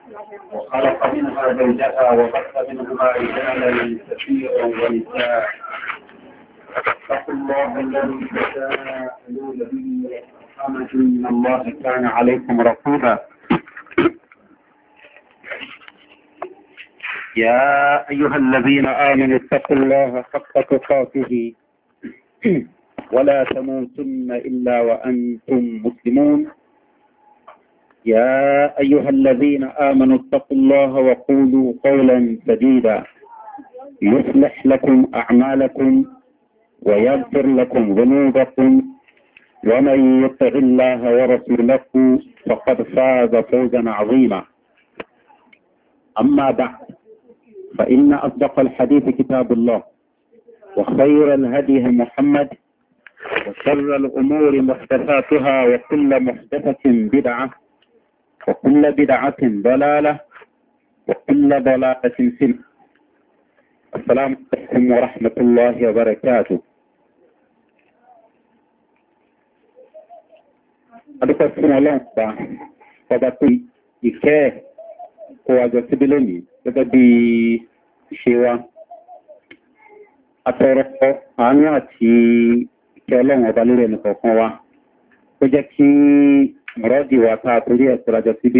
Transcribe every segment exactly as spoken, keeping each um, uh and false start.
وخلق منها زوجها وبث منهما رجالا كثيرا ونساء. اتقوا الله الذي تساءلون به والارحام ان الله كان عليكم رقيبا. يا ايها الذين امنوا اتقوا الله حق تقاته ولا تموتن الا وانتم مسلمون. يا أيها الذين آمنوا اتقوا الله وقولوا قولا سديدا يصلح لكم أعمالكم ويغفر لكم ذنوبكم ومن يطع الله ورسوله فقد فاز فوزا عظيما. أما بعد فإن أصدق الحديث كتاب الله وخير الهدي محمد وشر الأمور محدثاتها وكل محدثة بدعة وكل بدعة ضلالة وكل ضلالة في السلام عليكم ورحمة الله وبركاته. adúpẹ́ fún ọlọ́run pa ọba tó ìkẹ́ kó àjọ síbí lónìí gẹ́gẹ́ bí ṣe wá àtọ̀rọ̀ àánú àti ìkẹ́ ọlọ́run ọba lórí ẹnì kọ̀ọ̀kan wa ó jẹ́ kí mọ̀rọ́dì wa ká torí ẹ̀sọ́ lájọ síbí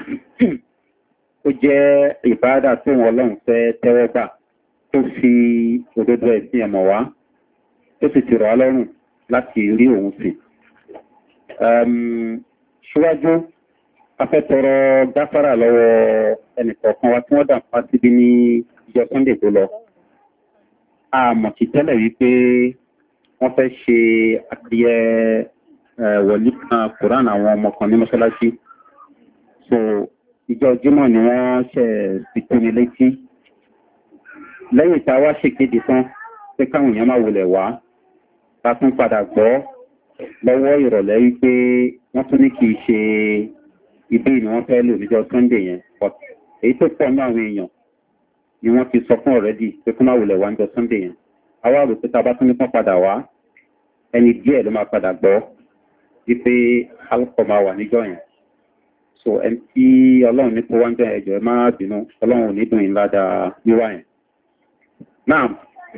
ó jẹ́ ìbáadà tó wọn ọlọ́run fẹ́ tẹ́wọ́ gbà tó fi òdodo ẹ̀sìn ẹ̀mọ̀ wá tó sì ti rọ̀ á lọ́rùn láti rí òun sí. Ṣíwájú afẹ́tọrọ gáfárà lọ́wọ́ ẹnìkọ̀ọ̀kan wa tí wọ́n dà fún síbí ní ìjọ Sunday tó lọ. A mọ̀ sí tẹ́lẹ̀ wípé wọ́n fẹ́ ṣe àkíyẹ wọ̀lí kan Kùránì àwọn ọmọ kan ní mọ́ṣáláṣí. So ìjọ Jímọ̀ ni wọ́n ṣe fìtò ní létí. Lẹ́yìn tá a wá ṣèkéde tán pé káwọn èèyàn máa wulẹ̀ wá ta tún padà gbọ́ lọ́wọ́ ìrọ̀lẹ́ wípé wọ́n tún ní kìí ṣe ibí ni wọ́n fẹ́ lò níjọ́ Sunday yẹn. But èyí tó pọ̀ ní àwọn èèyàn ni wọ́n ti sọ fún ọ̀rẹ́dì pé kó má wulẹ̀ wá níjọ́ Sunday yẹn. Àwa rò pé tá a bá tún ní kán padà wá ẹni díẹ̀ ló máa padà gbọ́ wípé alùpọ̀ máa wà níjọ́ yẹn. So ẹni tí ọlọ́run ní kó wá ń jẹ́ ẹjọ́ ẹ máa bínú ọlọ́run ò ní dùn yín ládàá wíwá yẹn. Náà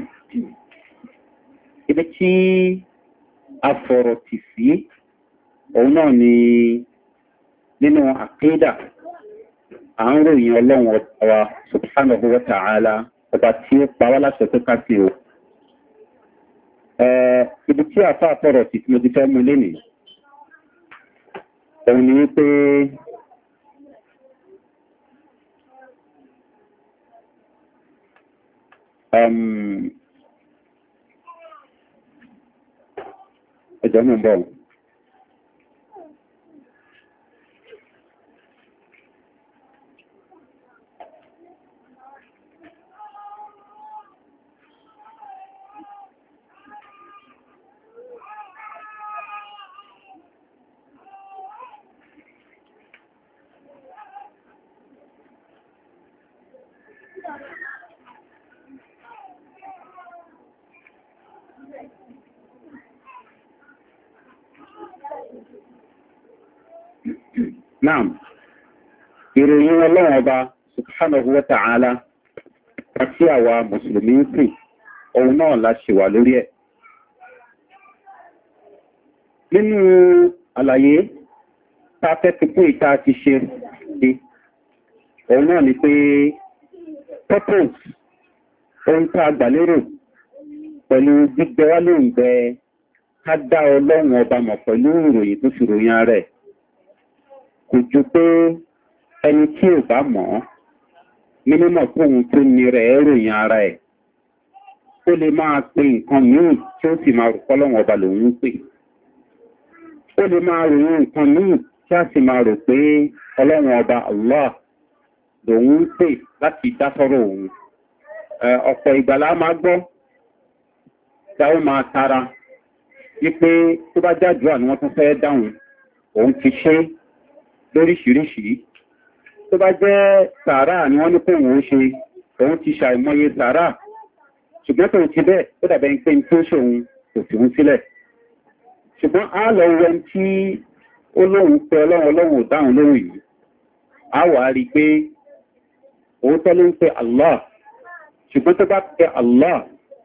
ibi tí a fọ̀rọ̀ tì sí òun náà ni nínú àkídà à ń ròyìn ọlọ́run ọba wa subhanahu wa ta'ala ọba tí ó pa wá láṣẹ tó ká sí o. Ibi tí a fà fọ̀rọ̀ tì tí mo ti fẹ́ mú lénìí òun ni wípé ẹjọ́ mú bọ̀. Naam, ìròyìn ọlọ́run ọba subhanahu wa ta'ala àti àwa mùsùlùmí ń sìn ohun náà la ṣe wà lórí ẹ̀. Nínú àlàyé tá fẹ́ ti kún ìta ti ṣe sí ohun náà ni pé purpose ohun tá a gbà lérò pẹ̀lú gbígbẹ́ wá lóhùn gbẹ ká dá ọlọ́run ọba mọ̀ pẹ̀lú ìròyìn tó fi ròyìn ara ẹ̀. Kò ju pé ẹni tí ò bá mọ̀ mímọ̀ pé òun tó ní rẹ̀ ròyìn ara ẹ̀ ó lè máa pe nǹkan míì tí ó sì máa rò pọ́lọ́wọ́n ọba lòun ń pè. Ó lè máa ròyìn nǹkan míì tí a sì máa rò pé ọlọ́run ọba Allah lòun ń pè láti dá sọ́rọ̀ òun. Ọ̀pọ̀ ìgbàlá máa gbọ́ dáwọ́ máa tara wípé tó bá jádùá ni wọ́n tún fẹ́ dáhùn òun ti ṣe lóríṣìíríṣìí. Tó bá jẹ́ sàárà ni wọ́n ní pé òun ṣe òun ti ṣàìmọye sàárà ṣùgbọ́n tó ti bẹ́ẹ̀ ó dàbẹ̀ pé tó ṣòun kò fi hún sílẹ̀. Ṣùgbọ́n á lọ wẹn tí ó lóhun pé ọlọ́run ọlọ́run ò dáhùn lóhùn yìí a wà rí pé òótọ́ ló ń pe Allah ṣùgbọ́n tó bá pe Allah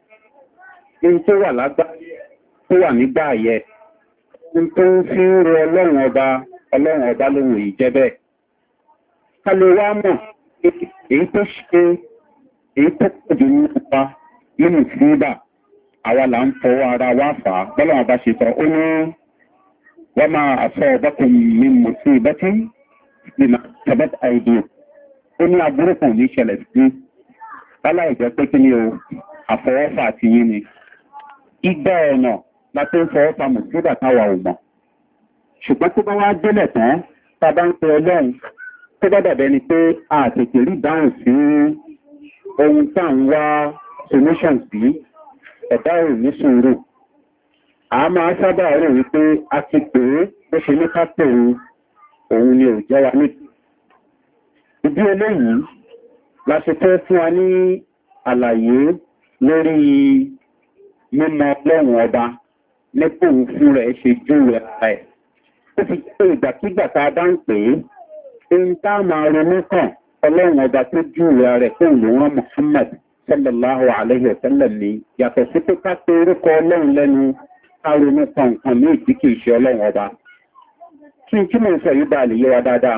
ní tó wà lágbá tó wà nígbà ayẹ ní tó ń fi ń rọ ọlọ́run ọba ọlọ́run ọba lóhun yìí jẹ́ bẹ́ẹ̀ ká lè wá mọ̀ èyí tó ṣe èyí tó pọ̀jù nípa nínú síbà àwa là ń fọwọ́ ara wá fà á bọ́lá wọn bá ṣe sọ ó ní wọ́n máa àṣọ ọ̀bọ́kùn mi mọ̀ sí ìbẹ́tí nínú tẹ̀bẹ́t àìdí ó ní aburú kan ní ìṣẹ̀lẹ̀ sí láláì jẹ́ pé kí ni o àfọwọ́fà àti yín ni igba ọ̀nà láti ń fọwọ́fà mùsùlùmí táwa ò mọ̀ ṣùgbọ́n tó bá wá délẹ̀ tán tá a bá ń pe ọlọ́run tó bá dàbẹ́ ni pé a tètè rí dáhùn sí ohun tá à ń wá solution sí ẹ̀dá ò ní sùúrù a máa sábà rò wípé a ti pè é bó ṣe ní ká pè é òun ni ò jẹ́ wa ní. ìdí eléyìí la ṣe fẹ́ fún wa ní àlàyé lórí mímọ ọlọ́run ọba nípò fún rẹ̀ ṣe jú rẹ̀ ẹ̀. ó fi jẹ́ ìgbàkígbà tá a bá ń pè é ń tá máa ronú kàn ọlọ́run ọba tó jú rẹ̀ rẹ̀ fún ìlúwọ́n muhammad sallallahu alayhi wa sallam ni yàtọ̀ sí pé ká pé orúkọ ọlọ́run lẹ́nu ká ronú kan nǹkan ní ìdí kìí ṣe ọlọ́run ọba. kí n kí mo sọ yìí bá lè yé wa dáadáa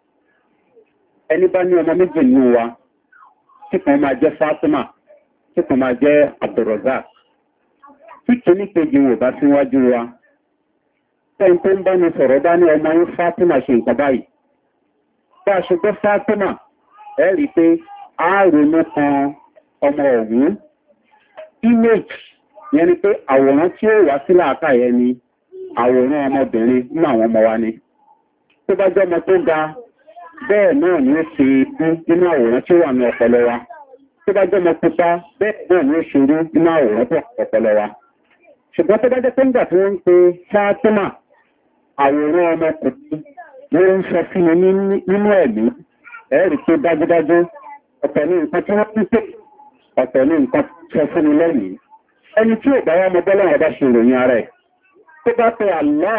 ẹni bá ní ọmọ méjì nínú wa tí kan máa jẹ́ fatima tí kan máa jẹ́ abdulrozak tí kìíní kejì wò bá síwájú wa tẹ́yìn tó ń bá ní sọ̀rọ̀ bá ní ọmọ yín fatima ṣe nǹkan báyìí bá a ṣe gbọ́ fatima ẹ rí i pé a ronú kan ọmọ ọ̀hún image yẹn ni pé àwòrán tí ó wá sí láàká yẹn ni àwòrán ọmọbìnrin nínú àwọn ọmọ wa ni tó bá jẹ́ ọmọ tó ga bẹ́ẹ̀ náà ni ó ṣe rí nínú àwòrán tí ó wà ní ọpọlọ wa tó bá jẹ́ ọmọ pupa bẹ́ẹ̀ náà ni ó ṣe rí nínú àwòrán tó ọpọlọ wa ṣùgbọ́n tó bá jẹ́ pé nígbà tí wọ́n ń pe fatima àwòrán ọmọkùnrin ló ń sọ fún mi nínú ẹ̀mí ẹ̀rí pé dájúdájú ọ̀tọ̀ ní nǹkan tí wọ́n ń pè ọ̀tọ̀ ní nǹkan sọ fún mi lẹ́yìn ẹni tí ò bá wá mọ bọ́lá ọ̀dá ṣe ìròyìn ara ẹ̀ tó bá pe àlá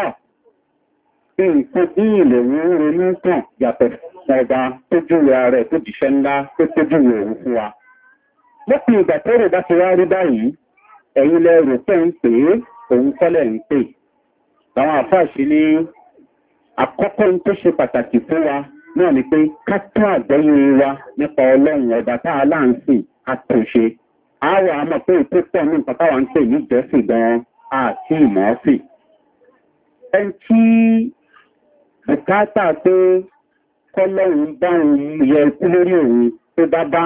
bí nǹkan bí ilẹ̀ ń ronú kàn yàtọ̀ fún ọba tó júwe ara ẹ̀ tó jìṣẹ́ ńlá tó tó júwe òun fún wa lópin ìgbà tó rò bá ti wá rí báyìí ẹ̀yin lẹ rò pé ń pè é òun kọ́lẹ̀ ń pè àwọn àfáàṣì ní àkọ́kọ́ tó ṣe pàtàkì fún wa náà ni pé ká tó àgbẹ́yẹ wa nípa ọlọ́run ọba tá a láǹsìn àtúnṣe àwọn àmọ́ pé ètò pọ̀ ní nǹkan táwa ń pè ní ìjọsìn gan-an àti ìmọ̀ọ́sìn ẹni tí bùkátà pé kọ́lọ́run bá òun yẹ ikú lórí òun tó bá bá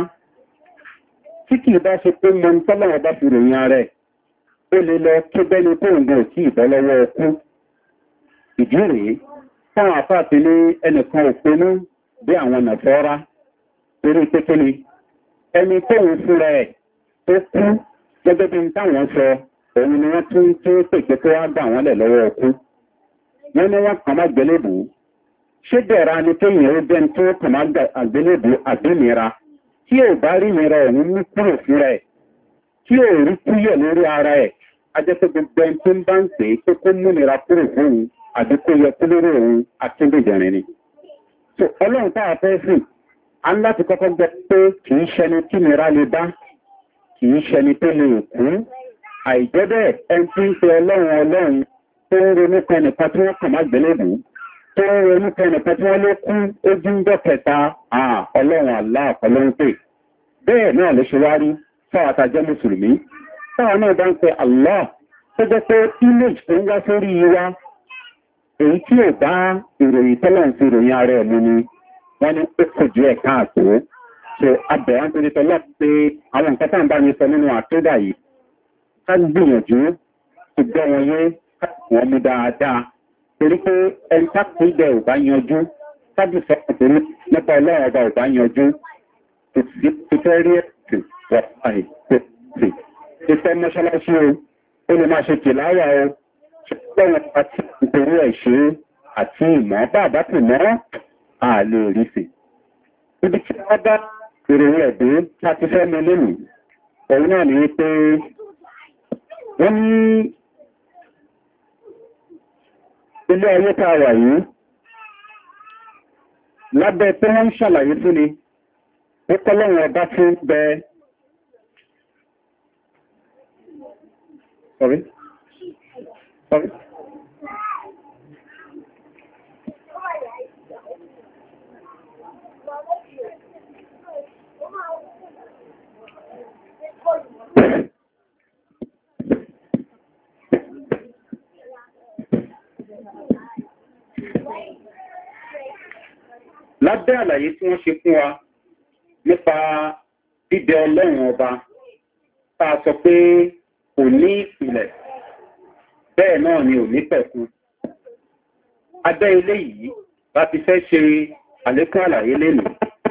tí kì í bá ṣe pé mọ ní tọ́lọ́run bá fi ròyìn ara ẹ̀ ó lè lọ tó bẹ́ni tó ń gbọ́ sí ìbọ́lọ́wọ́ ọkú ìdí rèé fáwọn àfáàtì ní ẹnìkan òpinú bí àwọn nàfọ́rá torí pékélé ẹni tóun fúnra ẹ̀ tó kú gẹ́gẹ́ bí táwọn sọ òun ni wọ́n tún tó pèpè tó wá gbà wọ́n lẹ̀ lọ́wọ́ ọkú wọ́n ní wọ́n kàn má gbélébù ṣé bẹ̀rẹ̀ ni kéèyàn ó bẹ́ni tó kàn má gbélébù àbínira tí ò bá rí ìnira òun mú kúrò fúnra ẹ̀ tí ò rí kúyẹ̀ lórí ara ẹ̀ ajẹ́pẹ́ gbogbo ẹni tó ń bá ń pè é pé kó múnira kúrò fóun àbí kó yẹ kú lórí òun akíndèjẹrin ni. so ọlọ́run tá a fẹ́ sìn a ń láti kọ́kọ́ gbọ́ pé kì í ṣẹni tí nira lè bá kì í ṣẹni tó lè kú àìjẹ́ bẹ́ẹ̀ ẹni tí ń pe ọlọ́run ọlọ́run tó ń ronú kan nìkan tí wọ́n kàn má gbélébù tó ń ronú kan nìkan tí wọ́n ló kú ojú ń jọ kẹta ọlọ́run àlá ọlọ́run pè bẹ́ẹ̀ náà ló ṣe wá rí fáwọn àtàjẹ́ mùsùlùmí táwọn náà bá ń pe allah tó jẹ́ pé image tó ń wá sórí wa èyí tí ò bá ìròyìn tọ́lọ̀ ń fi ìròyìn ara ẹ̀ mú ni wọ́n ní ó kò jù ẹ̀ káàtó so abẹ̀ wọn torí tọ́lọ̀ pé àwọn nǹkan tá à ń bá mi sọ nínú àtúndà yìí ká gbìyànjú ti gbọ́ wọn yé wọ́n mú dáadáa torí pé ẹni tá kú ibẹ̀ ò bá yanjú tábì sọ́kàn tó nípa ọlọ́run ọba ò bá yanjú tó fẹ́ rí ẹ̀sìn wọ̀ àì tó sì ti fẹ́ mọ́ṣáláṣí o ó lè máa ṣe kìláwà o ṣùgbọ́n àti nítorí ẹ̀ṣẹ́ àti ìmọ̀ bá àbátì mọ́ àlè òrìṣì. Ibi tí wọ́n bá ìròyìn ẹ̀dẹ́ láti fẹ́ mi lónìí, òun náà ní pé wọ́n ní ilé ayé tá a wà yìí, lábẹ́ pé wọ́n ń ṣàlàyé fún ni ó kọ́lọ́run ọba tí ń bẹ sorry sorry lábẹ́ àlàyé tí wọ́n ṣe fún wa nípa bíbẹ ọlọ́run ọba tá a sọ pé kò ní ìpìlẹ̀ bẹ́ẹ̀ náà ni ò ní pẹ̀kun abẹ́ ilé yìí láti fẹ́ ṣe àlékún àlàyé lénìí.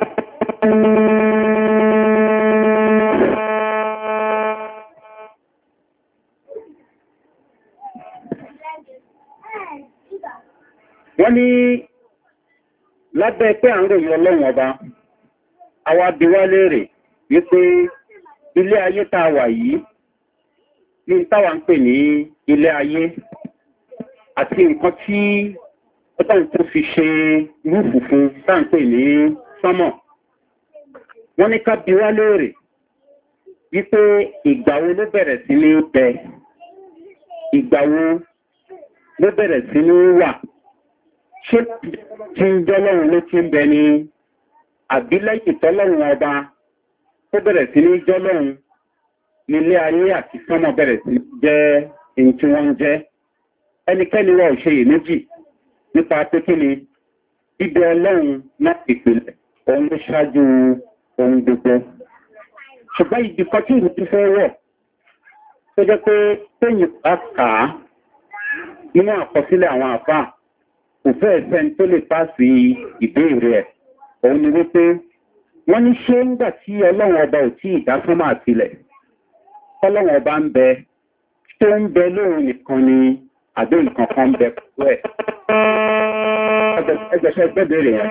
wọ́n ní lábẹ́ pé à ń ròyìn ọlọ́run ọba àwa bí wá léèrè wípé ilé ayé tá a wà yìí ní táwa ń pè ní ilé ayé àti nǹkan tí ọlọ́run tó fi ṣe rúfù fún tá à ń pè ní sánmọ̀ wọ́n ní ká bí wá léèrè wípé ìgbà wo ló bẹ̀rẹ̀ sí ní bẹ ìgbà wo ló bẹ̀rẹ̀ sí ní wà ṣé tí ń jọ́lọ́run ló ti ń bẹ ní àbílẹ́yìn tọ́lọ́run ọba tó bẹ̀rẹ̀ sí ní jọ́lọ́run nílé ayé àti sánmọ̀ bẹ̀rẹ̀ sí jẹ́ èyí tí wọ́n ń jẹ́ ẹnikẹ́ni wọ́n ò ṣe iyèméjì nípa pé kí ni bíbẹ ọlọ́run náà ìpìlẹ̀ òun ló ṣáájú ohun gbogbo ṣùgbọ́n ibi kan tí ìlú ti fẹ́ wọ̀ tó jẹ́ pé téèyàn bá kà á nínú àkọsílẹ̀ àwọn àfáà kò fẹ́ ẹ̀fẹ́ tó lè pàṣẹ ìbéèrè ẹ̀ òun ni wípé wọ́n ní ṣé ńgbà tí ọlọ́run ọba ò tí ìdásánmà àtìlẹ̀ ọlọ́run ọba ń bẹ tó ń bẹ lóhun nìkan ni àdó nǹkan kan ń bẹ pẹ̀lú ẹ̀ ẹgbẹ̀ṣẹ́ gbẹ́bẹ̀rẹ̀ yẹn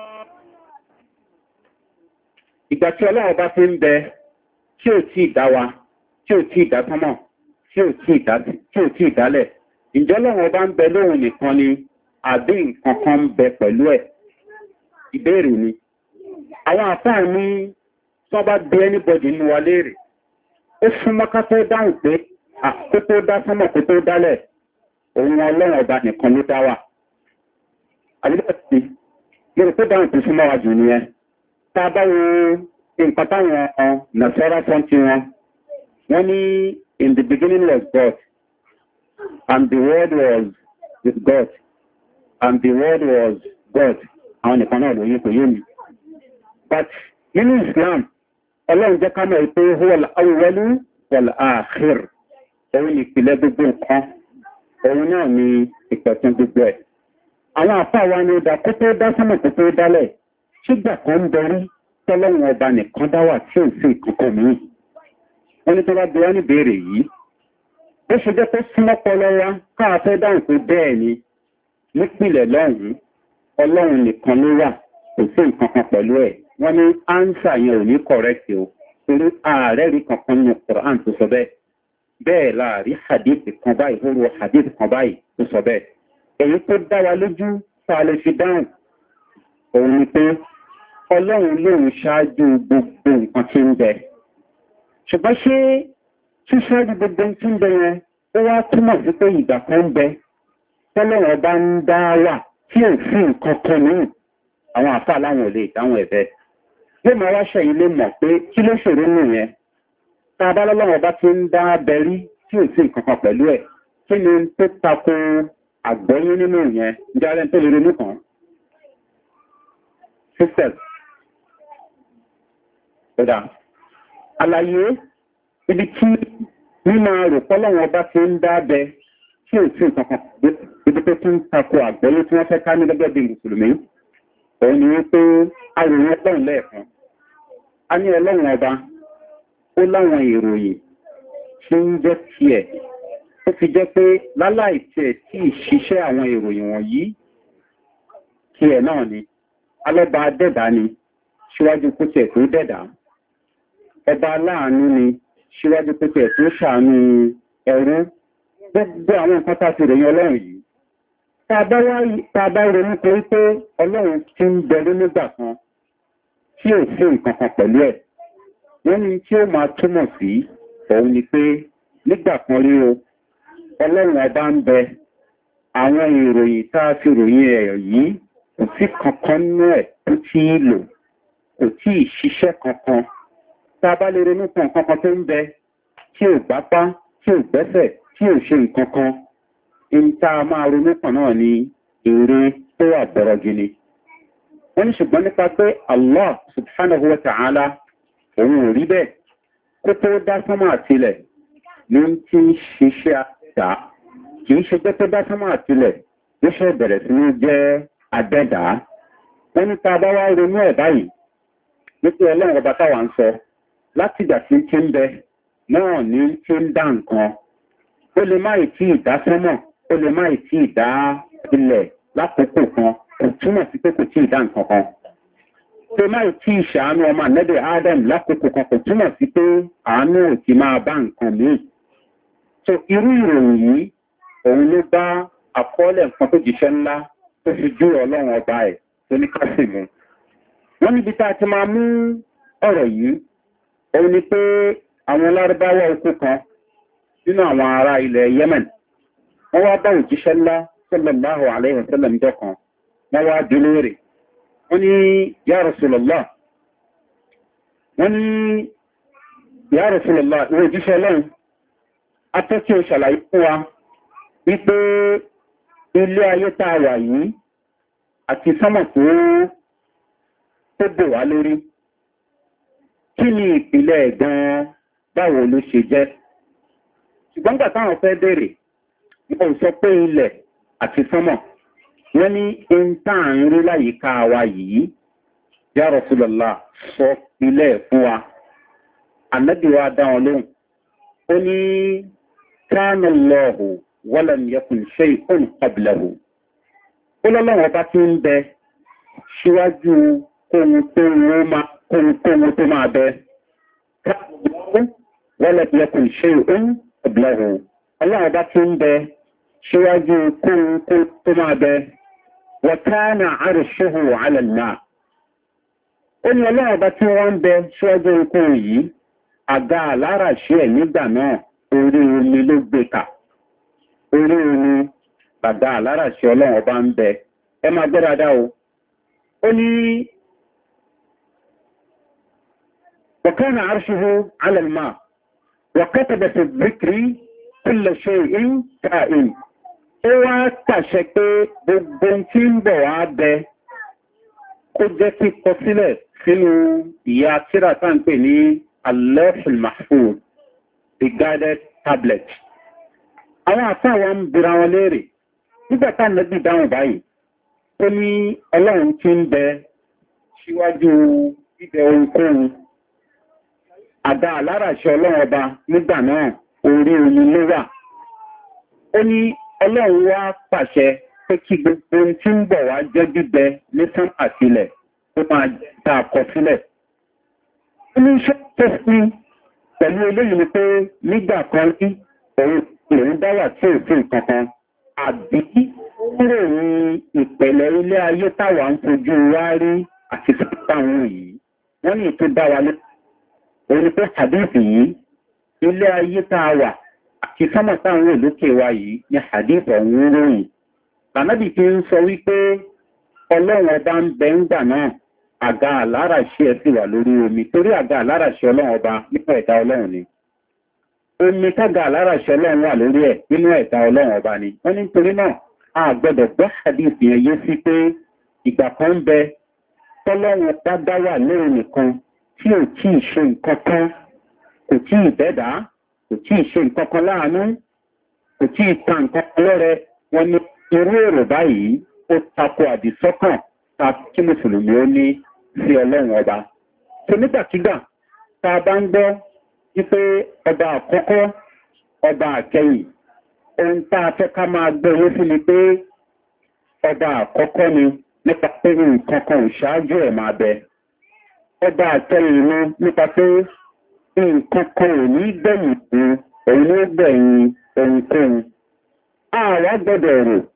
ìgbà tí ọlọ́run ọba fi ń bẹ tí ò tí ìdá wa tí ò tí ìdásánmà tí ò tí ìdálẹ̀ ìjọ ọlọ́run ọba ń bẹ lóhun nìkan ni àbí nǹkan kan ń bẹ pẹ̀lú ẹ̀ ìbéèrè ni àwọn àfáà ní tọ́ bá bí anybody nínú wa léèrè ó fún mọ́ká tó dáhùn pé àkókò tó dá sánmọ̀ kó tó dálẹ̀ òun ọlọ́run ọba nìkan ló dá wà àdébẹ̀tì lórí tó dáhùn tó súnmọ́ wa jù nìyẹn tá a bá wo nǹkan táwọn nàṣọ́rà fọ́n ti wọn wọ́n ní in the beginning was God and the word was with God and the word was God. Àwọn nìkan náà lóyún kò yé mi. But nínú Islam, ọlọ́run jẹ́ ká mọ̀ pé huwal awwalu wal akhir. Òun ni ìpìlẹ̀ gbogbo nǹkan. Òun náà ni ìpẹ̀tún gbogbo ẹ̀. Àwọn àfáà wa ni ó dá kó tó dá sánmọ̀ kó tó dálẹ̀. Ṣígbà kan ń bẹ̀rí tọ́lọ́run ọba nìkan dá wà tí ò sí ìkankan mìíràn. Wọ́n ní tó bá bí wá ní ìbéèrè yìí. Ó ṣe jẹ́ pé súnmọ́ pọlọ wa káà fẹ́ dáhùn pé bẹ́ẹ̀ ni. Nípìnlẹ̀ lọ́hùn-ún ọlọ́run nìkan ló wà kò sí nǹkan kan pẹ̀lú ẹ̀ wọ́n ní ánsà yẹn ò ní kọ̀rẹ́kì o torí ààrẹ rí kankan nínú Quran tó sọ bẹ́ẹ̀ bẹ́ẹ̀ láàrí hadith kan báyìí ó ro hadith kan báyìí tó sọ bẹ́ẹ̀ èyí tó dá wa lójú tá a lè fi dáhùn òun ni pé ọlọ́run lòun ṣáájú gbogbo nǹkan tí ń bẹ ṣùgbọ́n ṣé ṣíṣáájú gbogbo tí ń bẹ yẹn ó wá túmọ̀ sí pé ìgbà kan ń bẹ tọ́lọ́wọ́ bá ń dá wà tí ò sí nǹkan kan ní àwọn àfáà láwọn ò lè dáhùn ẹ̀bẹ̀. Yóò máa wá ṣẹ̀yìn lè mọ̀ pé kí ló ṣòro nù yẹn. Tá a bá lọ́lọ́wọ́ bá ti ń dá bẹ̀rí tí ò sí nǹkan kan pẹ̀lú ẹ̀. Kí ni tó tako àgbọ́yé nínú yẹn? Ǹjẹ́ alẹ́ tó lè ronú kàn? Sisters. Ọ̀dà. Àlàyé ibi tí mímọ rò pọ́lọ́wọ́ bá ti ń dá bẹ tí ò sí nǹkan kan ibi tó tún tako àgbọ́lé tí wọ́n fẹ́ ká ní gẹ́gẹ́ bí mùsùlùmí òun ni wípé àròyìn ọlọ́run lẹ́ẹ̀kan a ní ọlọ́run ọba ó láwọn ìròyìn tí ń jẹ́ tiẹ̀ ó fi jẹ́ pé láláì tiẹ̀ tí ìṣiṣẹ́ àwọn ìròyìn wọ̀nyí tiẹ̀ náà ni alọ́ba dẹ̀dá ni síwájú kó tiẹ̀ tó dẹ̀dá ọba aláàánú ni síwájú kó tiẹ̀ tó ṣàánú ẹrú gbogbo àwọn nǹkan tá a ti ròyìn ọlọ́run yìí tàbá ronú pé pé ọlọ́run ti ń bẹ̀rẹ̀ nígbà kan tí ò sí nǹkan kan pẹ̀lú ẹ̀ wọ́n ní tí ó máa túmọ̀ sí òun ni pé nígbà kan rí o ọlọ́run ọba ń bẹ àwọn ìròyìn tá a fi ròyìn ẹ̀ yìí kò sí kankan nínú ẹ̀ tó tí ì lò kò tí ì ṣiṣẹ́ kankan tá a bá lè ronú kan kankan tó ń bẹ tí ò gbápá tí ò gbẹ́sẹ̀ tí ò ṣe nǹkan kan in tá a máa ronú kan náà ni èrè tó wà bọ̀rọ̀ gini wọ́n ní ṣùgbọ́n nípa pé allah subhanahu wa ta'ala òun ò rí bẹ́ẹ̀ kó tó dá sánmà àtilẹ̀ ló ń tí ń ṣiṣẹ́ àdá kì í ṣe pé tó dá sánmà àtilẹ̀ ló ṣe bẹ̀rẹ̀ sí ní jẹ́ adẹ́dá wọ́n ní tá a bá wá ronú ẹ̀ báyìí nípa ọlọ́run ọba táwa ń sọ láti ìgbà tí ń tí ń bẹ náà ní tí ń dá nǹkan ó lè má ì tí ì dá sánmà ó lè má ì tí ì dá ilẹ̀ lákòókò kan kò túmọ̀ sí pé kò tí ì dá nǹkan kan tó má ì tí ì ṣàánú ọmọ ànẹ́bẹ̀ adam lákòókò kan kò túmọ̀ sí pé àánú ò ti máa bá nǹkan míì so irú ìròyìn yìí òun ló bá àkọọ́lẹ̀ nǹkan tó jíṣẹ́ ńlá tó fi jú ọlọ́run ọba ẹ̀ tó ní kásìmù wọ́n níbi tá a ti máa mú ọ̀rọ̀ yìí òun ni pé àwọn lárúbáwá okú kan nínú àwọn ará ilẹ̀ yemen wọ́n wá bá òjíṣẹ́ ńlá sallallahu alayhi wa sallam jọ kan wọ́n wá dúró rẹ̀ wọ́n ní ya Rasulullah wọ́n ní ya Rasulullah ìwé òjíṣẹ́ ọlọ́run atọ́kí o ṣàlàyé fún wa wípé ilé ayé tá a wà yìí àti sánmọ̀ tó tó bò wá lórí kí ni ìpìlẹ̀ gan-an báwo ló ṣe jẹ́ ṣùgbọ́n gbà táwọn fẹ́ bèèrè wọ́n sọ pé ilẹ̀ àti sánmọ̀ wọ́n ní ìntà ń rí láyìíká wa yìí ya Rasulullah sọ ilẹ̀ fún wa ànábì wa dá wọn lóhùn ó ní kana Allahu wa lam yakun shay'un qablahu ó lọ́lọ́wọ́ bá ti ń bẹ síwájú kóhun tó máa bẹ wa lam yakun shay'un qablahu ọlọ́wọ́ bá ti ń bẹ síwájú kóhun tó máa bẹ wa kana 'arshuhu 'ala al-ma' ó ní ọlọ́wọ́ bá tí wọ́n ń bẹ síwájú kóhun yìí àga aláràṣí ẹ̀ nígbà náà orí omi ló gbé kà orí omi bàdá aláràṣí ọlọ́wọ́ bá ń bẹ ẹ máa gbé dáadáa o ó ní wa kana 'arshuhu 'ala al-ma' wa kataba fi dhikri kulla shay'in ka'in ó wá pàṣẹ pé gbogbo tí ń bọ̀ wá bẹ kó jẹ́ kíkọ sílẹ̀ sínú ìyá tírà tá ń pè ní al-lawhul mahfuz the guided tablet àwọn àtàwọn ń bira wọn léèrè nígbà tá nàbí dáhùn báyìí ó ní ọlọ́run tí ń bẹ síwájú bíbẹ ohunkóhun àdá aláràṣẹ ọlọ́run ọba nígbà náà orí omi ló wà ó ní ọlọ́run wá pàṣẹ pé kí gbogbo ohun tí ń bọ̀ wá jẹ́ bíbẹ ní sán àtìlẹ̀ tó máa ta àkọsílẹ̀ ó ní iṣẹ́ tó fi pẹ̀lú eléyìí ni pé nígbà kan rí òun lòun dáwà tí ò sí nǹkan kan àbí ròyìn ìpẹ̀lẹ̀ ilé ayé táwa ń fojú wá rí àti sáwọn yìí wọ́n ní ètò dá wa lé òun ni pé hadithi yìí ilé ayé táwa àti sánmà táwọn olókè wa yìí ni hadith ọ̀hún ròyìn lànàbì fi ń sọ wípé ọlọ́run ọba ń bẹ ń gbà náà àga àláràṣẹ ẹ̀ sì wà lórí omi torí àga àláràṣẹ ọlọ́run ọba nípa ẹ̀dá ọlọ́run ni omi tága àláràṣẹ ọlọ́run wà lórí ẹ̀ nínú ẹ̀dá ọlọ́run ọba ni wọ́n ní nítorí náà a gbọ́dọ̀ gbọ́ hadith yẹn yé sí pé ìgbà kan ń bẹ tọ́lọ́run ọba dá wà lórí nìkan tí ò tí ì ṣe nǹkan kan kò tí ì bẹ́dà kò tí ì ṣe nǹkan kan láàánú kò tí ì ta nǹkan kan lọ́rẹ wọn ní irú èrò báyìí ó tako àdìsọ́kàn ta kí mùsùlùmí ó ní sí ọlọ́run ọba tó nígbàkigbà tá a bá ń gbọ́ wípé ọba àkọ́kọ́ ọba àkẹyìn ohun tá a fẹ́ ká máa gbọ́ owó sí ni pé ọba àkọ́kọ́ ni nípa pé nǹkan kan ò ṣáájú ẹ̀ máa bẹ ọba àkẹyìn ni nípa pé nǹkan kan ò ní gbẹ̀yìn fún òun ló gbẹ̀yìn ohunkóhun àwa gbọ́dọ̀ rò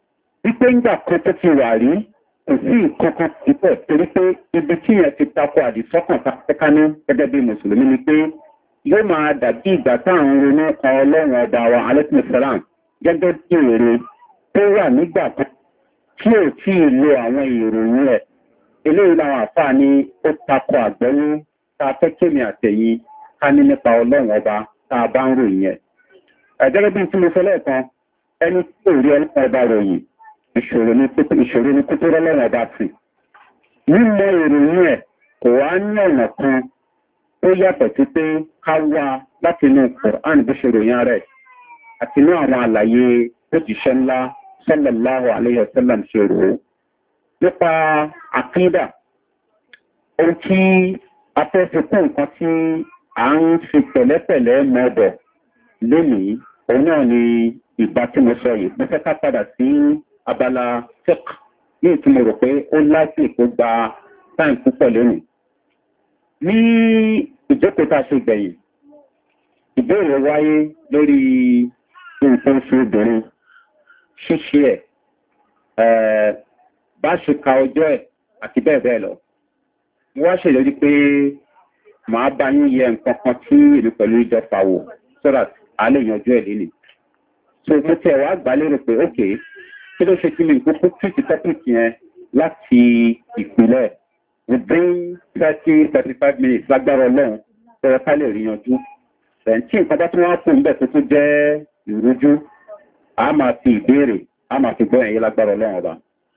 wípé ńgbà kan tó ti wà rí kò sí ìkankan síbẹ̀ torí pé ibi tí yẹn ti tako àdìsọ́kàn tápẹ́ká ní gẹ́gẹ́ bí mùsùlùmí ni pé yóò máa dàbí ìgbà táwọn ronú kan ọlọ́run ọba wa alẹ́sìnìsàlám gẹ́gẹ́ bí èrè tó wà nígbà kan tí ò tí ì lo àwọn ìròyìn rẹ̀ eléyìí làwọn àfáà ní ó tako àgbẹ̀wò tá a fẹ́ kémi àtẹ̀yìn ká ní nípa ọlọ́run ọba tá a bá ń ròyìn ẹ̀. ẹ̀jẹ̀ bí tí mo sọ lẹ́ẹ̀kan ẹni tí ò rí ọlọ́run ọba ròyìn ìṣòro ní kótó ìṣòro ní kótó ọlọ́run ọba sí. mímọ ìròyìn ẹ̀ kò wá ní ọ̀nà kan ó yàtọ̀ sí pé ká wá láti inú quran bó ṣe ròyìn rẹ̀ àti inú àwọn àlàyé òjíṣẹ́ ńlá sallallahu alayhi wa sallam ṣe rò ó. nípa àkídà ohun tí a fẹ́ fi kún nǹkan tí à ń fi pẹ̀lẹ́pẹ̀lẹ́ mọ́bọ̀ lónìí òun náà ni ìgbà tí mo sọ yìí mo fẹ́ ká padà sí abala fẹ́k ní ìtumọ̀ rò pé ó láti kó gba táìm púpọ̀ lónìí. ní ìjókòó tá a ṣe gbẹ̀yìn ìbéèrè wáyé lórí nǹkan oṣù obìnrin ṣíṣe ẹ̀ bá ṣe ka ọjọ́ ẹ̀ àti bẹ́ẹ̀ bẹ́ẹ̀ lọ. mo wá ṣèlérí pé màá bá yín yẹ nǹkan kan tí èmi pẹ̀lú ìjọ fàwọ̀ sọ́dà á lè yanjú ẹ̀ lélẹ̀. so mo tẹ̀ wá gbà lérò pé ok kí ló ṣe kí mi kókó tìtì tọ́pìkì yẹn láti ìpínlẹ̀ within thirty thirty five minutes lágbára ọlọ́run tẹ̀rẹ ká lè rí yanjú. ẹ̀ǹtí nǹkan bá tún wá fún un bẹ́ẹ̀ tó tún jẹ́ ìrújú a máa fi ìbéèrè a máa fi gbọ́ ẹ̀yẹ lágbára ọlọ́run ọba.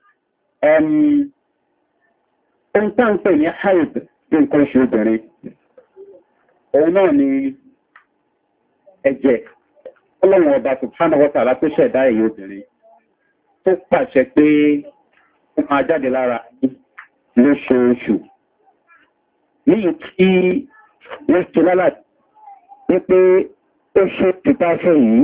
ohun tá à ń pè ní haid bí nǹkan oṣù obìnrin òun náà ni ẹ̀jẹ̀ ọlọ́run ọba subhanahu wa ta'ala tó ṣẹ̀dá ẹ̀yẹ obìnrin tó pàṣẹ pé ó máa jáde lára lóṣooṣù níyì tí wọ́n ti lálà ní pé ó ṣe tìpáṣẹ yìí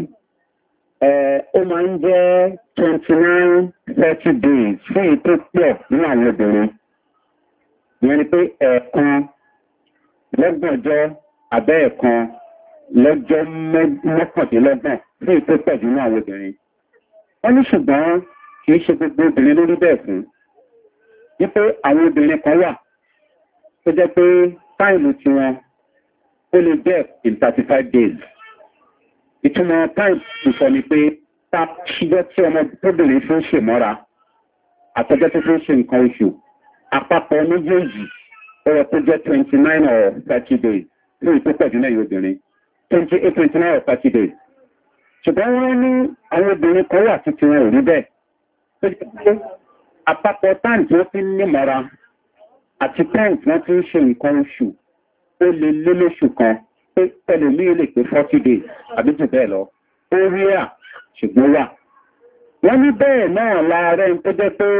ó máa ń jẹ́ twenty nine thirty days fún èyí tó pọ̀ nínú àwọn obìnrin ìyẹn ni pé ẹ̀ẹ̀kan lọ́gbọ̀njọ́ abẹ́ ẹ̀ẹ̀kan lọ́jọ́ mọ́kàndínlọ́gbọ̀n fún èyí tó pọ̀ jù nínú àwọn obìnrin. wọ́n ní ṣùgbọ́n kì í ṣe gbogbo obìnrin lórí bẹ́ẹ̀ fún wípé àwọn obìnrin kan wà tó jẹ́ pé táìmù tiwọn ó lè jẹ́ in thirty five days. ìtumọ̀ táìmù ìfọ̀ ni pé tá ṣíjọ́ tí ọmọ tóbìnrin fi ń ṣèmọ́ra àtọ́jọ́ tó fi ń ṣe nǹkan oṣù àpapọ̀ méjèèjì ọ̀rọ̀ tó jẹ́ twenty nine or thirty days lórí tó pẹ̀jù náà yóò obìnrin twenty eight twenty nine or thirty days. ṣùgbọ́n wọ́n ní àwọn obìnrin kan wà títí wọn ò rí bẹ́ẹ̀ tó jẹ́ pé àpapọ̀ táìmù tí wọ́n fi ń nímọ̀ra àti táìmù tí wọ́n fi ń ṣe nǹkan oṣù ó lè lé lóṣù kan pé ẹlòmíì lè pé forty days àbí jù bẹ́ẹ̀ lọ ó rí à ṣùgbọ́n wà. wọ́n ní bẹ́ẹ̀ náà láàárẹ̀ tó jẹ́ pé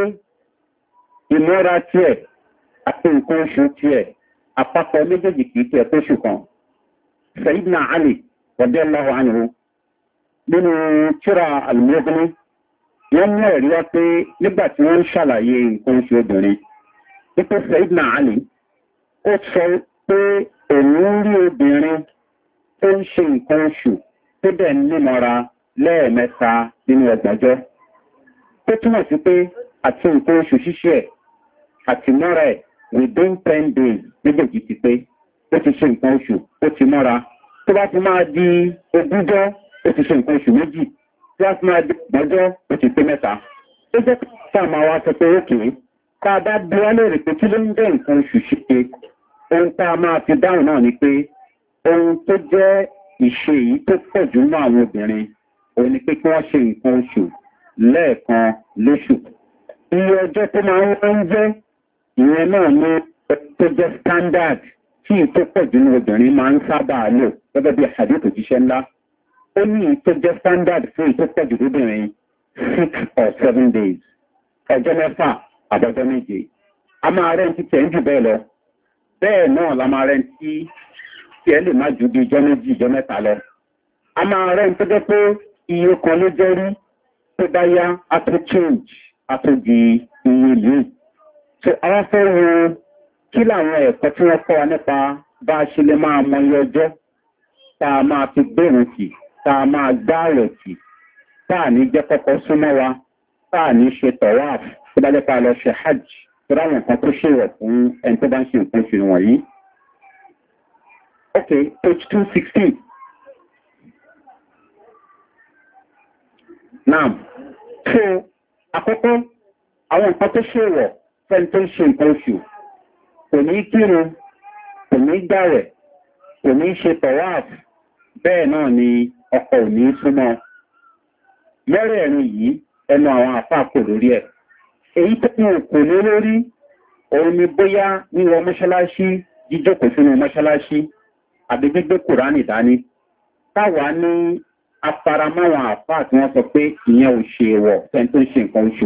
ìmọ́ra tiẹ̀ àti nǹkan oṣù tiẹ̀ àpapọ̀ méjèèjì kìí tiẹ̀ tó ṣù kan. sayidina ali ọ̀dẹ́ aláwọ̀ àyẹ̀wò nínú tíra àlùmọ́gbọ́n wọ́n mú ẹ̀rí wá pé nígbà tí wọ́n ń ṣàlàyé nǹkan oṣù obìnrin wípé sayidina ali ó sọ pé òun rí obìnrin tó ń ṣe nǹkan oṣù tó dẹ̀ nímọ̀ra lẹ́ẹ̀mẹ́ta nínú ẹgbàjọ́ tó túmọ̀ sí pé àti nǹkan oṣù ṣíṣe ẹ̀ àti mọ́ra ẹ̀ within ten days méjèèjì ti pé ó ti ṣe nǹkan oṣù ó ti mọ́ra tó bá ti máa di ogúnjọ́ ó ti ṣe nǹkan oṣù méjì tó bá ti máa di ọgbọ̀njọ́ ó ti pé mẹ́ta. ó jẹ́ pé ká máa wá sọ pé ókè ká a bá bí wá lóore pé kí ló ń jẹ́ nǹkan oṣù ṣíṣe ohun tá a máa fi dáhùn náà ni pé ohun tó jẹ́ ìṣe yìí tó pọ̀ jù mọ́ àwọn obìnrin òun ni pé kí wọ́n ṣe nǹkan oṣù lẹ́ẹ̀kan lóṣù. iye ọjọ́ tó máa ń jẹ́ ìyẹn náà ní tó jẹ́ standard tí ì tó pọ̀ jù ní obìnrin máa ń sábà lò gẹ́gẹ́ bí àdéhùn òjíṣẹ́ ńlá. ó ní ì tó jẹ́ standard fún ì tó pọ̀ jù lóbìnrin six or seven days ọjọ́ mẹ́fà àbọ̀jọ́ méje. a máa rẹ́ ní títẹ̀ ń jù bẹ́ẹ̀ lọ. bẹ́ẹ̀ náà la máa rẹ́ ní tí tí ẹ lè má ju bí ijọ́ méjì ijọ́ mẹ́ta lọ. a máa rẹ́ ní tó jẹ́ pé iye kan ló jẹ́ rí tó bá yá a tó change a tó di iye yìí. so àwọn fẹ́ wo kí làwọn ẹ̀kọ́ tí wọ́n kọ́ wa nípa bá a ṣe lè máa mọ iye ọjọ́ tá a máa fi gbèrò sí tá a máa gbá rẹ̀ sí tá a ní jẹ́ kọ́kọ́ súnmọ́ wa táà ní ṣe tọ̀wáàfù tó bá jẹ́ pa lọ ṣe hajj tó ráwọn nǹkan tó ṣèwọ̀ fún ẹni tó bá ń ṣe nǹkan oṣù wọ̀nyí. ok page two sixteen. now so àkọ́kọ́ àwọn nǹkan tó ṣèwọ̀ fẹ́ni tó ń ṣe nǹkan oṣù kò ní kírun kò ní gbàwẹ̀ kò ní ṣe tọ̀wáàfù bẹ́ẹ̀ náà ni ọkọ̀ ò ní súnmọ́. mẹ́rẹ̀ẹ̀rin yìí ẹnu àwọn àfáà kò lórí ẹ̀. èyí tó ní òkò lé lórí òun ni bóyá wíwọ mọ́ṣáláṣí jíjókòó sínú mọ́ṣáláṣí àbí gbígbé kùránì dání. táwa ní afaramáwọn àfáà tí wọ́n sọ pé ìyẹn ò ṣe wọ̀ fẹ́ni tó ń ṣe nǹkan oṣù.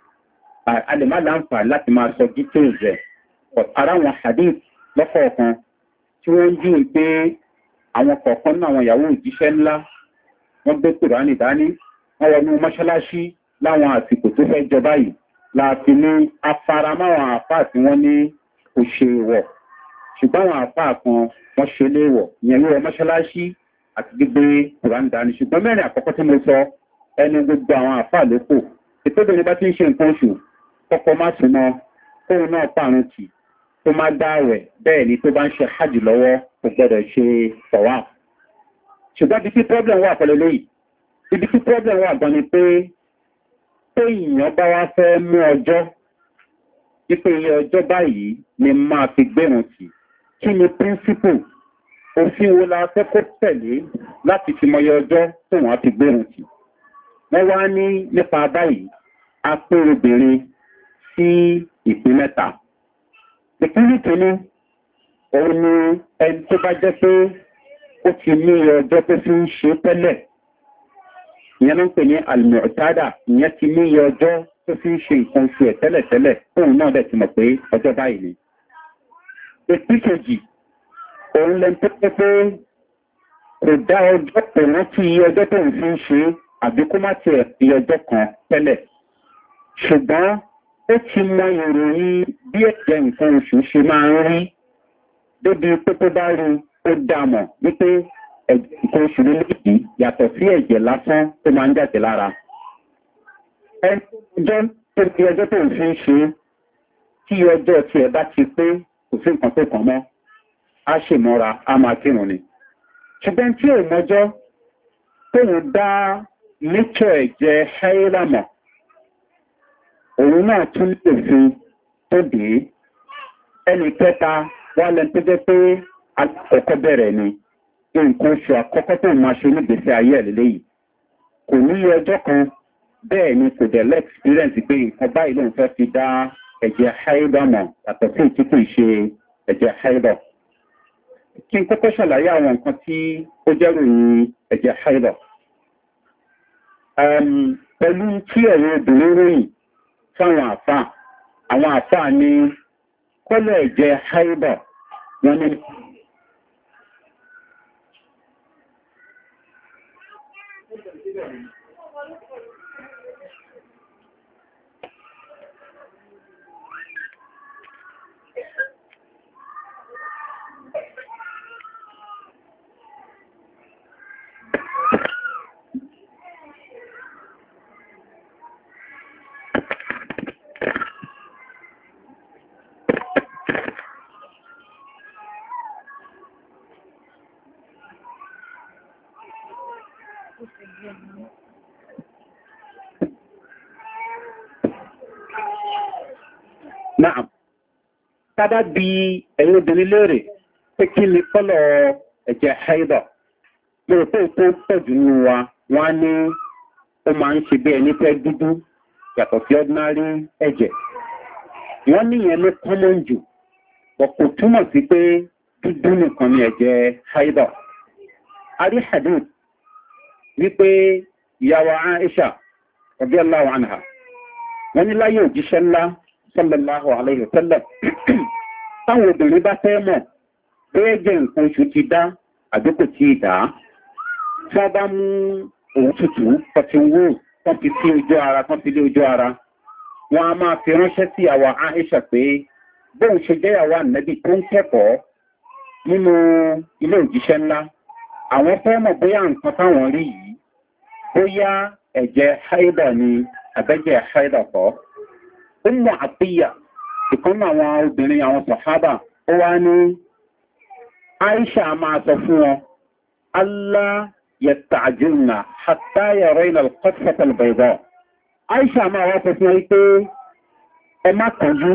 a lè má láǹfà láti máa sọ details rẹ̀ ara wọn hadith lọ́kọ̀ọ̀kan tí wọ́n ń jú pé àwọn kọ̀ọ̀kan náà àwọn ìyàwó òjíṣẹ́ ńlá wọ́n gbé kùránì dání wọ́n wọnú mọ́ṣáláṣí láwọn àsìkò tó fẹ́ jọba yìí láti ní afaramáwọn àfáà tí wọ́n ní kò ṣe wọ̀ ṣùgbọ́n àwọn àfáà kan wọ́n ṣe léèwọ̀ ìyẹn wíwọ mọ́ṣáláṣí àti gbígbé kùránì dání ṣùgbọ́n mẹ́rin àkọ́kọ́ tí mo sọ ẹni gbogbo àwọn àfáà lóko ìtòbìnrin bá ti ń ṣe nǹkan oṣù kọ́kọ́ má súnmọ́ kóun náà pààrùn tì tó má dáwẹ̀ bẹ́ẹ̀ ni tó bá ń ṣe hajj lọ́wọ́ kò gbọ́dọ̀ ṣe tọ̀wá. ṣùgbọ́n ibi tí problem wà pẹ̀lú léyìí ibi tí problem wà gan ni pé pé èèyàn bá wá fẹ́ mú ọjọ́ wípé iye ọjọ́ báyìí ni máa fi gbẹ̀rùn tì kí ni principle òfin wo la fẹ́ kó tẹ̀lé láti fi mọyọ ọjọ́ tó wọ́n á fi gbẹ̀rùn tì. wọ́n wá ní nípa báyìí a pé obìnrin sí ìpín mẹ́ta. ìpínlẹ̀ kìíní òun ni ẹni tó bá jẹ́ pé ó ti ní ọjọ́ tó fi ń ṣe tẹ́lẹ̀ ìyẹn ló ń pè ní almu'tada ìyẹn ti ní ọjọ́ tó fi ń ṣe nǹkan oṣù ẹ̀ tẹ́lẹ̀tẹ́lẹ̀ tóun náà dẹ̀ ti mọ̀ pé ọjọ́ báyìí ni. ìpín kejì òun lẹ́nu tó pé pé kò dá ọjọ́ kò rántí ọjọ́ tó ń fi ń ṣe àbí kó má tiẹ̀ fi ọjọ́ kan tẹ́lẹ̀ ṣùgbọ́n ó ti mọ ìròyìn bí ẹ̀jẹ̀ nǹkan oṣù ṣe máa ń rí débi pé tó bá rí ó dàmọ̀ wípé nǹkan oṣù lélẹ́yìí yàtọ̀ sí ẹ̀jẹ̀ lásán tó máa ń jáde lára. ẹni ọjọ́ tó fi ọjọ́ tó ń fi ń ṣe tí ọjọ́ tiẹ̀ bá ti pé kò sí nǹkan tó kàn mọ́ á ṣèmọ́ra á máa kírun ni. ṣùgbọ́n tí ò mọjọ́ tóun dá nature ẹ̀jẹ̀ háílámọ̀ òun náà tún lè fi tó dé ẹni kẹta wà lẹ́nu tó jẹ́ pé àkọ́kọ́ bẹ̀rẹ̀ ni nǹkan oṣù àkọ́kọ́ tó máa ṣe nígbèsè ayé ẹ̀ lélẹ́yìí kò ní ọjọ́ kan bẹ́ẹ̀ ni kò dẹ̀ lẹ́ẹ̀xperience pé nǹkan báyìí lòun fẹ́ fi dá ẹ̀jẹ̀ haida mọ̀ yàtọ̀ sí ìtí kò ṣe ẹ̀jẹ̀ haida. kí n kọ́kọ́ ṣàlàyé àwọn nǹkan tí ó jẹ́ ròyìn ẹ̀jẹ̀ haida. pẹ̀lú tí ẹ̀rọ obìnrin ròyìn fáwọn àfà àwọn àfà ní kọ́lọ̀ ẹ̀jẹ̀ haida wọn ní Náà, tábá bí ẹ̀yin obìnrin léèrè pé kí ni kọ́lọ̀ ẹ̀jẹ̀ haida, lórí pé tó pọ̀jù ní wa, wọ́n á ní ó máa ń ṣe bí ẹni pẹ́ dúdú yàtọ̀ sí ordinary ẹ̀jẹ̀. Wọ́n ní ìyẹn ló common jù, bọ̀ kò túmọ̀ sí pé dúdú nìkan ni ẹ̀jẹ̀ haida. A rí hadith wípé ìyàwó Aisha radiyallahu anha, wọ́n ní láyé òjíṣẹ́ ńlá sallallahu alayhi wa sallam táwọn obìnrin bá fẹ́ mọ̀ bẹ́ẹ̀ jẹ́ nǹkan oṣù ti dá àdókò tí ì dá tí wọ́n bá mú òun tutù cotton wool tán fi sí ojú ara tán fi lé ojú ara wọn a máa fi ránṣẹ́ sí àwa Aisha pé bóun ṣe jẹ́ àwa Ànábì tó ń kẹ́kọ̀ọ́ nínú ilé òjíṣẹ́ ńlá àwọn fẹ́ mọ̀ bóyá nǹkan táwọn rí yìí bóyá ẹ̀jẹ̀ haida ni àbẹ́jẹ́ haida kọ́. ó mọ àpíyà ìkan àwọn obìnrin àwọn sọ̀hábà ó wá ní aisha máa sọ fún wọn allah yẹtàjìnà àtàyẹrẹ ilẹ̀ kọ́tìfẹ́tẹ̀lẹ̀bẹ̀dọ̀. aisha máa wá sọ fún wọn pé ẹ má kànjú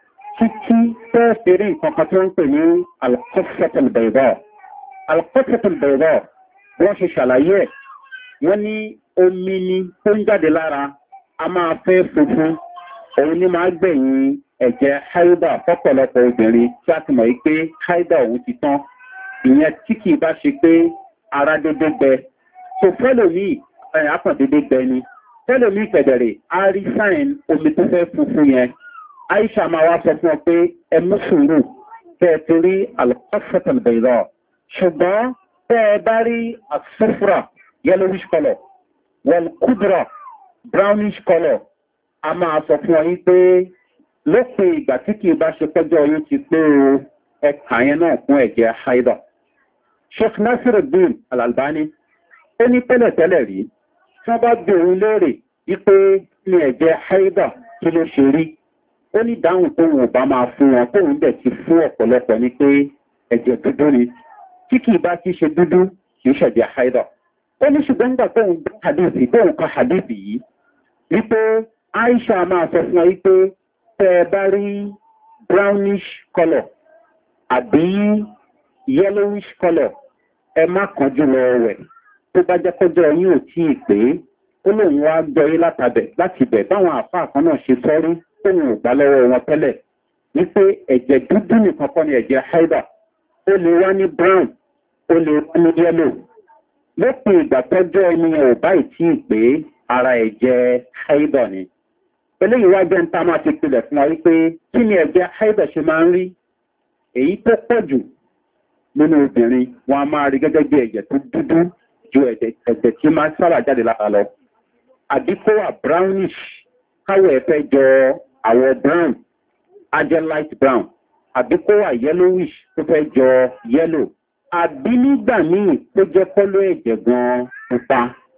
títí tó fèrè nǹkan tó ń pè ní alkọ́tìfẹ́tẹ̀lẹ̀bẹ̀dọ̀. alkọ́tìfẹ́tẹ̀lẹ̀bẹ̀dọ̀ wọ́n ṣe ṣàlàyé ẹ̀ wọ́n ní omi ni tó ń jáde lára a máa fẹ́ funfun òun ní máa gbẹ̀yìn ẹ̀jẹ̀ haida fọ́pọ̀lọpọ̀ obìnrin tí a ti mọ̀ yí pé haida òun ti tán ìyẹn tí kìí bá ṣe pé ara dédé gbẹ so fẹ́lòmí àpọ̀n dédé gbẹ ni fẹ́lòmí pẹ̀dẹ̀rẹ̀ a rí sáìn omi tó fẹ́ funfun yẹn aisha máa wá sọ fún ọ pé ẹ mú sùúrù tẹ́ ẹ ti rí alkọ́fẹ́tàlbẹ̀rọ̀ ṣùgbọ́n tẹ́ ẹ bá rí asufra yellowish colour wọ́n kúdùrà brownish colour a máa sọ fún ọ yí pé lópin ìgbà tí kìí bá ṣe pẹ́jọ́ oyún ti pé o ẹ̀ka yẹn náà fún ẹ̀jẹ̀ haida. sheikh nasiruddin alalbani ó ní tẹ́lẹ̀tẹ́lẹ̀ rí tí wọ́n bá bí òun léèrè wípé ní ẹ̀jẹ̀ haida kí ló ṣe rí ó ní dáhùn tó wọn ò bá máa fún wọn tóun dẹ̀ ti fún ọ̀pọ̀lọpọ̀ ní pé ẹ̀jẹ̀ dúdú ni tí kìí bá ti ṣe dúdú kìí ṣẹ̀jẹ̀ haida. ó ní ṣùgbọ́n nígbà tóun gbọ́ hadithi tóun ka hadithi yìí wípé aisha máa sọ fún ọ wípé tẹ́ bá rí brownish colour àbí yellowish colour ẹ má kánjú lọ rẹ̀ tó bá jẹ́ kọjọ́ yín ò tí ì pé ó lóun wá gbọ́yé láti bẹ̀ báwọn àfáà kan náà ṣe sọ́rí tóun ò gbá lọ́wọ́ wọn tẹ́lẹ̀ wípé ẹ̀jẹ̀ dúdú nìkan kọ́ ni ẹ̀jẹ̀ haida ó lè wá ní brown ó lè wá ní yellow lópin ìgbà tọ́jọ́ ènìyàn ò báyìí tí ì pé ara ẹ̀jẹ̀ haida ni. eléyìí wá jẹ́ ń tá máa ti pilẹ̀ fún wa wípé kí ni ẹ̀jẹ̀ haida ṣe máa ń rí èyí tó pọ̀ jù nínú obìnrin wọn a máa rí gẹ́gẹ́ bí ẹ̀jẹ̀ tó dúdú ju ẹ̀jẹ̀ tí máa sábà jáde lára lọ àbí kó wà brownish káwọ̀ ẹ̀ fẹ́ jọ àwọ̀ brown á jẹ́ light brown àbí kó wà yellowish tó fẹ́ jọ yellow àbí nígbà míì tó jẹ́ kọ́lọ́ ẹ̀jẹ̀ gan-an pupa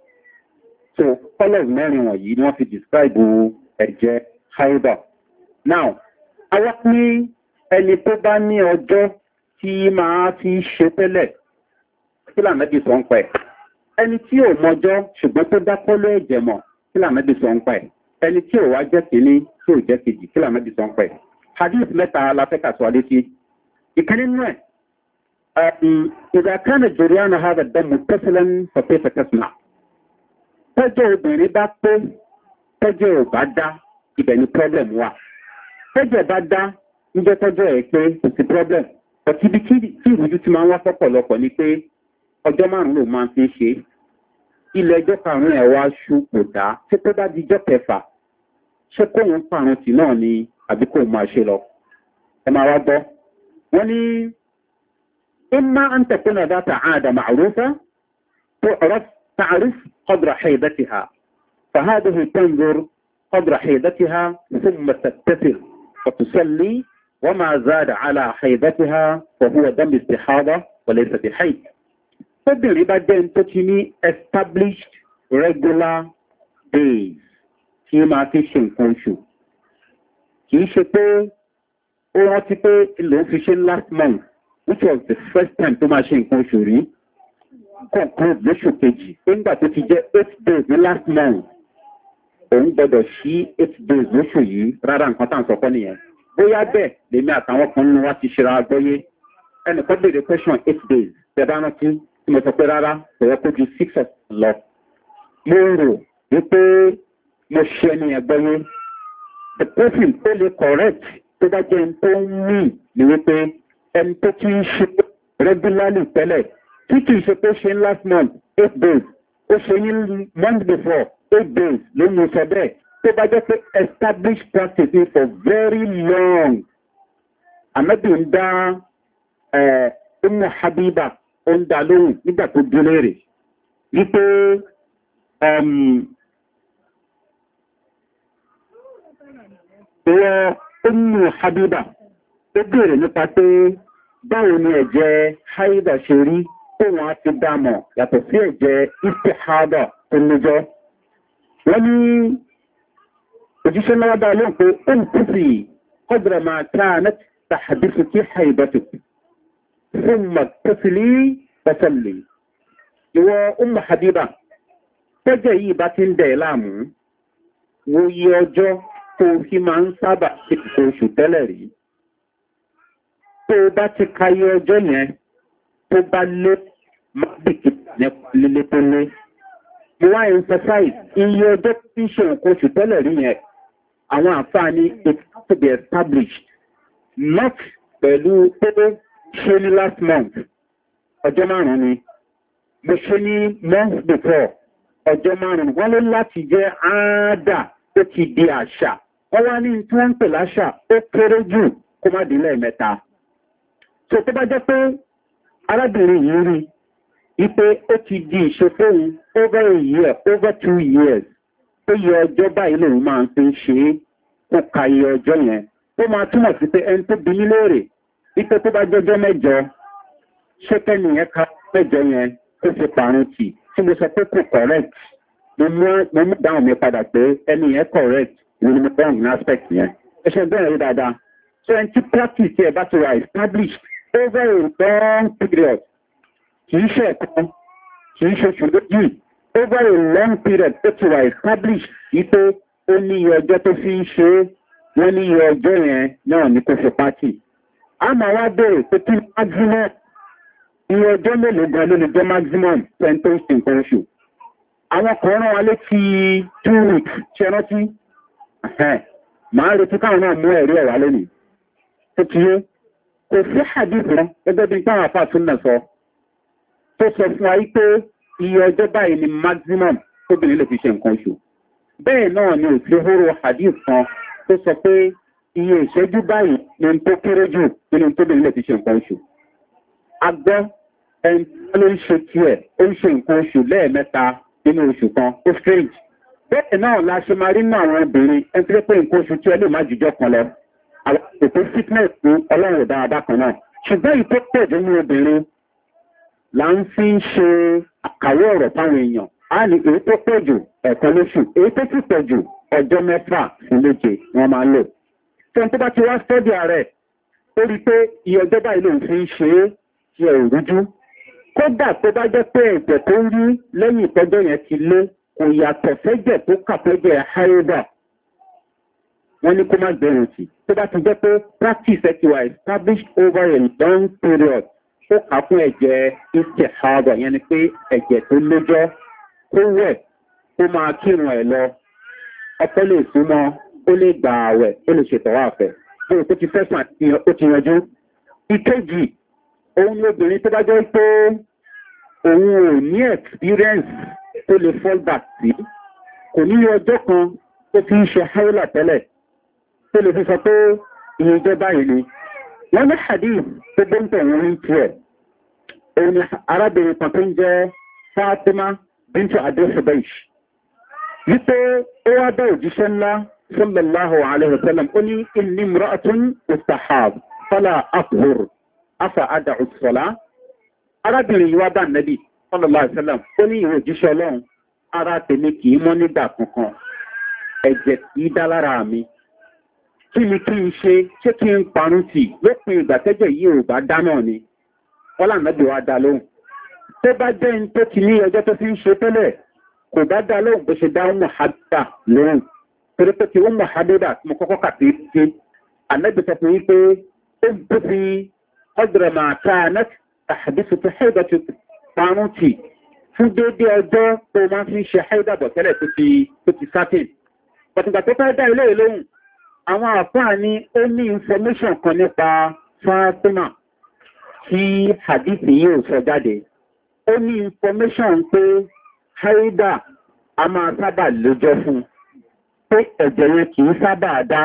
so colours mẹ́rin wọ̀nyí ni wọ́n fi describe ẹ̀jẹ̀ haida. now àwọn ní ẹni tó bá ní ọjọ́ tí máa fi ṣe tẹ́lẹ̀ kí làmẹ́bí sọ ń pẹ̀ ẹni tí ò mọjọ́ ṣùgbọ́n tó dá kọ́lọ́ ẹ̀jẹ̀ mọ̀ kí làmẹ́bí sọ ń pẹ̀ ẹni tí ò wá jẹ́ kìíní tí ò jẹ́ kejì kí làmẹ́bí sọ ń pẹ̀ hadith mẹ́ta la fẹ́ kà sọ létí ìkíní nú ẹ̀ ìdàkánà jòríánà ha dàdá mùtẹ́sílẹ̀ fọ̀fẹ́ fẹ́tẹ́sìnà tẹ́jọ́ obìnrin bá pé tẹ́jọ́ ò bá dá ibẹ̀ ni problem wà tẹ́jọ́ bá dá níjẹ́ tọ́jọ́ ẹ̀ pé kò sí problem ọ̀tí bí tí ìrújú ti máa ń wá pọ̀pọ̀lọpọ̀ ni pé ọjọ́ márùn-ún ló máa fi ń ṣe ilẹ̀ ẹjọ́ karùn-ún ẹ̀ wá ṣú kò dá ṣé tó bá di ijọ́ kẹfà ṣé kóun parun tì náà ni àbí kóun máa ṣe lọ ẹ máa wá gbọ́ wọ́n ní imma an takuna data aada ma'rufa تعرف تعرف قدر حيضتها فهذه تنظر قدر حيضتها ثم تتسل وتصلي وما زاد على حيضتها فهو دم استحاضة وليس بحيض. فبالي بعدين تتني established regular days tí máa fi ṣe nǹkan oṣù kìí ṣe pé ó rántí pé ìlò fi ṣe last month which was the first time tó máa ṣe nǹkan oṣù rí conclude lóṣù kejì pé nígbà tó ti jẹ́ eight days ní last month òun gbọdọ̀ sí eight days lóṣù yìí rárá nǹkan tá à ń sọkọ́ nìyẹn bóyá bẹ́ẹ̀ lèmi àtàwọn kan nínú wa ti ṣe ra gbọ́yé ẹnìkan béèrè question eight days tẹ̀dá rántí tí mo sọ pé rárá bẹ̀rẹ̀ kó ju six of lọ mo rò wípé mo ṣe ẹni ẹgbọ́yé the person tó lè correct tó bá jẹ́ tó ń mí ni wípé ẹni tó ti ń ṣe regularly tẹ́lẹ̀ tí kìí ṣe pé ṣe last month eight days ó ṣe ní month before eight days ló mú sọ bẹ́ẹ̀ tó bá jẹ́ pé established practice for very long àmẹ́bí ń dá ọmọ habiba ó ń dá lóhùn nígbà tó dúró rẹ̀ wípé ìwọ ọmọ habiba ó bèèrè nípa pé báwo ni ẹ̀jẹ̀ haida ṣe rí tó wọn á ti dámọ̀ yàtọ̀ sí ẹ̀jẹ̀ istihada tó níjọ́ wọ́n ní òjíṣẹ́ náà dá lóhùn pé ó ń kúsì kọ́dùrà máa káànà tàbísù kí haibatu fún mọ̀tẹ́sílì pẹ̀sẹ̀lì ìwọ ọmọ habiba tẹ́jẹ̀ yìí bá ti ń dẹ̀ láàmú wo yí ọjọ́ tó fi máa ń sábà ṣe oṣù tẹ́lẹ̀ rí tó bá ti kayé ọjọ́ yẹn tó bá lé mábìkì nípa lílé tó lé mo wá emphasize iye ọjọ́ tí ń ṣe nǹkan oṣù tẹ́lẹ̀ rí yẹn àwọn àǹfààní it has to be established not pẹ̀lú pé ṣe ní last month ọjọ́ márùn-ún ni mo ṣe ní month before ọjọ́ márùn-ún wọ́n ló láti jẹ́ àádà tó ti di àṣà wọ́n wá ní tí wọ́n ń pè láṣà ó kéré jù kó má dín lẹ́ẹ̀mẹ́ta so tó bá jẹ́ pé arábìnrin yìí rí wípé ó ti di ìṣe fóun over a year over two years tó yẹ ọjọ́ báyìí lòun máa ń fi ń ṣe é kó ka iye ọjọ́ yẹn ó máa túmọ̀ sí pé ẹni tó bí ní léèrè wípé tó bá jọjọ́ mẹ́jọ ṣé kẹ́ni yẹn ka mẹ́jọ yẹn tó fi parun tì tí mo sọ pé kò correct mo mú dáhùn mi padà pé ẹni yẹn correct ní mo dáhùn ní aspect yẹn ẹ ṣe bẹ́ẹ̀ rí dáadáa so ẹni tí practice yẹn bá ti wà established over a long period kì í ṣe ẹ̀kan kì í ṣe oṣù lójú over a long period tó ti wà established wípé ó ní iye ọjọ́ tó fi ń ṣe é wọ́n ní iye ọjọ́ yẹn náà ní kò fi pátì a máa wá bèèrè pé kí maximum iye ọjọ́ mélòó gan ló lè jẹ́ maximum ten tó ń ṣe nǹkan oṣù àwọn kan rán wa létí two weeks ṣe rántí màá retí káwọn náà mú ẹ̀rí ẹ̀wà lónìí tó ti yé kò sí hadith rẹ gẹ́gẹ́ bí táwọn afáàtún náà sọ tó sọ fún wa pé iye ọjọ́ báyìí ni maximum tóbìnrin lè fi ṣe nǹkan oṣù bẹ́ẹ̀ náà ni ò sí hóró hadith kan tó sọ pé iye ìṣẹ́jú báyìí ni tó kéré jù nínú tóbìnrin lè fi ṣe nǹkan oṣù a gbọ́ ẹni tó ló ń ṣe tiẹ̀ ó ń ṣe nǹkan oṣù lẹ́ẹ̀mẹ́ta nínú oṣù kan ó strange bẹ́ẹ̀ náà la ṣe máa rí náà àwọn obìnrin ẹni tó pé nǹkan oṣù tí ẹ lè má jùjọ kan lọ àwọn ètò fitness fún ọlọ́run dáadáa kan náà ṣùgbọ́n èyí tó pọ̀ jù ní obìnrin là ń fi ń ṣe àkàwé ọ̀rọ̀ fáwọn èèyàn á ní èyí tó pọ̀ jù ẹ̀kan lóṣù èyí tó sì pọ̀ jù ọjọ́ mẹ́fà sí méje wọ́n máa ń lò tí wọ́n tó bá ti wá sọ́dí ààrẹ ó rí pé iye ọjọ́ báyìí lòun fi ń ṣe é ṣe òrújú kódà tó bá jẹ́ pé ẹ̀jẹ̀ tó ń rí lẹ́yìn ìtọ́jọ́ yẹn ti lé kò yàtọ̀ fẹ́jẹ̀ tó kàpẹ́jẹ̀ haida wọ́n ní kó má gbẹ̀rùn sí tó bá ti jẹ́ pé practice ẹ̀ ti wà established over a long period ó kà fún ẹ̀jẹ̀ istihada yẹn ni pé ẹ̀jẹ̀ tó lójọ́ kó wẹ̀ kó máa kírun ẹ̀ lọ ọpẹ́ lè súnmọ́ ó lè gbà àwẹ̀ ó lè ṣètọ́wọ́ àfẹ́ bó tó ti fẹ́sùn àti ó ti yanjú ìkejì òun lóbìnrin tó bá jẹ́ pé òun ò ní experience tó lè fall back sí kò ní ọjọ́ kan tó fi ń ṣe haila tẹ́lẹ̀ tó lè fi sọ pé ìyẹn jẹ́ báyìí ni wọ́n ní hadith tó gbóǹtẹ̀ wọn ní tiẹ̀ òun ni arábìnrin kan tó ń jẹ́ fatima bintu adéṣubaish wípé ó wá bá òjíṣẹ́ ńlá sallallahu alaihi wasallam ó ní inni mra'atun mustahab fala aqhur afa ad'u as-salah arábìnrin yìí wá bá nabi sallallahu alaihi wasallam ó ní ìwé òjíṣẹ́ ọlọ́run ara tèmi kì í mọ́ nígbà kankan ẹ̀jẹ̀ kì í dá lára mi kí ni kí n ṣe ṣé kí n parun tì lópin ìgbà tẹ́jẹ̀ yìí ò bá dá náà ni wọ́n là nabi wá dá lóhùn tó bá jẹ́ ní tó ti ní ọjọ́ tó fi ń ṣe tẹ́lẹ̀ kò bá dá lóhùn bó ṣe dá ọmọ hadda lóhùn torí pé ti ọmọ hadda mo kọ́kọ́ kà sí sí ànábì sọ fún yín pé ó ń tó fi ọdọ̀rọ̀ máa ká anáà àdísù tó ṣẹ́dọ̀ tó parun tì fún déédéé ọjọ́ tó máa fi ń ṣe haidabọ̀ tẹ́lẹ̀ tó ti tó ti sátìn pàtàkì tó fẹ́ dá ilé ìlóhùn àwọn àfáà ní ó ní information kan nípa Fatima tí hadith yìí ò sọ jáde ó ní information pé haida a máa sábà lójọ́ fún pé ẹ̀jẹ̀ yẹn kì í sábà dá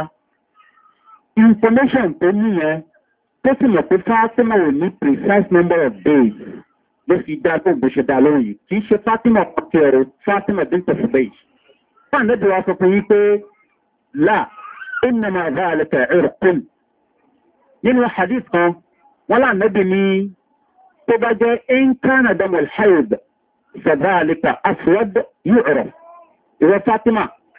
information tó níyẹn tó sì mọ̀ pé Fatima ò ní precise number of days ló fi dá tó bó ṣe dá lóhùn yìí kì í ṣe Fatima pàtẹ ọ̀rọ̀ Fatima bí n tẹ̀sí bẹ́ẹ̀ fún àlejò wa sọ fún yín pé là إنما ذلك عرق nínú hadith kan wọ́n lánàbí ní tó bá jẹ́ in kana dam al-hayd fadhalika aswad yu'raf ìwọ Fatima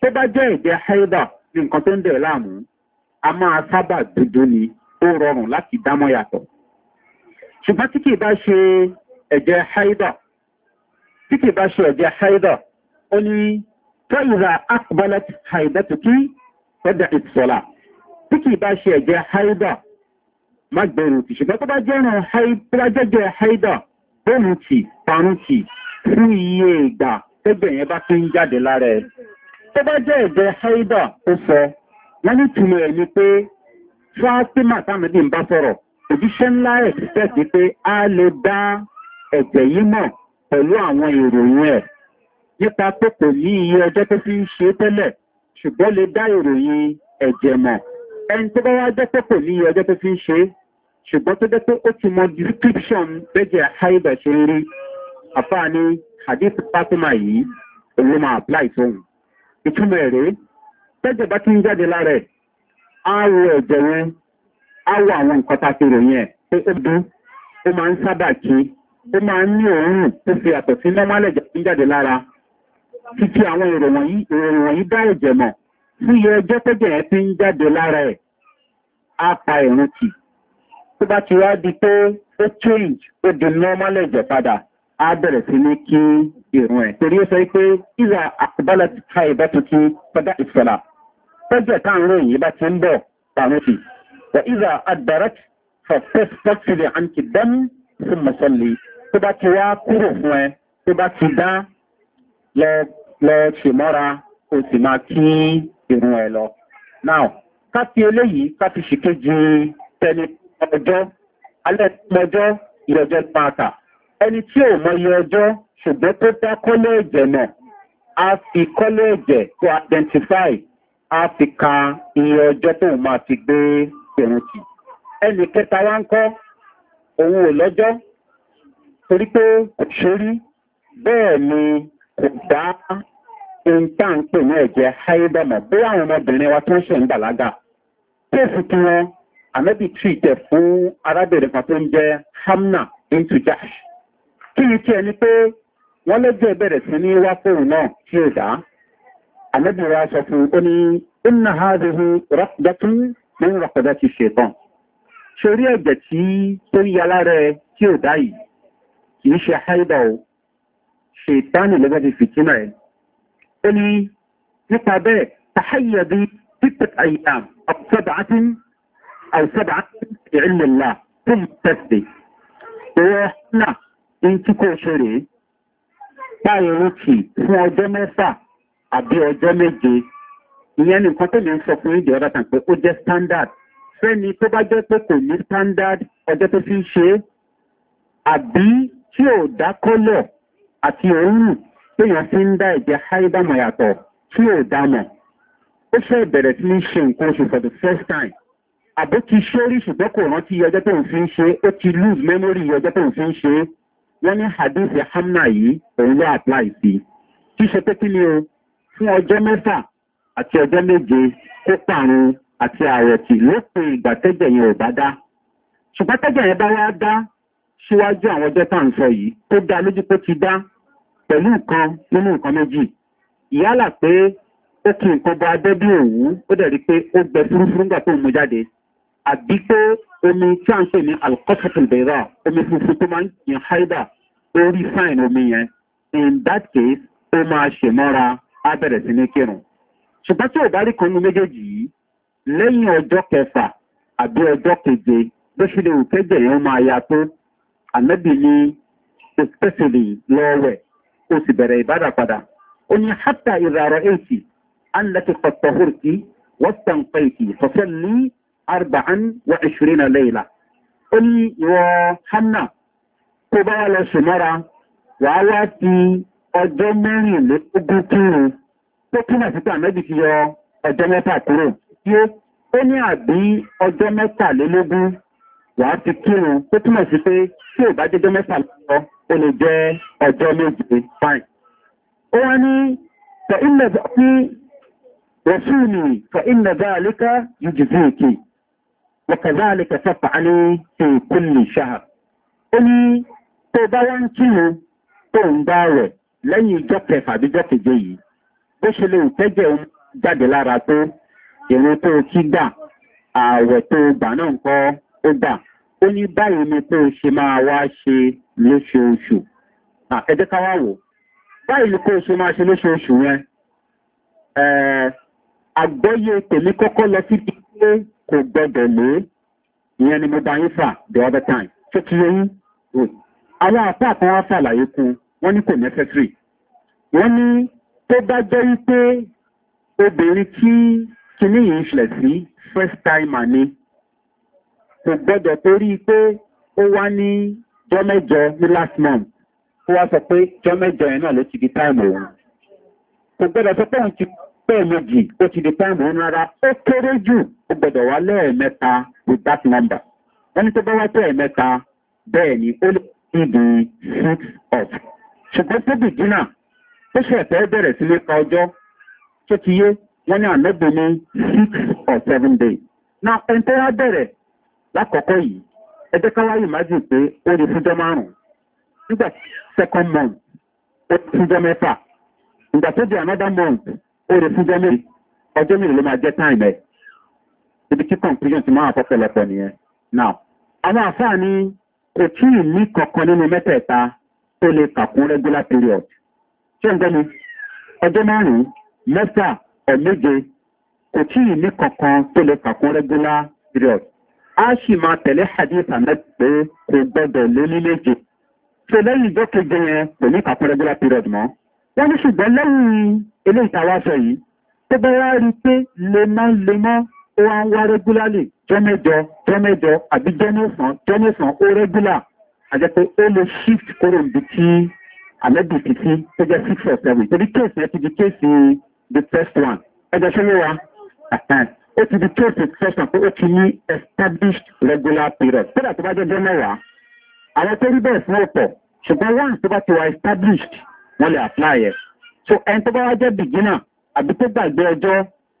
tó bá jẹ́ ẹ̀jẹ̀ haida ní nǹkan tó ń dẹ̀ láàmú a máa sábà dúdú ni ó rọrùn láti dámọ́ yàtọ̀ ṣùgbọ́n tí kìí bá ṣe ẹ̀jẹ̀ haida tí kìí bá ṣe ẹ̀jẹ̀ haida ó ní tó ìrà akbalat haidatuki fẹ́dà ìtìsọ́lá tí kìí bá ṣe ẹ̀jẹ̀ haida má gbẹ̀rù tì ṣùgbọ́n tó bá jẹ́ haida bóòrùn tì parun tì fún iye ìgbà tẹ́gbẹ̀ yẹn bá fi ń jáde lára ẹ̀ tó bá jẹ́ ẹ̀jẹ̀ haida ó sọ wọ́n ní túnmọ̀ ẹ̀ ni pé fátímà tánàbí ń bá sọ̀rọ̀ òjíṣẹ́ ńlá ẹ̀sìtẹ́sì pé a lè dá ẹ̀jẹ̀ yìí mọ̀ pẹ̀lú àwọn ìròyìn ẹ̀ nípa pé kò ní iye ọjọ́ tó fi ń ṣe tẹ́lẹ̀ ṣùgbọ́n lè dá ìròyìn ẹ̀jẹ̀ mọ̀ ẹni tó bá wá jẹ́ pé kò ní iye ọjọ́ tó fi ń ṣe ṣùgbọ́n tó jẹ́ pé ó ti mọ description bẹ́jẹ̀ haida ṣe ń rí àfáà ní hadith fatima yìí òun máa apply sóhun ìtumọ̀ èrè tẹ́jẹ̀ bá ti ń jáde lára ẹ̀ á wo ẹ̀jẹ̀ wọn á wo àwọn nǹkan ta fi ròyìn ẹ̀ pé ó dún ó máa ń sábà kí ó máa ń ní òórùn tó fi àtọ̀ sí normal ẹ̀jẹ̀ tó ń jáde lára títí àwọn ìròyìn wọ̀nyí dá ẹ̀jẹ̀ mọ̀ fún iye ọjọ́ tẹ́jẹ̀ ẹ̀ ti ń jáde lára ẹ̀ á pa ìrun tì tó bá ti wá di pé ó change ó di normal ẹ̀jẹ̀ padà á bẹ̀rẹ̀ sí ní kí ìrun ẹ̀ torí ó sọ pé ìlà àkùbálẹ̀ ti ká ìbá tuntun padà ìfẹ̀là tẹ́jẹ̀ táàrin yìí bá ti ń bọ̀ pàrọ̀ sí wà ìlà àdàrẹ́t fọ̀fẹ́sítọ́sílẹ̀ àǹtí dẹ́mú fún mọ̀sọ́lì tó bá ti wá kúrò fún ẹ tó bá ti dá lọ ṣèmọ́ra kò sì máa kí ìrun ẹ̀ lọ. now ká fi eléyìí ká fi ṣìkejì tẹni ọjọ́ alẹ́ ọjọ́ ìrọ̀jọ́ pàtà ẹni tí ò mọ iye ọjọ́ ṣùgbọ́n tó dá kọ́lé ẹ̀jẹ̀ náà a fi kọ́lé ẹ̀jẹ̀ tó identify a fi ka iye ọjọ́ tó máa fi gbé ìrun tì ẹni kẹta wá ń kọ́ òun ò lọ́jọ́ torí pé kò ṣorí bẹ́ẹ̀ ni kò dá ohun tá à ń pè ní ẹ̀jẹ̀ haidọ̀mọ̀ bí àwọn ọmọbìnrin wa tó ń ṣe ń bàlágà tó fi kí wọn àmẹ́bí tìrìtẹ̀ fún arábìnrin kan tó ń jẹ́ hamna into jash kí ni tí ẹni pé wọ́n lẹ́jọ́ bẹ̀rẹ̀ sí ní wá fóònù náà tí ó dá àmẹ́bí wa sọ fún ó ní inna hadhihi raqdatun min raqdati shaytan ṣorí ẹ̀jẹ̀ tí tó ń yà lára ẹ tí ó dá yìí kìí ṣe haida o ṣètánì lọ́gbẹ́ fi fìtínà ẹ̀ ó ní nípa bẹ́ẹ̀ tàháyàbí títẹ̀ àyàm ọ̀sẹ̀bàátìn àìsẹ̀bàátìn ìrìnlẹ̀lá tó ń tẹ̀sẹ̀ ìwọ̀ náà ń tí kò ṣe rèé báyìí kì fún ọjọ́ mẹ́fà àbí ọjọ́ méje ìyẹn nìkan tó lè ń sọ fún ìdí ọ̀dá tàn pé ó jẹ́ standard fẹ́ni tó bá jẹ́ pé kò ní standard ọjọ́ tó fi ń ṣe àbí tí ò dákọ́lọ̀ àti òórùn téèyàn fi ń dá ẹ̀jẹ̀ haidamọ̀ yàtọ̀ tí ò dámọ̀ ó ṣe ìbẹ̀rẹ̀ tí ń ṣe nǹkan oṣù for the first time àbó ti ṣe rí ṣùgbọ́n kò rántí ọjọ́ tó ń fi ń ṣe ó ti lose memory ọjọ́ tó ń fi ń ṣe wọ́n ní hadith hamna yìí òun ló apply sí tí ṣe pé kí ni o fún ọjọ́ mẹ́fà àti ọjọ́ méje kó pàrun àti àwẹ̀tì lópin ìgbà tẹ́jẹ̀ yẹn ò bá dá ṣùgbọ́n tẹ́jẹ̀ yẹn bá wá dá síwájú àwọn ọjọ́ tá à ń sọ yìí tó dá lójú pé ti dá pẹ̀lú nǹkan nínú nǹkan méjì ìyálà pé ó kí nǹkan bọ abẹ́ bí òwú ó dẹ̀ rí pé ó gbẹ fúrúfúrú nígbà tó ń mú jáde àbí pé omi tí à ń pè ní alcohol bẹ̀rẹ̀ omi funfun tó máa ń yàn haida orí fine omi yẹn in that case ó máa ṣèmọ́ra á bẹ̀rẹ̀ sí ní kírun ṣùgbọ́n tí ò bá rí kan nínú méjèèjì yìí lẹ́yìn ọjọ́ kẹfà àbí ọjọ́ keje bó ṣe lè wù kẹ́jẹ̀ yẹn máa ya tó ànábì ní especially lọ́wẹ̀ ó sì bẹ̀rẹ̀ ìbádà padà ó ní hátà ìràrọ̀ èsì annaki fọ̀tọ̀hùrkì wọ́sàn pẹ̀kì fọ́sẹ̀ ní arba'an wa ishirina leila ó ní ìwọ hanna tó bá wà lọ ṣùmọ́ra wà wá ti ọjọ́ mẹ́rìnlélógún kírun tó túnmọ̀ sí pé ànábì ti yọ ọjọ́ mẹ́fà kúrò tí ó ní àbí ọjọ́ mẹ́tàlélógún wà á ti kírun tó túnmọ̀ sí pé tí ò bá jẹ́jọ́ mẹ́fà lọ ó lè jẹ́ ọjọ́ méje fine. ó wá ní fa ilẹ̀ tí rọ̀ṣùnì fa ilẹ̀ bá àlékà yìí èkè wọ̀kàzá àlékà fẹ́fà á ní ṣe kúlì ṣáà. ó ní tó bá wá ń kírun tó ń bá rẹ̀ lẹ́yìn ìjọ kẹfà àbíjọ́ keje yìí bó ṣe lè tẹ́jẹ̀ jáde lára tó ìrún tó kí gbà ààwẹ̀ tó gbà náà ń kọ́ ó gbà ó ní báyìí ni tó ṣe máa wá ṣe lóṣooṣù ẹ jẹ́ ká wá wò báyìí ni kó ṣe máa ṣe lóṣooṣù yẹn àgbọ́yé tèmi kọ́kọ́ lọ sí pé kò gbọdọ̀ lé ìyẹn ni mo bá yín fà the other time tó ti yẹ yín àwọn àpá kan wá fàlàyé kún wọ́n ní kò necessary wọ́n ní tó bá jẹ́ wípé obìnrin tí kinní yìí ń ṣẹlẹ̀ sí first timer ni kò gbọdọ̀ torí pé ó wá ní jọ́mẹ́jọ ní last month ó wá sọ pé jọ́mẹ́jọ yẹn náà ló ti di time òun kò gbọdọ̀ sọ pé òun ti pẹ́ méjì ó ti di time òun rárá ó kéré jù ó gbọdọ̀ wá lẹ́ẹ̀mẹ́ta with that number wọ́n ní tó bá wá tó ẹ̀mẹ́ta bẹ́ẹ̀ ni ó lè ti di six of ṣùgbọ́n tó bìjínà ó ṣe ẹ̀fẹ́ bẹ̀rẹ̀ sí ní ka ọjọ́ tó ti yé wọ́n ní àlẹ́gbẹ̀ ní six or seven days náà ẹni tó wá bẹ̀rẹ̀ lákọ̀ọ́kọ́ yìí ẹjẹ́ káwáyì májì pé ó rí fúnjọ́ márùn-ún nígbà second month ó rí fúnjọ́ mẹ́fà ìgbà tó di another month ó rí fúnjọ́ méjì ọjọ́ mélòó ló máa jẹ́ time ẹ̀ ibi tí conclusion ti máa fọ́pọ̀lọpọ̀ nìyẹn now àwọn àfáà ní kò tí ì ní kankan nínú mẹ́tẹ̀ẹ̀ta tó lè kàkún regular period ṣé ń gbẹ́ni ọjọ́ márùn-ún mẹ́fà ọ̀ méje kò tí ì ní kankan tó lè kàkún regular period a sì máa tẹ̀lé hadith ahmed pé kò gbọdọ̀ lé ní méje ṣe lẹ́yìn ìjọ keje yẹn kò ní kàkún regular period mọ́ wọ́n ní ṣùgbọ́n lẹ́yìn ilé ìtawáṣọ yìí tó bá wá rí pé lemọ́lemọ́ ó wá ń wá regularly jọ́mẹ́jọ jọ́mẹ́jọ àbí jọ́mẹ́sàn jọ́mẹ́sàn ó regular àjẹpẹ́ ó lè shift kúrò níbi tí àmẹ́bì títí tó jẹ́ six or seven torí kéèsì ẹ ti di kéèsì the first one ẹjọ́ ṣe wé wa ó ti di kéèsì first one pé ó ti ní established regular period kódà tó bá jẹ́ jẹ́ mẹ́wàá àwọn tó rí bẹ́ẹ̀ fún ọ̀pọ̀ ṣùgbọ́n once tó bá ti wà established wọ́n lè apply ẹ̀ so ẹni tó bá wá jẹ́ beginner àbí tó gbàgbé ọjọ́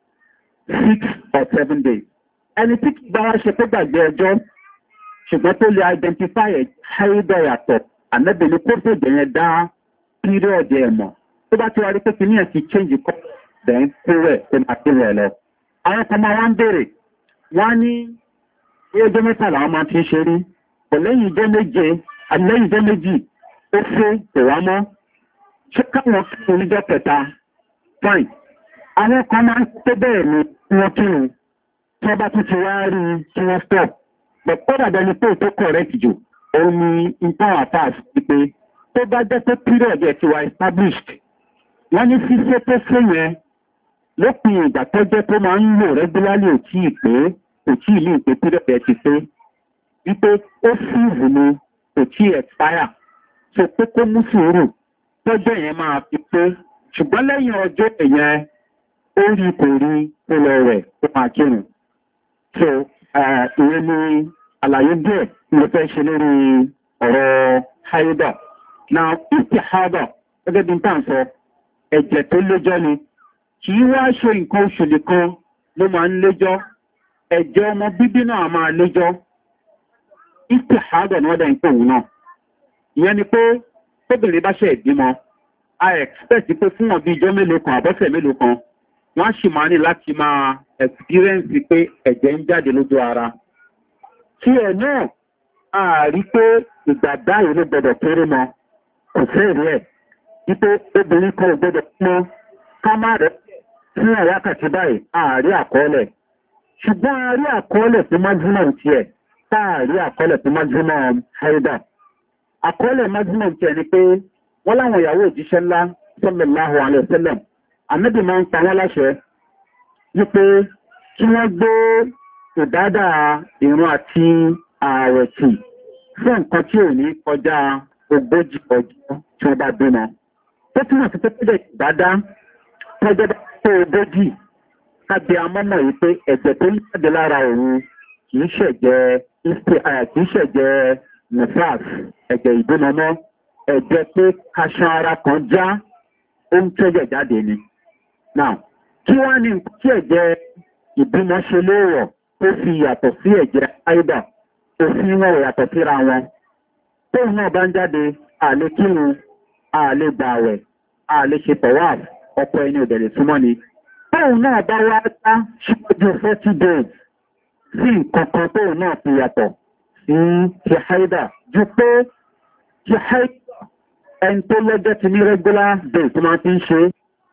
six or seven days ẹni tí bá wá ṣe tó gbàgbé ọjọ́ ṣùgbọ́n tó lè identify ẹ̀ háídọ̀ yàtọ̀ àmẹ́bì ní kó fèdè yẹn dá period ẹ̀ mọ̀ tó bá ti wá rí pé kí ní ẹ̀ ti change kọ́ then kúrò ẹ̀ tó máa kúrò ẹ̀ lọ. àwọn kan máa wá ń bèèrè wọ́n ní ní ọjọ́ mẹ́ta làwọn máa fi ṣe rí kò lẹ́yìn ìjọ́ méje àti lẹ́yìn ìjọ́ méjì ó fẹ́ kò wá mọ́ ṣé káwọn kírun níjọ́ kẹta fine àwọn kan máa ń tó bẹ́ẹ̀ ni wọ́n kírun tí wọ́n bá tún ti wá rí kí wọ́n stop but kódà bẹni pé tó correct jù òun ni nǹkan àtàs pípé tó bá jẹ́ pé period ẹ̀ ti wà established wọ́n ní fífẹ́ tó fẹ́ yẹn lópin ìgbà tó jẹ́ tó máa ń lò regularly ò tí ì pé kò tí ì ní ìpé period ẹ̀ ti pé wípé ó fíìvù ni kò tí ì expire so pé kó mú sùúrù tọ́jọ́ yẹn máa fi pé ṣùgbọ́n lẹ́yìn ọjọ́ èèyàn ó rí kò rí ó lọ rẹ̀ ó máa kírun so ìwé ni àlàyé díẹ̀ mo fẹ́ ṣe lórí ọ̀rọ̀ haida now ìpì haida gẹ́gẹ́ bí n tàn sọ ẹ̀jẹ̀ tó léjọ́ ni kì í wá ṣe nǹkan oṣù nìkan ló máa ń léjọ́ ẹ̀jẹ̀ ọmọ bíbí náà máa léjọ́ ìpì haida ni wọ́n dẹ̀ ń pè òun náà ìyẹn ni pé tóbìnrin bá ṣe ìbímọ a expect pé fún wọn bí ijọ́ mélòó kan àbọ́sẹ̀ mélòó kan wọ́n sì máa ní láti máa experience pé ẹ̀jẹ̀ ń jáde lójú ara tí ẹ̀ náà a rí pé ìgbàdá yìí ló gbọdọ̀ kéré mọ́ kò fẹ́ẹ̀rí ẹ̀ wípé obìnrin kan ò gbọdọ̀ mọ́ ká má rẹ̀ fún àwákàtí báyìí a rí àkọọ́lẹ̀ ṣùgbọ́n a rí àkọọ́lẹ̀ fún maximum tiẹ̀ tá a rí àkọọ́lẹ̀ fún maximum haida àkọọ́lẹ̀ maximum tiẹ̀ ni pé wọ́n láwọn ìyàwó òjíṣẹ́ ńlá sallallahu alaihi wasallam àmẹ́bì máa ń pa wọ́n láṣẹ wípé kí wọ́n gbé ìdádà ìrun àti ààrẹ̀ tì fún nǹkan tí ò ní kọjá ogójì ọjọ́ tí wọ́n bá bímọ. tó túnmọ̀ sí pé ìdádá tọ́jọ́ bá tó ogójì kábí amọ́mọ̀ yìí pé ẹ̀jẹ̀ tó ń jáde lára òun kìí ṣẹ̀jẹ̀ kìí ṣẹ̀jẹ̀ nefas ẹ̀jẹ̀ ìbímọmọ́ ẹ̀jẹ̀ pé kaṣan ara kan já ó ń tẹ́jẹ̀ jáde ni. now kí wá ní tí ẹ̀jẹ̀ ìbímọ ṣe léèwọ̀ tó fi yàtọ̀ sí ẹ̀jẹ̀ àìdà tó fi wọ́n yàtọ̀ síra wọn tóun náà bá ń jáde àlè kírun àlè gbààwẹ̀ àlè ṣe tọ̀wáàf ọ̀pọ̀ ẹni òbẹ̀rẹ̀ súnmọ́ ni tóun náà bá wá dá ṣíwájú forty days sí nǹkan kan tóun náà fi yàtọ̀ sí ti haida ju pé ti haida ẹni tó lọ́jọ́ ti ní regular day tó máa fi ń ṣe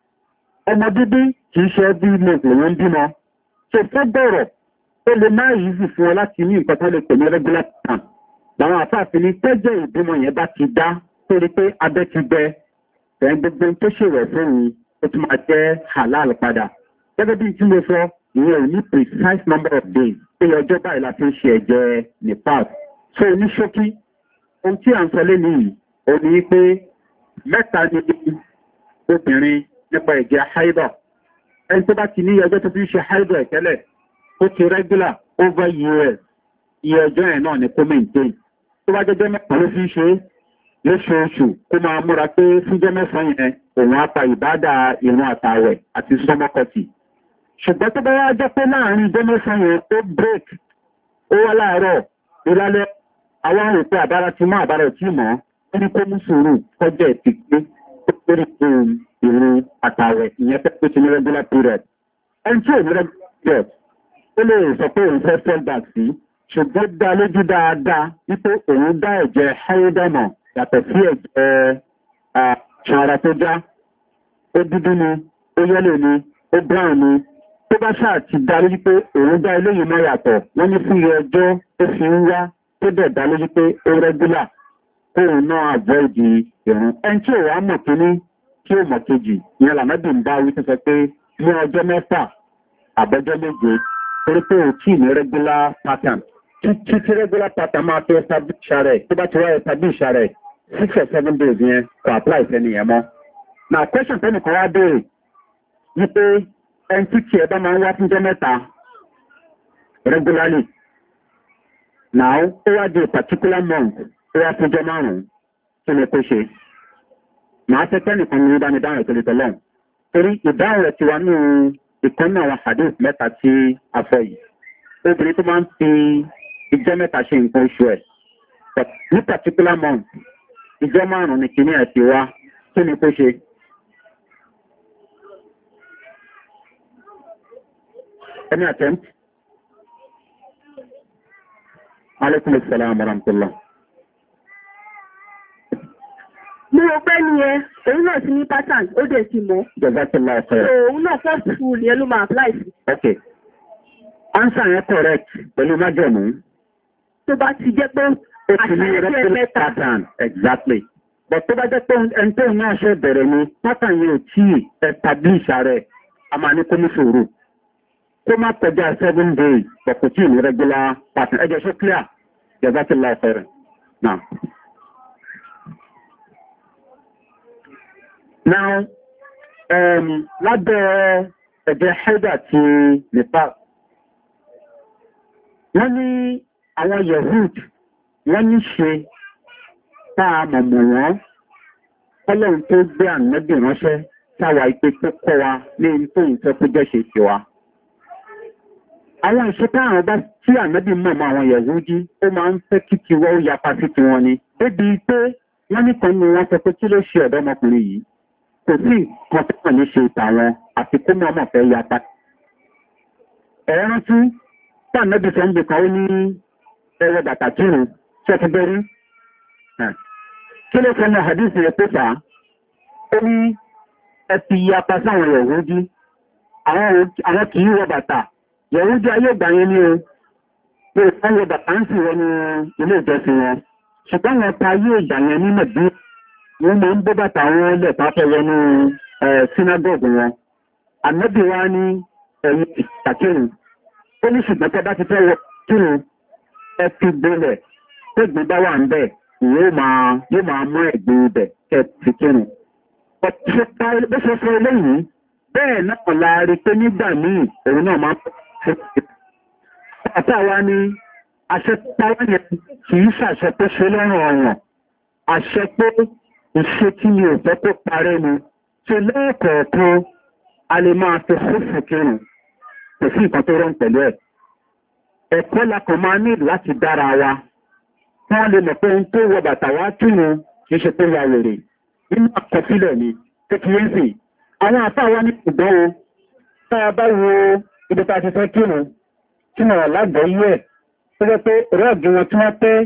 ọmọ bíbí kìí ṣe bí mọ̀gbọ̀n ló ń bímọ tó fẹ́ bẹ̀rẹ̀ ó lè má yìí fún ọ láti ní nǹkan tó lè pè ní regular time làwọn àfáàfin ní tẹ́jẹ̀ ìbímọ yẹn bá ti dá torí pé abẹ́ ti bẹ ẹ̀yìn gbogbo tó ṣèwẹ̀ fún mi ó tún máa jẹ́ halal padà gẹ́gẹ́ bí tí mo sọ ìyẹn ò ní precise number of days pé ọjọ́ báyìí la fi ń ṣe ẹ̀jẹ̀ nepal so ní ṣókí ohun tí à ń sọ lẹ́nu yìí ò ní pé mẹ́ta ni obìnrin nípa ẹ̀jẹ̀ haidọ̀ ẹni tó bá ti ní ọjọ́ tó fi ń ṣe haidọ̀ ẹ̀ tẹ́lẹ̀ ó ti regular over years iye ọjọ́ ẹ̀ náà ni kó maintain tó bá jẹ́jẹ́ mẹ́ta ló fi ń ṣe lóṣooṣù kó máa múra pé fúnjẹ́ mẹ́sàn-án yẹn òun á pa ìbádà ìrún àtàwẹ̀ àti sọmọkọtì ṣùgbọ́n tó bá wá jẹ́ pé láàrin ìjọ mẹ́sàn-án yẹn ó break ó wá láàárọ̀ ìlálẹ́ àwọn àrùn pé àbára ti mọ́ àbára tí mọ́ ó ní kó mú sùúrù kọjá ẹ̀ ti pé ó péré fún ìrún àtàwẹ̀ ìyẹn fẹ́ pé ti ní regular period ẹni tí ò ní regular period ó lè sọ pé òun fẹ́ fell back sí ṣùgbọ́n dá lójú dáadáa wípé òun dá ẹ̀jẹ̀ háyédàmọ̀ yàtọ̀ sí ẹ̀jẹ̀ ṣàrà tó já ó dúdú ni ó yẹ́lò ni ó brown ni tó bá ṣáà ti dá lójú pé òun dá eléyìí mọ́ yàtọ̀ wọ́n ní fún iye ọjọ́ tó fi ń wá tó dẹ̀ dá lójú pé ó rẹ́gúlà kóun náà avoid ìrún ẹni tí ò wá mọ̀ kíní tí ò mọ̀ kejì ìyẹn làmọ́dì ń bá wí tó sọ pé ní ọjọ́ mẹ́fà àbọ́jọ́ méje torí pé ò tí ní regular pattern títí tí regular pattern máa tó establish rẹ̀ tó bá ti wá establish rẹ̀ six or seven days yẹn kò apply sẹ́ni yẹn mọ́. na question tẹ́nì kan wá béèrè ní pé ẹni tí tí ẹ bá máa ń wá fúnjọ́ mẹ́ta regularly now ó wá di a particular month ó wá fúnjọ́ márùn-ún kí ni kó ṣe. màá fẹ́ tẹ́nìkan ní ìdánidáhùn ètò ìtọ́lọ́hùn torí ìdáhùn rẹ̀ ti wá ní ìkànnì àwọn hadith mẹ́ta tí a fọ yìí obìnrin tó máa ń fi ìjọ mẹ́ta ṣe nǹkan oṣù ẹ̀ ní particular month ìjọ márùn-ún ni kìíní ẹ̀ ti wá kí ni kó ṣe. any attempt? alaikum assalam wa rahmatullah. Mo rò pé ní ẹ, òun náà ti ní pattern, ó dẹ̀ ti mọ́. Jazakallah khair. So, òun náà first school yẹn ló máa apply sí. Okay. Answer yẹn correct pẹ̀lú májẹ̀mú. Tó bá ti jẹ́ pé àṣà ẹgbẹ́ pattern exactly. But tó bá jẹ́ pé ẹni tó náà ṣe bẹ̀rẹ̀ ni pattern yẹn ò tí establish rẹ̀ a máa ní kó ní sòrò. Kó má kọjá seven days but kò tí ì ní regular pattern. Ẹ jẹ́ ṣó clear? Jazakallah khair. Now. Now, um, lábẹ́ ẹ̀jẹ̀ haida ti Nepal, wọ́n ní àwọn Yehud, wọ́n ní ṣe táa mọ̀mọ̀ wọ́n, ọlọ́run tó gbé ànábì ránṣẹ́ táwà ipé tó kọ́ wa ní tó ń fẹ́ kó jẹ́ ṣe ti wa. Àwọn ìṣẹ́ táwọn bá tí ànábì mọ̀mọ̀ àwọn Yehudi, ó máa ń fẹ́ kí ti wọ́n yapa sí ti wọn ni. Débi pé wọ́n ní kan ní wọ́n sọ pé kí ló ṣe ọ̀dọ́mọkùnrin yìí. Kò sí kan tó wọ́n ní ṣe ìtàwọn àti kó mọ́ ọmọ fẹ́ yapa. Ẹ̀rọ rántí tànàbí sọ́nbì kan ó ní ẹwọ bàtà kírun ṣe ti bẹ́rí. Kí ló fẹ́ ní àdísì rẹ̀ pé fà á? Ó ní ẹ fi yapa sáwọn Yẹ̀húdí. Àwọn kìí wọ bàtà. Yẹ̀húdí ayé ìgbà yẹn ní o. Pé wọ́n wọ bàtà ń sì wọ ní ilé ìjọsìn wọn. Ṣùgbọ́n wọn ta ayé ìgbà yẹn ní Mẹ̀dí. Wọ́n máa ń bó bàtà wọn lẹ̀ pàápẹ́ wọnú sínágọ́gù wọn. Ànábì wa ní ẹ̀yìn ìtàkìrùn. Ó ní ṣùgbọ́n tẹ́ bá ti fẹ́ wọ kírun ẹ fi gbélẹ̀ tó gbé bá wà ń bẹ̀ yóò máa yóò máa mú ẹ̀gbẹ́ ibẹ̀ kẹ́ fi kírun. Bó ṣe sọ eléyìí bẹ́ẹ̀ náà la rí pé nígbà míì òun náà máa ń ṣe àtàwa ní àṣẹ táwọn yẹn kì í ṣàṣẹ tó ṣe lọ́rùn ọ̀ràn àṣẹ pé ìṣe tí mi ò fẹ́ kó parẹ́ ni ṣe lẹ́ẹ̀kọ̀ọ̀kan a lè máa fi fúfù kírun kò sí nǹkan tó rán pẹ̀lú ẹ̀. Ẹ̀kọ́ la kò máa ní láti dára wa wọ́n lè mọ̀ pé ohun tó wọ bàtà wá kírun kìí ṣe tó ya wèrè nínú àkọsílẹ̀ ni tó kí yẹn sì àwọn àfáà wá ní ìgbọ́n tá a bá wo ibi tá a ti fẹ́ kírun tí wọ́n lágbẹ̀ẹ́ yẹ̀ tó jẹ́ pé rọ́ọ̀gì wọn tí wọ́n tẹ́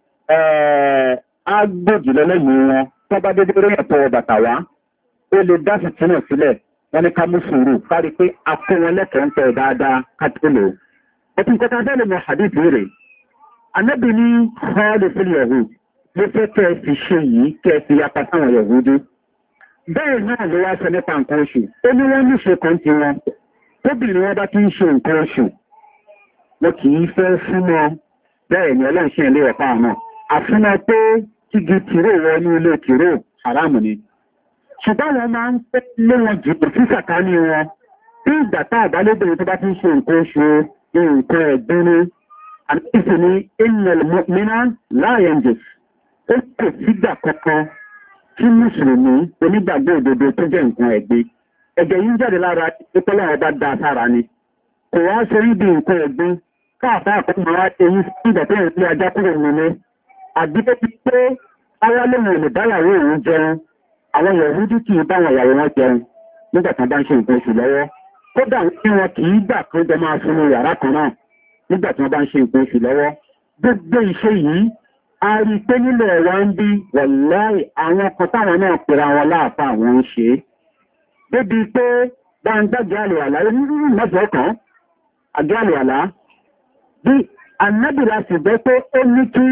á gbòdì lọ́lẹ́yìn wọn tó bá dédé rí ẹ̀tọ́ bàtà wá ó lè dá fìtínà sílẹ̀ wọ́n ní ká mú sùúrù kárí pé a kó wọn lẹ́kọ̀ọ́ ń tẹ̀ dáadáa ká tó lò ó. ẹtù nǹkan tá a fẹ́ lè mọ hadith rẹ̀ anábì ní họ́ọ̀lù fún yẹ̀hù ló fẹ́ kẹ́ ẹ fi ṣe yìí kẹ́ ẹ fi yapa sáwọn yẹ̀hù dé. bẹ́ẹ̀ náà ló wá sọ nípa nǹkan oṣù ó ní wọ́n ní ṣe kan ti wọn tóbìnrin wọn bá ti ń ṣe nǹkan oṣù wọn kì í fẹ́ súnmọ́ bẹ́ẹ̀ ni ọlọ́run ṣe ilé ẹ̀pá náà àfihàn pé kígi tìró wọ ní ilé tìró haramu ni ṣùgbọ́n wọn máa ń pẹ́ lé wọn jùlọ sí sàkání wọn bí ìgbà tá àbálẹ́bìnrin tó bá ti ń ṣe nǹkan oṣù nǹkan ẹ̀gbin ni àti ní inel mìíràn láàyẹ̀njẹ̀ ó kò sígbà kankan tí mùsùlùmí onígbàgbọ́ òdodo tó jẹ́ nǹkan ẹ̀gbin ẹ̀jẹ̀ yìí jáde lára ìpínlẹ̀ ọba da sára ni kò wá ṣe rí bí nǹkan ẹ̀gbin káàfà àkọ́kọ́ wá eyín sí ìgbà tó ń lé ajá kúrò nínú àdúgbò ti pé ayálòmọ̀ olùbáyàwó òun jẹun àwọn yẹ̀húdí kì í báwọn ìyàwó wọn jẹun nígbà tí wọ́n bá ń ṣe nǹkan oṣù lọ́wọ́ kódà tí wọn kì í gbà pé jọ máa fún yàrá kan náà nígbà tí wọ́n bá ń ṣe nǹkan oṣù lọ́wọ́ gbogbo iṣẹ́ yìí a rí i pé nílẹ̀ ẹ̀wà ń bí wọ̀láì àwọn kan táwọn náà pera wọn láàfà àwọn ń ṣe é débi pé dáńgbàgbé àlè àlá mọ́jọ́ kan àgbé àlè àlá bí anábìlà sì gbọ́ pé ó ní kí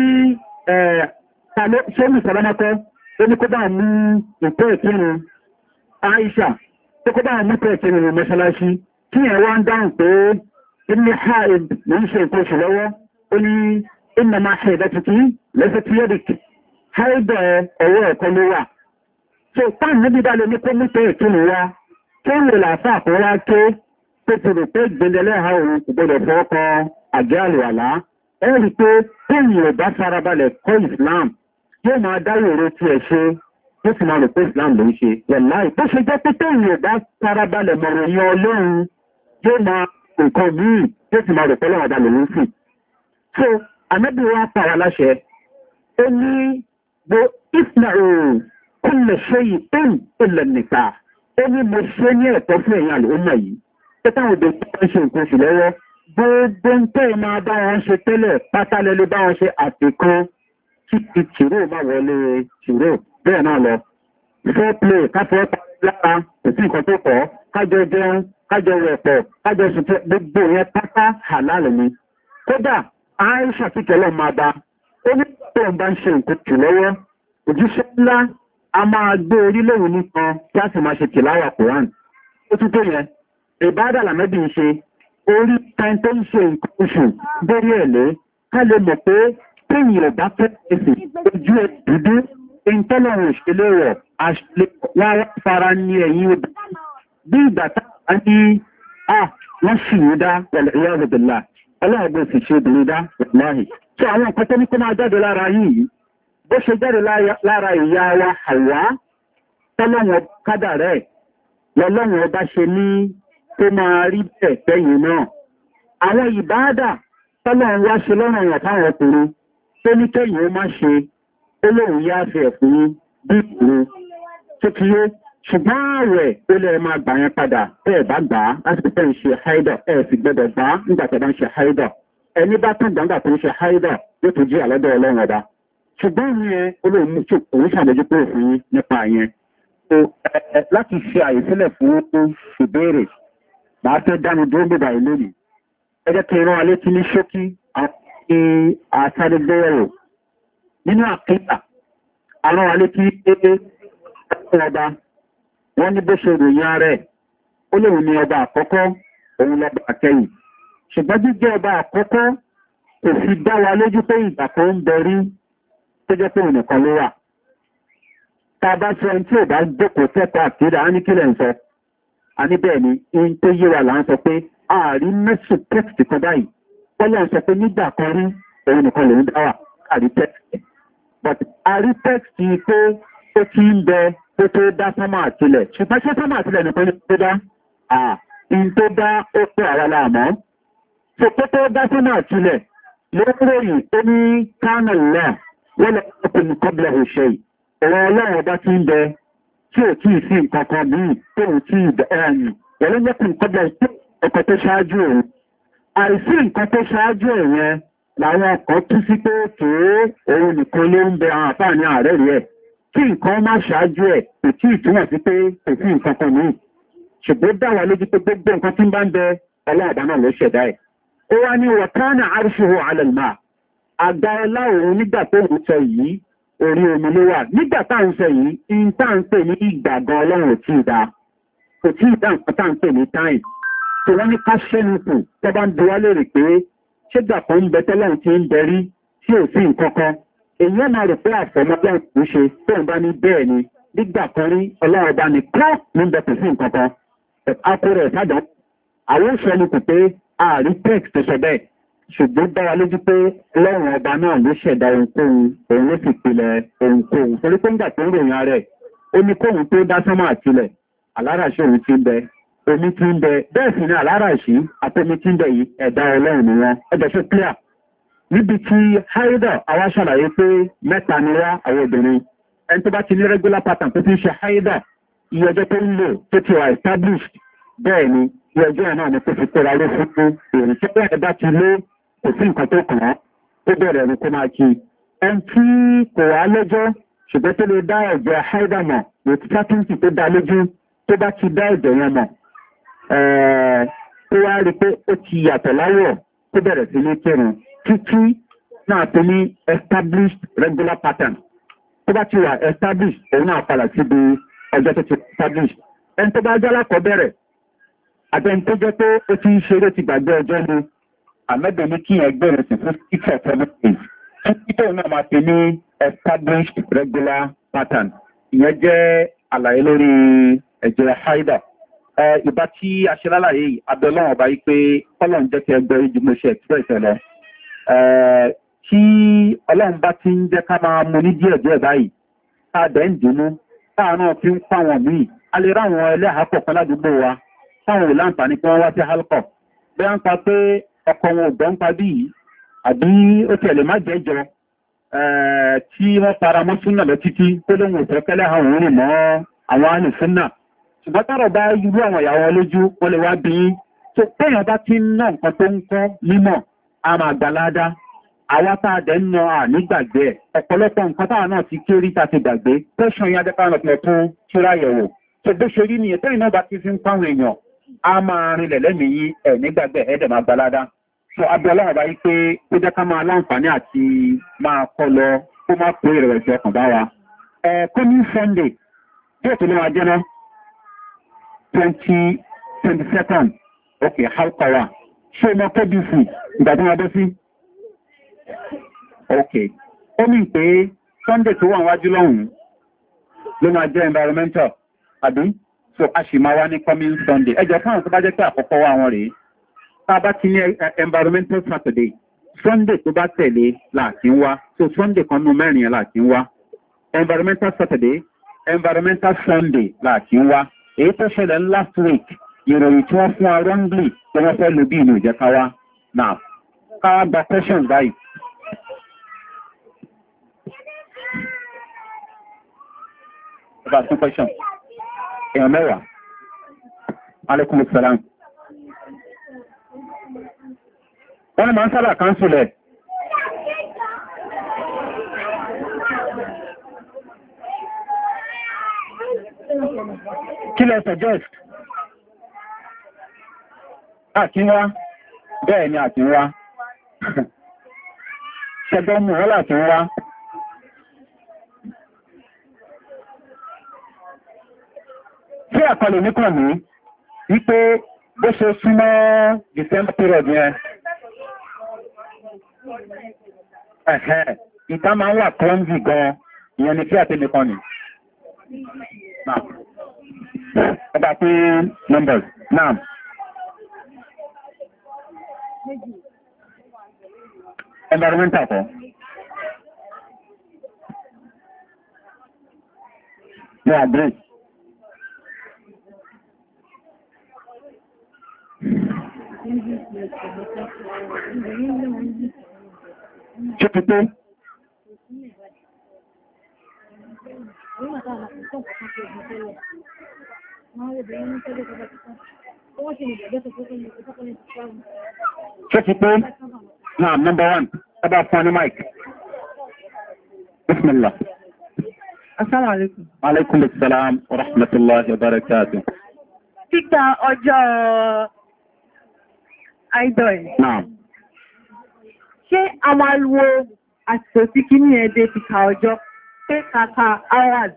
ṣé mi sọ̀rọ̀mọ́kọ́ ó ní kó bá mú ìpẹ́ ìkírun aisha tó kó bá mú ìpẹ́ ìkírun mọ́ṣáláṣí kí ẹ̀ wá ń dáhùn pé inú haid ní ń ṣe nǹkan oṣù lọ́wọ́ ó ní iná máa ṣe ìdá tuntun lẹ́sẹ̀ tí yẹ́dìk haidọ̀ ọwọ́ ẹ̀kọ́ ló wà so táà níbi bá lè ní kó mú ìpẹ́ ìkírun wá kí ń wò láàfà àkọ́wá ké tó ti rò pé gbẹ̀ndẹ̀lẹ́ ha òun kò gbọdọ̀ fọ́ kan àjẹ́ àlùwàlá ẹ rí i pé téèyàn ò bá farabalẹ̀ kọ́ islam yóò máa dáwò oró tí ẹ ṣe yóò sì máa rò pé islam ló ń ṣe wẹ̀láì tó ṣe jẹ́ pé téèyàn ò bá farabalẹ̀ mọ̀rọ̀ yan ọlọ́run yóò máa nǹkan míì yóò sì máa rò pé ọlọ́run ọba lòún sì. so anábì wa pa wá láṣẹ ó ní bo isna'u kulla shay'in illa an-nikah ó ní mo ṣe ní ẹ̀tọ́ fún ẹ̀yìn àlùmọ̀ yìí pé táwọn òde tó ń ṣe nǹkan oṣù lọ́wọ́ gbogbo ń tẹ́ máa bá wọn ṣe tẹ́lẹ̀ pátálẹ́lẹ́ bá wọn ṣe àfikún kí ti tìró máa wọlé tìró bẹ́ẹ̀ náà lọ. fair play káfọ́ lára kò sí nǹkan tó pọ̀ kájọ jẹun kájọ rẹ̀pọ̀ kájọ ṣùtẹ́ gbogbo yẹn pátá halal ni. kódà aisha kíkẹ́lọ́ máa bá ó ní tó ń bá ń ṣe nǹkan jù lọ́wọ́ òjíṣẹ́ ńlá a máa gbé orílẹ̀-èdè nìkan kí a sì máa ṣe tìláwà Quran. ó tún tó yẹn ìbádà làmẹ́bí ń ṣe orí kan tó ń ṣe nǹkan oṣù lórí ẹ̀lẹ́ ká lè mọ̀ pé téèyàn ọ̀bá fẹ́ ẹ̀sìn ojú ẹ̀ dúdú ìntọ́lọ̀rùn ìṣẹ̀lẹ̀ rẹ̀ àṣìlẹ̀ wọ́n fara ní ẹ̀yìn odò bí ìgbà táwọn ní à wọ́n sì ń dá pẹ̀lẹ̀ ìyá ọ̀dọ̀dọ̀là ọlọ́ọ̀gbọ̀n sì ṣe obìnrin dá láàyè tí àwọn nǹkan tó ní kó máa jáde lára yìí bó ṣe jáde lára ìyá wa àwá tọ́lọ́wọ̀n kádà rẹ̀ lọ́lọ́wọ̀n ọba ṣe ní tó máa rí bẹ́ẹ̀ tẹ́yìn náà. Àwọn ìbáádà tọ́lọ̀ ń wá ṣe lọ́rọ̀ ìyàn táwọn ọkùnrin tó ní kẹ́yìn ó má ṣe ó lóun yá fẹ́ fún bí ìrù tó kí yé ṣùgbọ́n ààrẹ ó lẹ́ máa gbà yẹn padà ẹ̀ bá gbà á láti pẹ́ ń ṣe haidọ̀ ẹ̀ sì gbọ́dọ̀ gbà á nígbà tó bá ń ṣe haidọ̀ ẹni bá tún gbàǹgbà tó ń ṣe haidọ̀ yóò tún jí àlọ́dọ̀ ọlọ́run ọba ṣùgbọ́n ìyẹn olóòmù tó òun ṣàmójútó òfin nípa yẹn láti ṣe àyè sílẹ̀ fún ìbéèrè máa fẹ́ dánu dúró gbogbo àìlú rí ẹjẹ́ kí ìran alé tí ní ṣókí àti àtàrígbéyàwó nínú àkíyà àwọn alé tí ọba wọ́n ní bó ṣe ròyìn rẹ̀ ó lè ní ọba àkọ́kọ́ òun lọ́ba àkẹyìn ṣùgbọ́n jíjẹ́ ọba àkọ́kọ́ kò fi dá wa lójú pé ìgbà kan ń bẹ̀rí tó jẹ́ pé òun nìkan ló wà tá a bá sọ ẹni tí ò bá jókòó tẹ́kọ̀ọ́ àkídà á ní kílẹ̀ ń sọ a ní bẹ́ẹ̀ ni in tó yíwa là ń sọ pé ààrí mẹ́sùn text kan báyìí pọ́lọ̀ ń sọ pé nígbà kan rí òun nìkan lòun dáwà àrí text but àrí text pé ó ti ń bẹ tó tó dá sánmà àtìlẹ̀ ṣùgbọ́n ṣé sánmà àtìlẹ̀ nìkan ní tó dá à in tó dá ó pé àwa láàmọ́ so pé tó dá sánmà àtìlẹ̀ lóròyìn tó ní kánà náà wọ́n lọ ọkùnrin kọ́bílẹ̀ òṣèlú òun ọlọ́run ọba ti ń bẹ tí ò tí ì sí nǹkan kan míì tóun tí ẹ̀yìn wọ́n lẹ́kùn kọ́bọ̀ ọkọ̀ tó ṣáájú òun àìsí nǹkan tó ṣáájú ẹ̀yẹn làwọn ọkọ̀ tú sí pé kèé òun nìkan ló ń bẹ àwọn àfáàní ààrẹ rí ẹ̀ kí nǹkan má ṣáájú ẹ̀ kò tí ìtumọ̀ sí pé kò sí nǹkan kan mìíràn ṣùgbọ́n dá wa lójú pé gbogbo nǹkan tí ń bá ń bẹ ọlọ́ọ̀bá náà ló ṣẹ̀dá ẹ̀ ó wá ní wọ̀tánà àríṣòro alẹ́lmà àgbà ọlá òun nígbà tó ń sọ yìí orí omi ló wà nígbà tá à ń sọ yìí in tá à ń pè ní ìgbàgbọ́ ọlọ́run ò tí ì dá kò tí ì dá nǹkan tá à ń pè ní táìm tó wọ́n ní ká ṣẹ́nu kù tó bá ń bi wá lérè pé ṣé gbà kan ń bẹ tọ́lọ́run ti ń bẹrí tí ò sí nǹkan kan èèyàn máa rò pé àfọmọ́lọ́run kò ṣe tó ń bá ní bẹ́ẹ̀ ni nígbà kan rí ọlọ́run bá ní kọ́ ní bẹ kò sí nǹkan kan akóró ìsádàn àwọn ìṣẹ́nu kù pé ààrí tex tó sọ bẹ́ẹ̀ ṣùgbọ́n dára lójú pé lọ́rùn ọba náà ló ṣẹ̀dá ohunkóhun òun ló sì pilẹ̀ ohunkóhun torí pé ńgbà tó ń ròyìn ara ẹ̀ ó ní kóhun tó dá sánmà àtilẹ̀ aláràṣí òun ti ń bẹ omi ti ń bẹ bẹ́ẹ̀ sì ni aláràṣí àtomi ti ń bẹ yìí ẹ̀dá ọlọ́run ni wọn ẹjọ́ ṣe clear níbi tí haida àwa ṣàlàyé pé mẹ́ta ni wá àwọn obìnrin ẹni tó bá ti ní regular pattern tó ti ń ṣe haida iye ọjọ́ tó ń lò tó ti wà established bẹ́ẹ̀ ni iye ọjọ́ náà ni tó fi kóra ló fún èrè tí bẹ́ẹ̀ bá ti lé kò sí nǹkan tó kàn án ó bẹ̀rẹ̀ ní kó máa kí ẹn tí kò wá lọ́jọ́ ṣùgbọ́n tó lè dá ẹ̀jẹ̀ haida mọ̀ with certainty tó dá lójú tó bá ti dá ẹ̀jẹ̀ yẹn mọ̀ tó wá rí pé ó ti yàtọ̀ láwọ̀ tó bẹ̀rẹ̀ sí ní kírun títí náà tó ní established regular pattern tó bá ti wà established òun náà padà síbi ọjọ́ tó ti established ẹni tó bá jẹ́ alákọ̀ọ́bẹ̀rẹ̀ àtẹni tó jẹ́ pé ó ti ń ṣeré ti gbàgbé ọjọ́ ni àmẹ́bẹ̀ ní kí ẹgbẹ́ rẹ̀ sì fún six or seven days títí náà máa ti ní established regular pattern ìyẹn jẹ́ àlàyé lórí ẹ̀jẹ̀ haida ìbá tí a ṣe lálàyé yìí abẹ́lọ́wọ̀n ọba yìí pé ọlọ́run jẹ́ kí ẹgbẹ́ yìí mo ṣe express ẹ̀ lọ tí ọlọ́run bá ti ń jẹ́ ká máa mú ní díẹ̀ díẹ̀ báyìí ká dẹ̀ ń dùnú táwọn náà fi ń pàwọn míì a lè ráwọn ẹlẹ́hàápọ̀ kan ládùúgbò wa táwọn ò láǹfààní pé wọ́n wá sí halkọ̀ bí wọ́n ń pa pé ọkọ̀ wọn ò gbọ́n pa bí yìí àbí ó tẹ̀lé má jẹ́jọ tí wọ́n para mọ́ súnà lọ títí tó lóun ò fẹ́kẹ́lẹ́ àwọn òun rìn mọ́ àwọn àlùsúnà ṣùgbọ́n tọ́rọ̀ bá irú àwọn ìyàwó lójú wọ́n lè wá bí i tó péyàn bá ti ń ná nǹkan tó ń kọ́ mímọ̀ a máa gbà ládá àwa tá a dẹ̀ ń na à nígbàgbé ẹ̀ ọ̀pọ̀lọpọ̀ nǹkan táwọn náà ti kéré tá ti gbàgbé tẹ́sán yẹn adẹ́pá lọ pẹ̀ fún ṣúráyẹ̀wò tó bó ṣe rí nìyẹn tẹ́yìn náà bá ti fi ń pàwọn èèyàn a máa rinlẹ̀ lẹ́mìí yí ẹ̀ nígbàgbé ẹ̀ẹ́dẹ̀ máa gbà ládá so abiola ọba yìí pé ó jẹ́ ká máa láǹfààní àti máa kọ́ lọ kó má pé ìrẹ̀wẹ̀sì ọkàn bá wa ẹ̀ kó ní sunday díẹ̀ tó ló máa jẹ́ náà twenty twenty second okay halkawa ṣe mọ́ kbc ìgbà tí wọ́n dé sí okay ó mì pé sunday tó wà wájú lọ́hùn ló máa jẹ́ environmental àbí so a sì máa wá ní coming sunday ẹjọ́ fáwọn tó bá jẹ́ pé àkọ́kọ́ wá wọn rèé tá a bá ti ní environmental saturday sunday tó bá tẹ̀lé láti ń wá so sunday kan nú mẹ́rin yẹn láti ń wá environmental saturday environmental sunday láti ń wá èyí tó ṣẹlẹ̀ last week ìròyìn tí wọ́n fún wa wrongly tí wọ́n fẹ́ lò bí inú ìjẹ́ká wá now ká gba questions báyìí. About two questions. Èèyàn mẹ́wàá. Alaikum salam. Wọ́n ni máa ń sábà káńsùlẹ̀. Kí lẹ suggest? Àkínwá, bẹ́ẹ̀ ni àkínwá. Ṣẹgbọ́n mú wọ́n lákínwá. Tí àkọlù níkàn ní wípé bó ṣe súnmọ́ December period yẹn. Ẹ̀hẹ́, ìta máa ń wà clumsy gan, ìyẹn ni kí àtẹ́lẹ̀ kan ní. Now, about the numbers. Now, environmental for yeah, great. Check it out. Ṣé ti pé? Now, number one, about funny mic. Bismillah. Assalamu alaikum. Alaikum assalam wa rahmatullahi wa barakatuh. Kíkà ọjọ́ idol. Now. Ṣé a máa wo àsìkò tí kí ní ẹ̀dẹ́ ti ka ọjọ́ pé kàkà hours?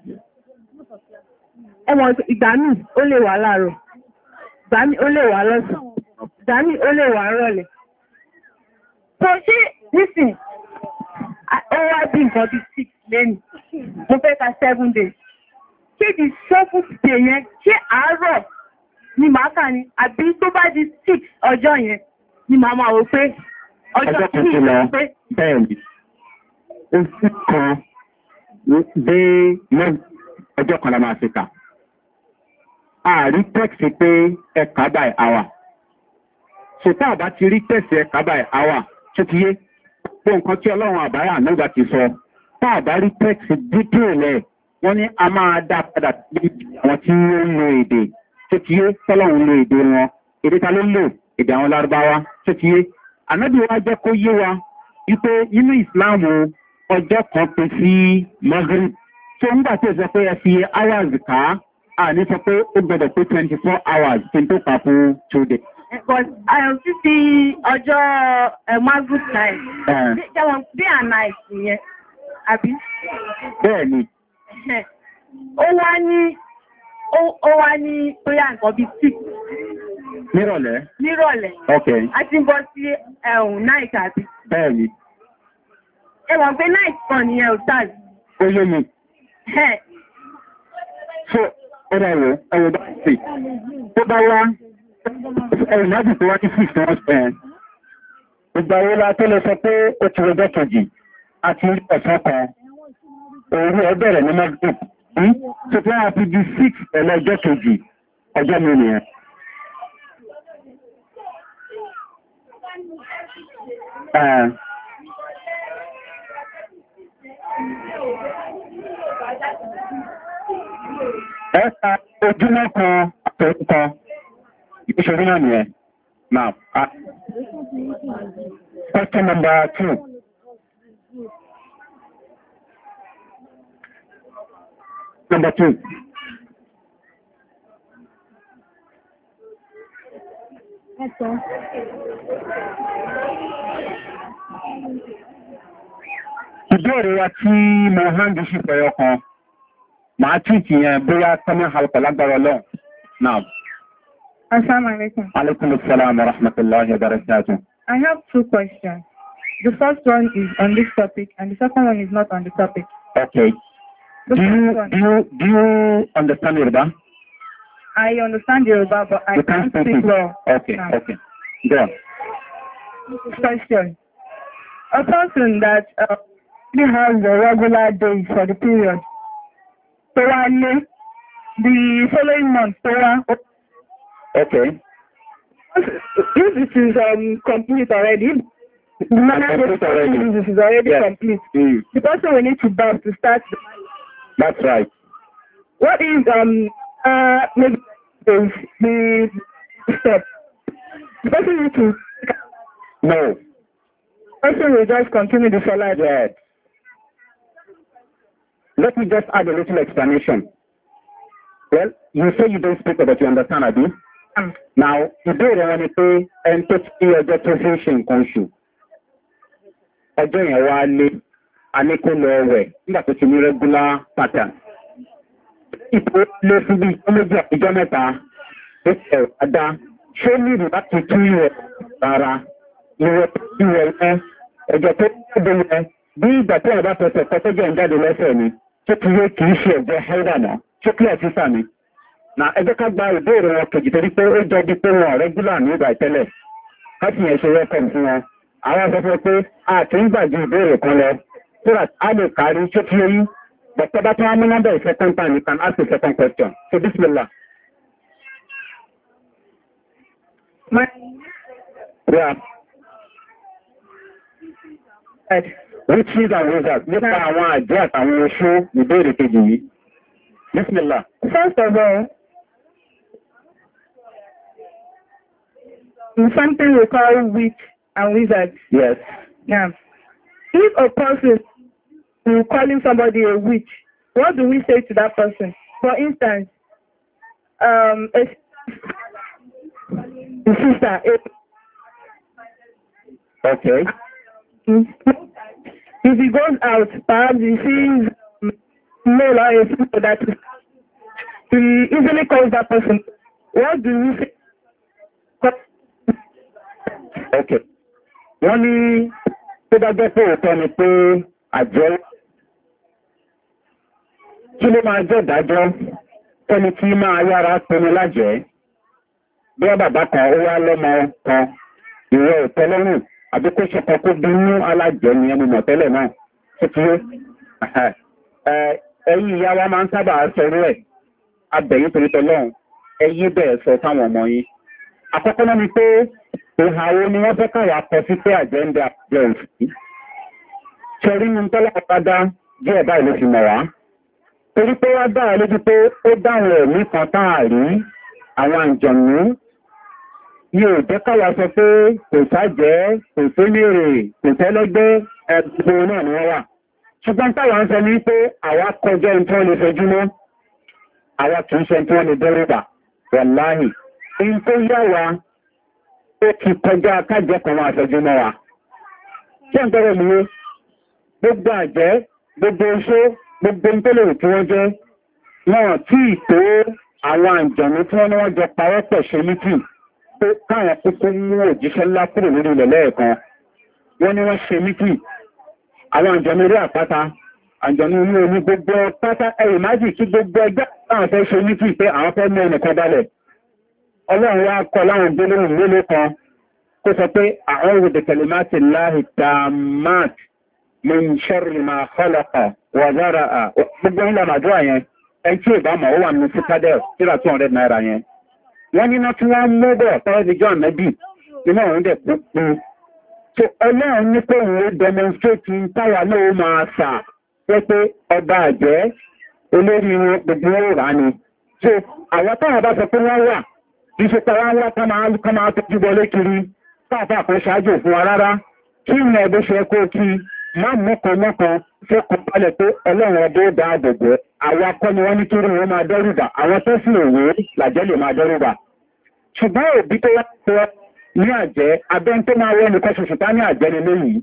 Ẹmọ ìgbà míì ó lè wà láàárọ̀, ìgbà míì ó lè wà lọ́sàn, ìgbà míì ó lè wà rọ̀lẹ́. So ṣé nísìn ó wá bí nǹkan bí six lẹ́nu, mo fẹ́ ka seven days. Ṣé di seventh day yẹn, ṣé àárọ̀ ni màá kà ní, àbí tó bá di six ọjọ́ yẹn ni màá máa wò pé ọjọ́ kí ní ìlú pé. Bẹ́ẹ̀ni, oṣù kan dé ọjọ́ kan la máa ṣe kà. Ààrí tẹ́ẹ̀sì pé ẹ̀ka by hour. Ṣètà àbá ti rí tẹ́ẹ̀sì ẹ̀ka by hour tó ti yé. Pé nǹkan tí ọlọ́run àbáyà nígbà ti sọ. Tá àbá rí tẹ́ẹ̀sì dídé rẹ̀, wọ́n ní a máa dá padà sí àwọn tí ó ń lo èdè. Tó ti yé tọ́lọ́run lo èdè wọn. Èdè ta ló lò èdè àwọn lárúbáwá. Tó ti yé. Ànábì wa jẹ́ kó yé wa wípé nínú ìsìláàmù ọjọ́ kan pín sí Maghrib. Tó ń gbà tí ó sọ pé ẹ fi hours ká á. Ah, ní sọ pé ó gbọdọ̀ pé twenty-four hours tí n tó kà fún two days. But àyàn títí ọjọ́ Maghrib time. Jẹ́wọ̀n bí àná ìsìn yẹn, àbí? Bẹ́ẹ̀ni. Ó wá ní ó wá ní bóyá nǹkan bí six. Nírọ̀lẹ́? Nírọ̀lẹ́. Ok. A ti ń bọ́ sí ẹ̀hùn night àbí? Bẹ́ẹ̀ni. Ẹwọ̀n pé night kan ni ẹ̀ ò tàbí. Ó yé mi. So, ọ̀rọ̀ ẹ̀wọ̀ ẹ̀wọ̀ bá ṣe tó bá wá ẹ̀rìn láti tó wá tí six tó wọ́n spẹ̀ ìgbà wo la tó lọ sọ pé ó ti rọjọ́ kejì àti ẹ̀sán kan òru ẹgbẹ̀rẹ̀ ní mọ́gbọ̀n tó tó wá fi di six ẹlẹ́jọ́ kejì ọjọ́ mi nìyẹn. Ẹ̀ta ojúmọ́ kan àtọ̀ọ̀kan ìṣòro náà nìyẹn. Now, uh, question number two. Number two. Ìbéèrè wa tí mo hàn sí pẹ̀yọ kan. Màá tíìtì yẹn bóyá tọ́mọ́ halkọ̀ lágbára lọ́n. Now. Assalamu alaikum. Alaikum assalam wa rahmatullahi wa barakatuh. I have two questions. The first one is on this topic and the second one is not on the topic. Okay. The do you, one, do you, do you understand Yoruba? I understand Yoruba, but I you can't speak speak it. well. Okay, now. okay. Go on. Question. A person that uh, has a regular day for the period. So the following month, so okay. If it is um, complete already, the complete already. This is already yes. complete. Mm. The person will need to bath to start. The... That's right. What is um uh maybe the, the step? The person needs to. No. The person will just continue the salah. Yes. Let me just add a little explanation. Well, you say you don't speak, but you understand, Abi. Um, now, ìbéèrè wọn ni pé ẹni tó ti ọjọ́ tó fi ń ṣe nǹkan oṣù. Ọjọ́ yẹn wá lé, a ní kó lọ wẹ̀ nígbà tó ti ní regular pattern. Ìpò lé fún bí ìjọ méjì àtijọ́ mẹ́ta, ó ṣe ẹ̀dá. Ṣé ní ìlú láti tún ìwẹ̀ rárá? Ìwẹ̀ tó ti wẹ̀ yẹn, ẹ̀jẹ̀ tó ti dé yẹn, bí ìgbà tí ẹ̀bá fẹsẹ̀ kọ́tọ́jọ́ ìjáde lẹ́sẹ̀ ni, tó ti yé kìí ṣe ẹ̀jẹ̀ hẹ́rà náà, tó kí ẹ̀ sísà ni. Na ẹjẹ́ ká gba ìbéèrè wọn kejì torí pé ó jọ bí pé wọn rẹ́gúlà ní ìgbà ìtẹ́lẹ̀. Káàkiri yẹn ṣe rẹ́kọ̀m fún wọn. Àwọn sọ fún pé a ti ń gbàjú ìbéèrè kan lọ. So that a lè kárí tó kí oyún. But tọ́ba tí wọ́n mú nọ́mbà ì second time, you can ask the second question. So bismillah. My... Yeah. Right. Witches and wizards. Nípa àwọn àjẹ́ àtàwọn oṣó ìbéèrè kejì yìí. Bismillah. First of all, something we call witch and wizard. Yes. Now, if a person is calling somebody a witch, what do we say to that person? For instance, um, a sister. A, okay. If he goes out, perhaps he sees male or a female that he easily calls that person. What do we say? Okay. Wọ́n ní tó bá jẹ́ pé òótọ́ ni pé àjẹ́ kí ló máa jẹ́ ìdájọ́ ẹni tí máa yára pinnu lájẹ́ bí bàbá kan ó wá lọ́mọ kan ìwọ ìtẹ́lọ́rùn àbí kó ṣe kan kó bínú alájẹ́ ni ẹnu mọ̀tẹ́lẹ̀ náà tó tí ẹ̀yìn ìyá wa máa ń sábà sọrú ẹ̀ abẹ̀yìn torí tọ́lọ́run ẹyí bẹ́ẹ̀ sọ fáwọn ọmọ yín. Àkọ́kọ́ náà ni pé ìhàwó ni wọ́n fẹ́ káwà kọ sí pé àjẹ́ndẹ̀ àjẹ́ òfin. Ṣẹ̀rí ní tọ́lá padà díẹ̀ báyìí ló fi mọ̀ wá. Torí pé wá dáa lójú pé ó dáhùn ẹ̀mí kan táàrí àwọn àjọ̀nú. Yóò jẹ́ káwà sọ pé kò sájẹ́, kò sómèrè, kò tẹ́lẹ́gbẹ́ ẹgbẹ́ náà ni wọ́n wà. Ṣùgbọ́n táwà ń sọ ní pé àwa kọjá ẹni tí wọ́n lè fẹjú mọ́. Àwa kìí ṣe tí wọ́n lè dẹ́rẹ́bà. Wàláhì. In tó yá wa, ó ti kọjá kájẹ́ kan máa fẹjú mọ́ wa. Ṣé ń tọ́rọ mi gbogbo àjẹ́, gbogbo iṣẹ́, gbogbo ń tẹ́lẹ̀ tí wọ́n jẹ́, wọ́n tí tó àwọn àjọ̀nú tí wọ́n ní wọ́n jọ pàwọ́pọ̀ ṣe mítì tó káwọn kúkú mú òjíṣẹ́ ńlá kúrò lórí ilẹ̀ lẹ́ẹ̀kan. Wọ́n ní wọ́n ṣe mítì. Àwọn àjọ̀nú orí àpáta, àjọ̀nú inú omi gbogbo pátá ẹ̀rì májì kí gbogbo ẹgbẹ́ àwọn fẹ́ ṣe mítì pé àwọn fẹ́ mú ẹnìkan balẹ̀. Ọlọ́run wá kọ láwọn gbólóhùn mélòó kan kó sọ pé àwọn òdèkẹ̀lẹ̀ máa ti láhì tààmàt min sharri ma khalaqa wa zara'a. Gbogbo ńlá màdúrà yẹn, ẹni tí ìbá mọ̀ ó wà ní citadel tíra two hundred naira yẹn. Wọ́n níná tí wọ́n mú bọ̀ tọ́wọ́ di John Nabi, iná òun dẹ̀ púpù. So ọlọ́run ní pé òun ó demonstrate ń táwà náà ó máa sà pé pé ọba àjẹ́ olórí wọn gbogbo ó rà ni. So àwọn táwọn bá sọ pé wọ́n wà, ìṣe tàwa ńlá ká máa tọ́jú bọlé kiri, káàfà kan ṣáájú fún wa rárá, kí ìrìn ẹ̀bí ṣe kó kí má mọ́kan mọ́kan fẹ́ kan pálẹ̀ pé ọlọ́run ọdọ́ dá àgbègbè àwọn akọni wọn nítorí wọn máa dẹ́rùbà àwọn tó sì òwe làjẹ́ lè máa dẹ́rùbà. Ṣùgbọ́n òbí tó wá pẹ́ ní àjẹ́ abẹ́ tó máa wọ́n nìkan ṣoṣù tá ní àjẹ́ ni léyìí.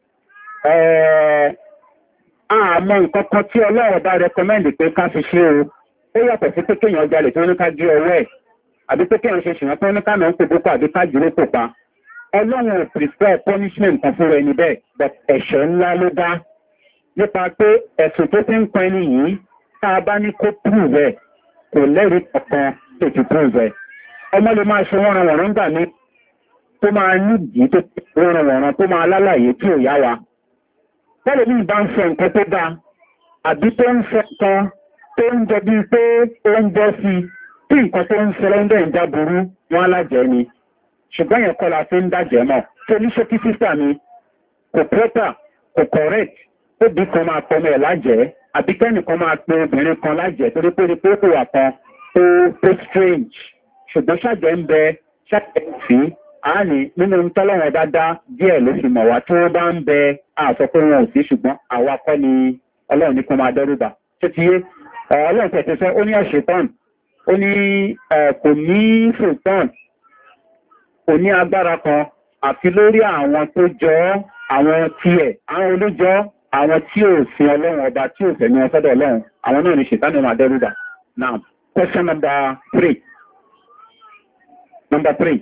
Àmọ́ nǹkan kan tí ọlọ́run bá rẹkọmẹ́ndì pé ká fi ṣe o, ó yàtọ̀ sí pé kéèyàn jalè tó ní ká gé ọwọ́ ẹ̀, àbí pé kéèyàn ṣe ṣìyàn tó ní ká náà ń pè bókò àbí ká jùlọ kò pa. Ọlọ́run ò prescribe punishment kan fún ẹni bẹ́ẹ̀, but ẹ̀ṣẹ̀ ńlá ló dá. Nípa pé ẹ̀sùn tó ti ń pọn ẹni yìí, tá a bá ní kó prove ẹ̀, kò lẹ́rìí kankan tó ti prove ẹ̀. Ọmọ lè máa ṣe wọ́n wọ̀nrán gbà ní tó máa nídìí tó wọ́n wọ̀nrán tó máa lálàyé tí ò yá wa. Tẹ́lẹ̀ ní ìbá ń sọ nǹkan tó dáa, àbí tó ń sọ kan tó ń jọ bíi pé ó ń bọ́ sí tí nǹkan tó ń sọ lọ́ndẹ̀ ń já burú wọn alájẹ́ ni. Ṣùgbọ́n yẹn kọ́ la fi ń dájẹ́ mọ̀. Tó ní ṣókí sísà mi, kò proper, kò correct, ó bí kan máa pọmọ ẹ̀ lájẹ́, àbí kẹ́nìkan máa pe obìnrin kan lájẹ́ torí pé ní pé kò wà kan tó tó strange. Ṣùgbọ́n ṣàjẹ́ ń bẹ ṣàjẹ́ sí àání nínú tọ́lọ́wọ̀n dáadáa díẹ̀ ló fi mọ̀ wá tí wọ́n bá ń bẹ àsọ pé wọn ò sí ṣùgbọ́n àwa kọ́ ni ọlọ́run ní kó máa dẹ́rùbà. Ṣé ti yé? Ọlọ́run tẹ̀sí sọ ó ní àṣetán, ó ní kò ní sultan, kò ní agbára kan àfi lórí àwọn tó jọ àwọn tiẹ̀, àwọn olójọ́, àwọn tí ò sin ọlọ́run ọba tí ò fẹ̀mí ọsọ́dọ̀ ọlọ́run, àwọn náà ni ṣètánì máa dẹ́rùbà. Now, question number three. Number three.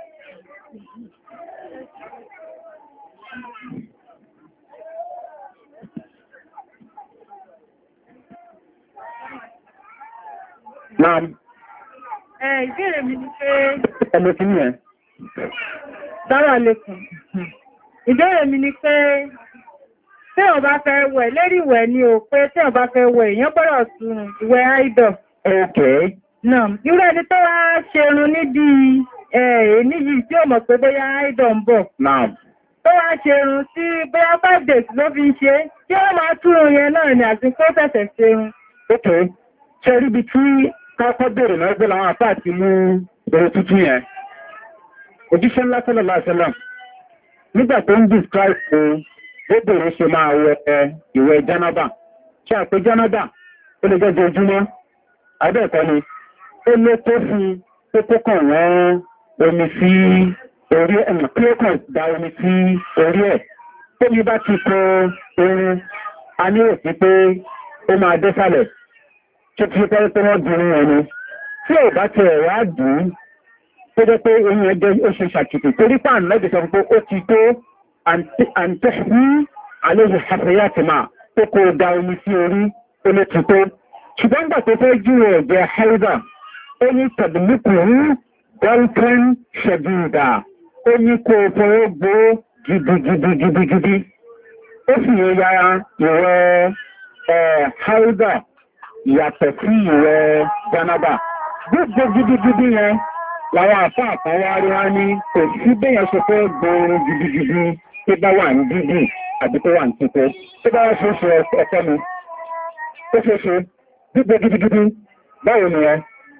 Now, ẹ̀ ìbéèrè mi ni pé ẹmọ kí ní ẹ? Dára lẹ́kùn. Ìbéèrè mi ni pé tí ó bá fẹ́ wẹ̀ lérí ìwẹ̀ ni o pé tí ó bá fẹ́ wẹ̀ èèyàn gbọ́dọ̀ sùn ìwẹ̀ àìdọ̀. Okay. Náà, irú ẹni tó wá ṣerun níbi ẹ̀ẹ́ní yìí tí ó mọ̀ pé bóyá àìdọ̀ ń bọ̀. Now. Tó wá ṣerun sí bóyá five days ló fi ń ṣe, tí ó máa túrun yẹn náà ni àti kó tẹ̀sẹ̀ ṣerun. Okay. Ṣé ríbi tí kákọ́ bèèrè náà gbé láwọn àpá àti mú èrò tuntun yẹn? òjíṣẹ́ ńlá sallallahu alaihi wasallam nígbà tó ń describe fún obìnrin ṣe máa wẹ ìwẹ̀ jánábà ṣe àpé jánábà ó lè jẹ́ ojúmọ́ abẹ́ẹ̀kọ́ ni ó lé tó fi tó tó kàn wọ́n omi sí orí ẹ̀mọ̀ kí ó kàn da omi sí orí ẹ̀ tó ní bá ti kọ orin a ní òsí pé ó máa dé sálẹ̀ tó ti pẹ́ pé wọ́n dùn ẹni tí ò bá ti ẹ̀rọ àdùn tó jẹ́ pé oyún ẹjẹ́ ó ṣe ṣàkìtì torí pàánù lẹ́bí sọ pé ó ti tó àǹtẹ́sí àlejò àfẹ́yàtì máa tó kó da omi sí orí ó lè ti tó ṣùgbọ́n gbà tó fẹ́ jú ẹ̀jẹ̀ haida ó ní tàbílùkùnrin dalton ṣẹ̀dúdà ó ní kó fọwọ́ gbó gidigidigidigidi ó sì yẹ yára ìwẹ̀ haida yàtọ̀ sí ìwẹ̀ janaba gbogbo gidigidi yẹn láwọn àfá àpáwá rí wá ní kò sí bẹ́yàn ṣe fẹ́ gbọ́ọ̀rọ̀ gidigidi tó bá wà ní dídì àbí tó wà ní títẹ́ tó bá ṣe ṣe ẹ̀fẹ́ mi tó ṣe ṣe gbogbo gidigidi báwo ni ẹ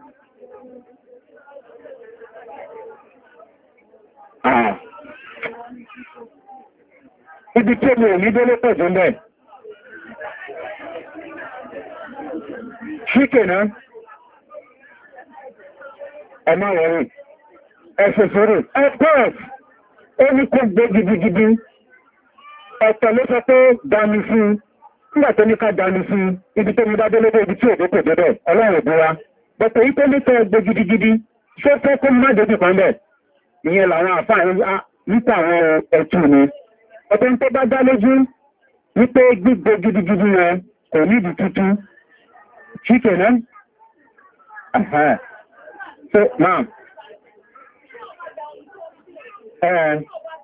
ibi tí mi ò ní délé pọ̀ jù mẹ́ ṣíkè náà ẹmọ́ wọ̀rí ẹ̀ṣẹ̀ṣẹ̀rẹ̀ airport ó ní kó gbé gidigidi ọ̀tọ̀ ló sọ pé dání sí nígbà tó ní ká dání sí ibi tó ní bá dé lóde ibi tí òdó kò dédé ọlọ́run ìbúra bọ̀tọ̀ yí tó ní tẹ́ gbé gidigidi ṣó fẹ́ kó má dédé kan bẹ̀ ìyẹn làwọn àfáà nípa àwọn ẹ̀tù ni ọ̀tọ̀ tó bá dá lójú wípé gbígbé gidigidi yẹn kò níbi tútù ṣíkẹ̀ náà. So, now, uh,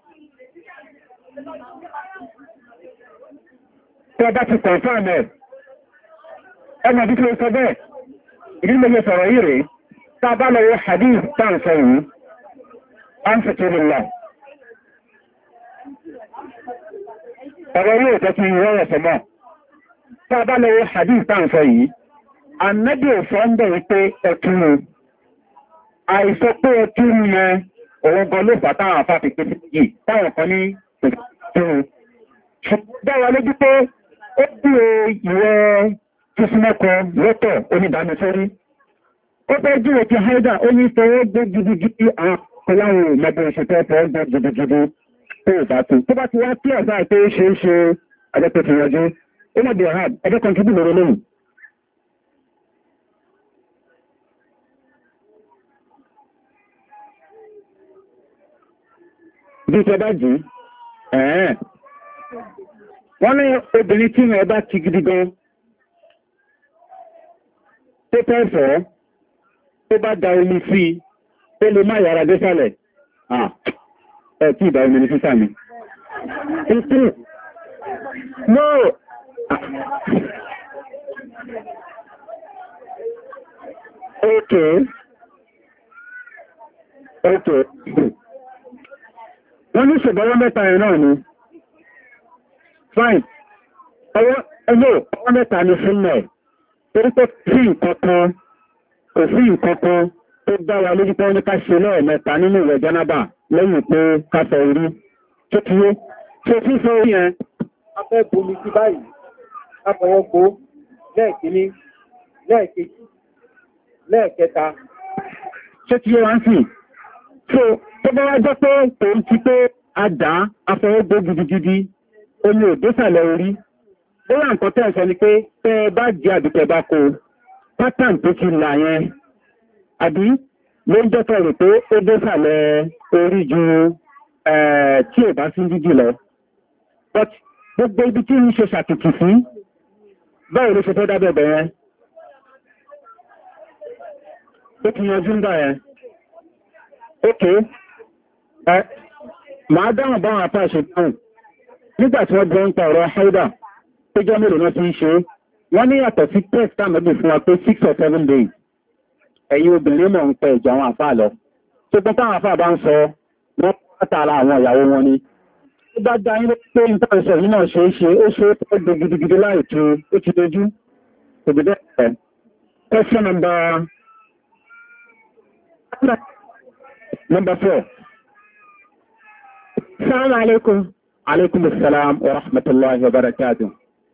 tí ọba ti confirm ẹ̀, ẹmọ bí kí ó sọ bẹ́ẹ̀, ìdí mẹ́yẹ sọ̀rọ̀ yìí rẹ̀, tí a bá lọ́wọ́ hadith tán sọ yìí, an fi tó nílá. Ọ̀rọ̀ yóò tẹ́ kí wọ́n sọ mọ́. Tí a bá lọ́wọ́ hadith tán sọ yìí, annabi ò sọ ń bẹ̀rẹ̀ pé ẹkùnrin àìsọ pé ẹkí ní ẹ òun gan ló fàtà àwọn àfáà pèpè yìí táwọn kan ní ìpínlẹ̀ dáwà lójú pé ó bí o ìwẹ́ túnṣúmọ́kọ lọ́tọ̀ onídàánisórí ó fẹ́ jíwẹ̀ ti haida ó ní fọwọ́ gbé gidigidi àwọn kọláwò mẹ́bẹ̀ ìṣẹ́tẹ́ fọwọ́ gbé gidigidi tó ìbátú tó bá ti wá tí ọ̀sá pé ó ṣe é ṣe àjẹ́pẹ̀ fìyànjú ó mọ̀ bí ọ̀hán ẹjẹ́ kan kíbù lórí lóyìn bí ṣe bá jù ẹ̀ẹ́ wọ́n ní obìnrin tí wọ́n bá ti gidi gan tó pẹ́ẹ̀fẹ́ tó bá da omi sí tó lè má yàrá dé sálẹ̀ ẹ̀ tí ìdá omi ní sísà mi no okay okay wọ́n ní ṣèbọ́wọ́ mẹ́ta ẹ̀ náà ni fine ọwọ́ ẹgbẹ́ ọwọ́ mẹ́ta ni sílẹ̀ torí pé sí nǹkankan kò sí nǹkankan tó dára lójú pé ní ká ṣe lẹ́ẹ̀mẹ́ta nínú ìwẹ̀ jánábà lẹ́yìn pé káfẹ́ orí tó ti yé tó tí fẹ́ orí yẹn afẹ́ bomi sí báyìí afọwọ́gbó lẹ́ẹ̀kíní lẹ́ẹ̀kejì lẹ́ẹ̀kẹta tó ti yé wá ń sì tó bá wá jẹ́ pé tòun ti pé àdá afọwọ́gbó gidigidi omi ò désàlẹ̀ orí ó wà nǹkan tẹ́ ẹ̀sọ́ ni pé tẹ́ bá jẹ́ àdúkẹ́ bá kó pátán tó ti là yẹn àbí ló ń jẹ́tọ̀ rò pé ó désàlẹ̀ orí ju tí ò bá sí dídì lọ but gbogbo ibi tí ń ṣe ṣàtìtì sí báwo ló ṣe fẹ́ dábẹ̀ bẹ̀rẹ̀ ó ti yanjú ń gbà yẹn ok máa dáhùn báwọn apá ṣe dáhùn nígbàtí wọ́n gbọ́n pa ọ̀rọ̀ haida tó jẹ́ mélòó náà ti ń ṣe wọ́n ní yàtọ̀ sí test tàbí fún wa pé six or seven days ẹ̀yin obìnrin mọ̀ ń pẹ ìjọ àwọn àfáà lọ tó gbọ́n táwọn àfáà bá ń sọ wọ́n pátàlá àwọn ìyàwó wọn ni ó bá dá yín pé ń tàbí sọ yìí náà ṣe é ṣe ó ṣe é gbé gidigidi láìtú ó ti dojú kò bí bẹ́ẹ̀ question number number four Assalamu alaikum. Alaikum assalam wa rahmatullahi wa barakatuh.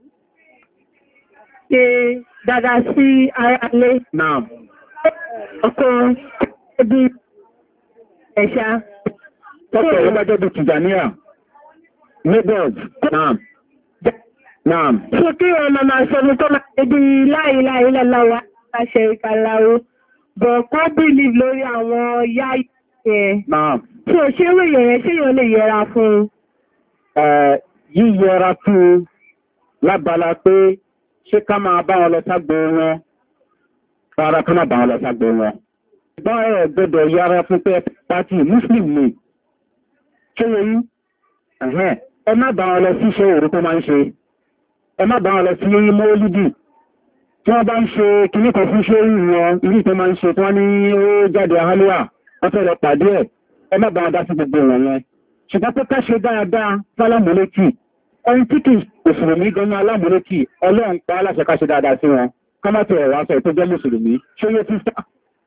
Ṣé dáadáa sí ara lé? Naam. Ọkọ ẹbí ẹ̀ṣá. Tọ́kọ̀ ẹ̀yọ́ bá jẹ́ bí Tìjàníyà. Neighbors. Naam. Naam. Ṣé kí ọmọ máa sọ ní tó máa ṣe bí láìláì lọ́lọ́wọ́ àṣẹ ìkàláwó bọ̀ kó believe lórí àwọn yá ẹ̀. Naam. Ṣé o ṣe wé yẹ̀rẹ̀ ṣé yóò lè yẹra fún un? Yíyẹra fún lábala pé ṣé ká máa bá wọn lọ ságbó wọn rárá ká máa bá wọn lọ ságbó wọn. Bá ẹ̀ gbọ́dọ̀ yára fún pé pàtí Muslim ni ṣé yẹyí ẹ má bá wọn lọ sí iṣẹ́ òru tó máa ń ṣe ẹ má bá wọn lọ sí yẹyí mọ́lídì tí wọ́n bá ń ṣe kìíní kan fún ṣé wọn ìrí tó máa ń ṣe tí wọ́n ní ó jáde ahálùwà wọ́n fẹ́ lọ pàdé ẹ̀ ẹ má bá wọn dá sí gbogbo wọn yẹn ṣùgbọ́n pé ká ṣe dáadáa fálámúlétì ẹni tí kì mùsùlùmí gan-an alámúlétì ọlọ́run pa aláṣẹ ká ṣe dáadáa sí wọn ká má tẹ̀ wá sọ tó jẹ́ mùsùlùmí ṣé yóò tún sá.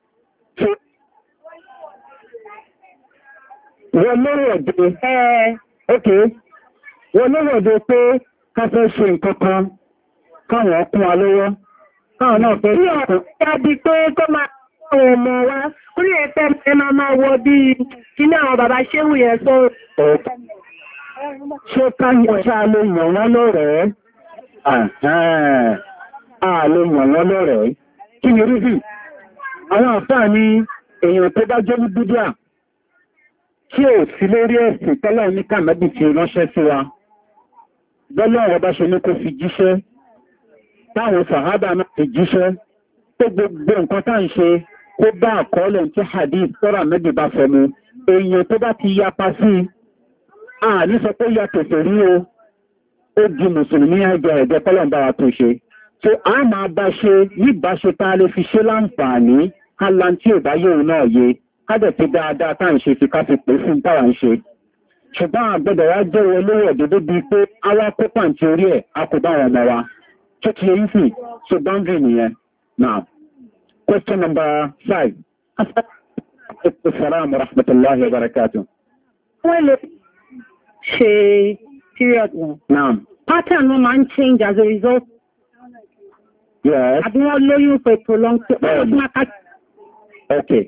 wọ́n lórí ọ̀dọ̀ ẹ́ ok wọ́n lórí ọ̀dọ̀ pé ká fẹ́ ṣe nǹkan kan káwọn kún wa lọ́wọ́ káwọn náà fẹ́ sí ọ̀pọ̀ jáde pé kó máa àwọn ọmọ wa orí ẹ̀fẹ́ ẹ máa máa wọ bí kíní àwọn bàbá ṣéwù yẹn sọ. ṣé káyọ̀ ṣá lè yàn wọ́n lọ́rẹ̀ẹ́ àà lè yàn wọ́n lọ́rẹ̀ẹ́ kí ni rí bí àwọn àfáà ní èèyàn tó bá jẹ́ ní bídíà tí ò sí lórí ẹ̀sìn tọ́lá ní kàmẹ́bì tí ránṣẹ́ sí wa bọ́lá ọ̀rọ̀ bá ṣe ní kó fi jíṣẹ́ táwọn sàhábà náà fi jíṣẹ́ tó gbogbo nǹkan tá ń ṣe kó bá àkọọ́lẹ̀ tí hadith tọ́rà méjì bá fẹ́mu èèyàn tó bá ti yapa sí à ní sọ pé ya tẹ̀sẹ̀ rí o ó di mùsùlùmí ẹgbẹ̀ ẹ̀jẹ̀ pọ́lọ̀mbára tó ṣe so a máa bá ṣe níbáṣe tá a lè fi ṣe láǹfààní kálá tí ò bá yóò náà yé kádẹ̀ tí dáadáa tá ń ṣe fi ká fi pè fún táwa ń ṣe ṣùgbọ́n àgbẹ̀dẹ̀ wá jẹ́ olówó ẹ̀dọ́dọ́ bíi pé àwa kópa ní orí ẹ̀ a kò bá wọn ọmọ wa tó ti yẹ yín so boundary nìyẹn now. Question number five. Assalamu rahmatullahi wa barakatuh. Wọ́n lè ṣe period wọn. Naam. Pattern wọn máa ń change as a result. Yes. Àbí wọ́n lóyún for a prolonged period. Okay.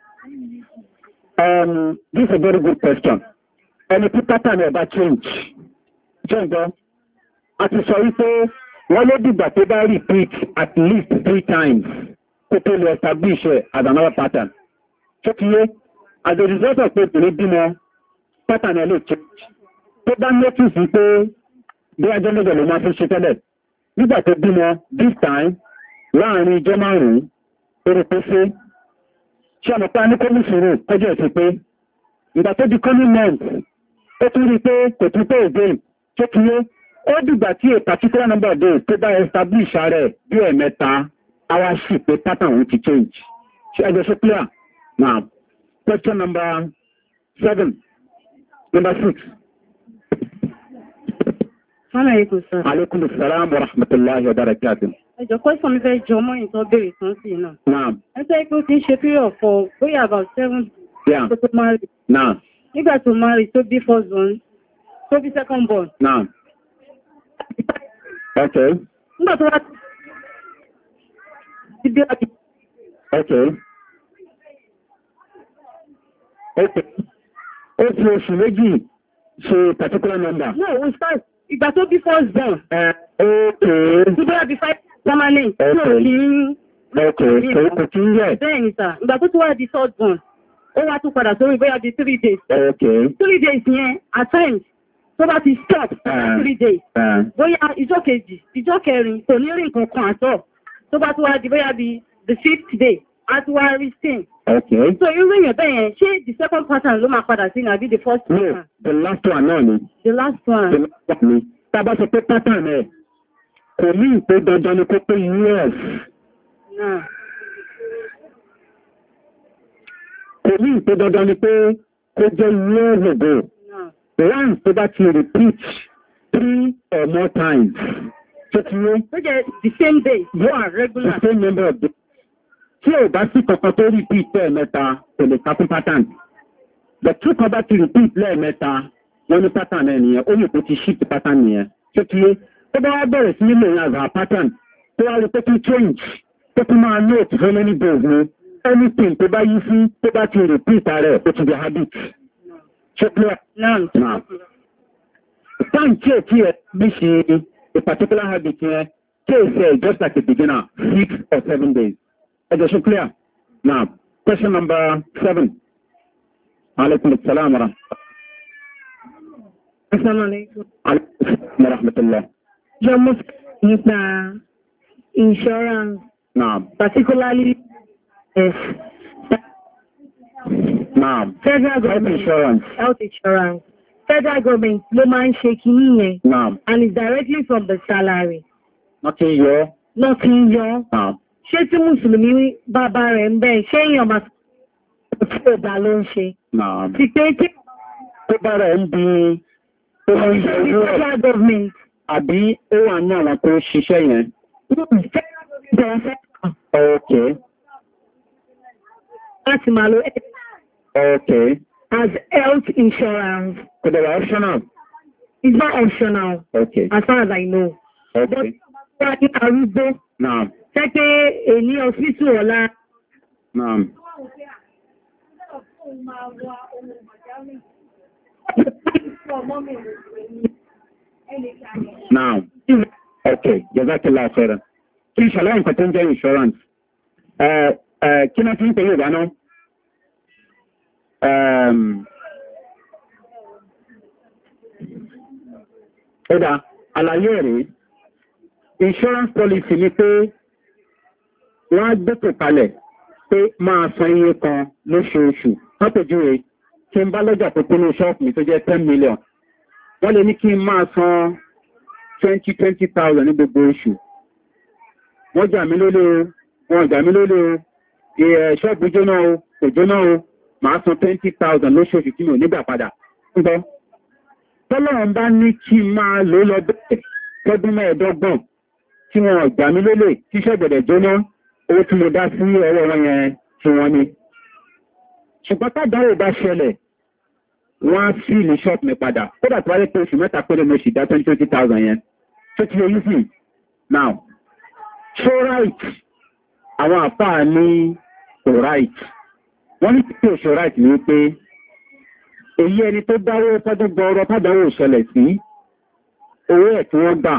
Um, this is a very good question. Ẹni tí pattern ẹ̀ bá change. Jẹ́ǹgbọ́, a ti sọ wípé wọ́n ló dìgbà tó bá repeat at least three times. To to establish it as another pattern. So as a result of it, the bímọ pattern ẹ̀ lè change. Tó bá notice wípé bí ajọ́ mẹ́jọ ló máa fi ṣe tẹ́lẹ̀. Nígbà tó bímọ this time láàrin ijọ́ márùn-ún orí pé ṣe ṣe àmọ́ pé a ní kó ní sùúrù kọjọ́ ìsìn pé ìgbà tó di coming month ó tún rí pé kò tún pé again tó kíyé ó dìgbà tí a particular number of days tó bá establish rẹ̀ bí ẹ̀mẹ́ta our ship, the pattern will change. So, I just clear. Now, question number seven. Number six. Alaikum salam. Alaikum salam wa rahmatullahi wa barakatuh. Ẹjọ́ question mi fẹ́ jọ mọ́ ìtọ́ bèèrè tán sí náà. Naam. Ẹ sẹ́ pé ó ti ń ṣe period for bóyá about seven yeah. tó tó marry. Naam. Nígbà tó marry tó bí first born, tó bí second born. Naam. Okay. Nígbà tó wá Okay. Okay. Ó fi oṣù méjì ṣe particular number. No, we start. Ìgbà tó bí first born. Uh, okay. Tó bóyá bí five permanent. Okay. Okay. Kò tí ń yẹ. Bẹ́ẹ̀ni sà, ìgbà tó tó wá di third born. Ó wá tún padà sórí bóyá bí three days. Okay. Three days yẹn, at times, tó bá ti stop for three days. Bóyá ìjọ́ kejì, ìjọ́ kẹrin, kò ní rí nǹkan kan àtọ̀. Tó bá tó wá di bóyá bí the fifth day, á tún wá rí stain. Okay. So irú èèyàn bẹ́ẹ̀ yẹn, ṣé the second pattern ló máa padà sí ní àbí the first pattern? No, the last one náà ni. The last one. The last one ni. Tá a bá sọ pé pattern ẹ̀, kò ní ìpé dandan ni kó pé years. Náà. Kò ní ìpé dandan ni pé kó jẹ́ years ago. Náà. Once tó bá ti repeat three or more times. So to you, so the same day, you are regular. The same number of days. Tí ò bá sí kankan tó repeat lẹ́ẹ̀mẹ́ta, kò lè kakún pattern. The two kan bá ti repeat lẹ́ẹ̀mẹ́ta, wọ́n ní pattern ẹ̀ nìyẹn ó yẹ kó ti shift pattern nìyẹn tó ti yé tó bá wá bẹ̀rẹ̀ sí nílò ìyẹn àgbà pattern tó wá rí pé kí change tó tún máa note how many days ni anything tó bá yí sí tó bá ti repeat rẹ̀ ó ti di habit. ṣé clear? náà time tí ò tí ẹ bí ṣe a particular habit yẹn case ẹ just like a beginner six or seven days. ẹ jẹ́ ṣe clear? now question number seven. alaikum assalam wa rahmatulah. Assalamu alaikum. alaikum wa rahmatulah. Jọmọ́ nípa insurance. Naam. Particularly if Naam. Federal government health insurance. Health insurance. Federal government ló máa ń ṣe kìíní yẹn. Naam. And it's directly from the salary. Nothing yọ. Nothing yọ. Naam. Ṣé tí Mùsùlùmí bàbá rẹ̀ ń bẹ̀ ṣé èèyàn máa tí ò bá ló ń ṣe? Naam. Ti pé tí tó bá rẹ̀ ń di tó máa ń yọ owó ẹ̀ federal government. àbí ó wà ní àwọn tó ń ṣiṣẹ́ yẹn. Federal government Okay. láti máa lo Okay. as health insurance. Could they be optional? It's not optional. Okay. As far as I know. Okay. But wọ́n ní arúgbó. Naam. Ṣé pé èní ọ́fíìsì ọ̀la. Naam. Now, okay, Jazakallah khairan. Kí n ṣàlàyé nǹkan tó ń jẹ́ insurance? Kí náà fi ń pè yóò bá náà? Ẹ̀dà, àlàyé rẹ̀, insurance policy ni pé wọ́n á gbẹ́tò kalẹ̀ pé máa san iye kan lóṣooṣù. Látòjúwe, kí n bá lọ́jà tó kúnnú ṣọ́ọ̀pù mi tó jẹ́ ten million. Wọ́n lè ní kí n máa san twenty twenty thousand ní gbogbo oṣù. Wọ́n jà mí lólé o, wọ́n jà mí lólé o, ṣọ́ọ̀bù jóná o, kò jóná o, máa san twenty thousand lóṣooṣù tí mi ò nígbà padà. Ńgbọ́. Tọ́lọ́run bá ní kí n máa lò lọ bẹ́ẹ̀ tọ́dún mẹ́ẹ̀ẹ́dọ́gbọ̀n tí wọ́n jà mí lólé tí ṣọ́ọ̀bẹ̀dẹ̀ jóná, owó tí mo dá sí ọwọ́ wọn yẹn tí wọ́n ní. Ṣùgbọ́n tàdáwò bá ṣẹlẹ̀, wọ́n á sí ní ṣọ́ọ̀pù mi padà. Kódà tó wáyé pé oṣù mẹ́ta péré mo sì dá twenty twenty thousand yẹn. Tó ti yẹ yìí now ṣó right àwọn àfáà ní kò right. Wọ́n ní pé òṣò right ní pé èyí ẹni tó dáwó tọ́dún gbọ́ọ̀rọ̀ tàdáwò ṣẹlẹ̀ sí owó ẹ̀ tí wọ́n gbà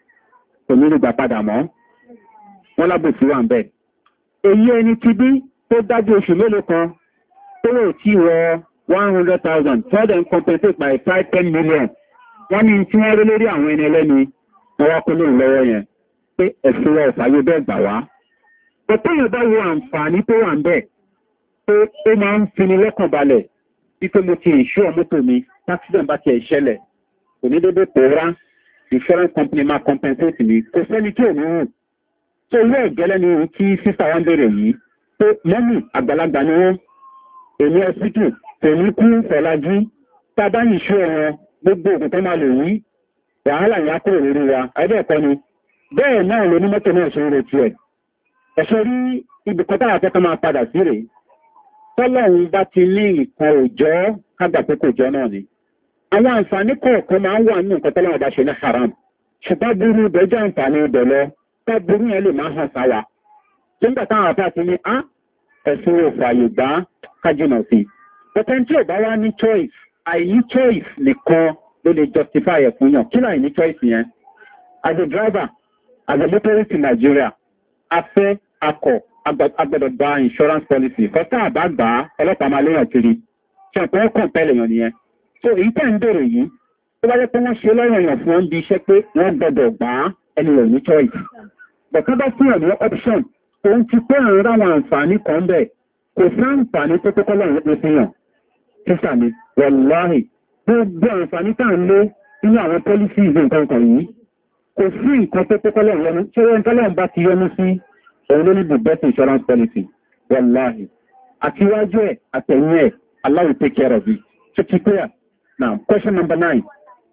kò ní gbà padà mọ́. Wọ́n lábòsí wà ń bẹ̀. Èyí ẹni ti bí tó dájú oṣù mélòó kan tó wò tí wọ one hundred thousand, tell them compensate by five ten million. Wọ́n ní tí wọ́n rí lórí àwọn ẹni ẹlẹ́ni wọ́n wá kó lóòrùn lọ́wọ́ yẹn pé ẹ̀sùn rẹ̀ ọ̀fàyé bẹ́ẹ̀ gbà wá. Ọ̀tọ́yìn bá wo àǹfààní tó wà ń bẹ̀ pé ó máa ń fini lọ́kàn balẹ̀ wípé mo ti ìṣú ọmọ́tò mi accident bá ti ẹ̀ṣẹlẹ̀ kò ní dédé pòórá insurance company máa compensate mi kò sẹ́ni tí ò ní rùn. Tó ilé ẹ̀gẹ́lẹ́ ni kí sísà wọn bèrè yìí pé mọ́mì àgbàlagbà ni wọ́n èmi ọsítù tèmi kú fẹ̀lájú tàbá ìṣú ẹ̀wọ̀n gbogbo òkú tó máa lè yí wàhálà ìyá kúrò lórí wa ẹgbẹ́ ẹ̀kọ́ ni bẹ́ẹ̀ náà ló ní mọ́tò náà ṣe ń retí ẹ̀ ẹ̀ṣẹ́ rí ibi kan táwà tẹ́kọ́ máa padà sí rèé tọ́lọ́run bá ti ní nǹkan òjọ́ kágbà pé kò jọ náà ni àwọn àǹfààní kọ̀ọ̀kan máa ń wà nínú nǹkan tọ́lọ́run bá ṣe ní haram ṣùgbọ́n burú ìbẹ́jọ́ àǹfààní ibẹ̀ lọ tá burú yẹn lè máa hàn sáwà nígbà táwọn àbá ti ní á ẹ̀sùn òfààyè gbá kájínà sí ọ̀tẹ́ni tí ò bá wá ní choice àìní choice nìkan ló lè justify ẹ̀ fún yàn kí láì ní choice yẹn as a driver as a motorist in Nigeria afẹ́ akọ̀ agbọ́dọ̀ gba insurance policy kọ́tà àbá gbà á ọlọ́pàá máa léyàn kiri ṣe ọ̀pọ̀ ọkàn pẹ́lẹ̀ yàn nìyẹn so èyí tẹ́ ń bèrè yìí tó bá jẹ́ pé wọ́n ṣe lọ́rọ̀ yàn fún ọ́n bí iṣẹ́ pé wọ́n gbọ́dọ̀ gbà á ẹni rẹ̀ ní choice bọ̀ká bá fún ọ̀ ní option òun ti pé àrùn ráwọn àǹfààní kan bẹ̀ kò sí àǹfààní tó tó kọ́lọ̀ ló fi hàn sísà mi wọ̀láhì gbogbo àǹfààní tá à ń lé nínú àwọn policies nǹkan kan yìí kò sí nǹkan tó tó kọ́lọ̀ yọnu tí wọ́n tọ́lọ̀ bá ti yọnu sí òun ló ní the best insurance policy wọ̀láhì àti iwájú ẹ̀ àtẹ̀yìn ẹ̀ Allah will take care of it so keep clear now question number nine.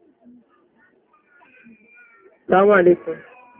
Assalamu alaikum.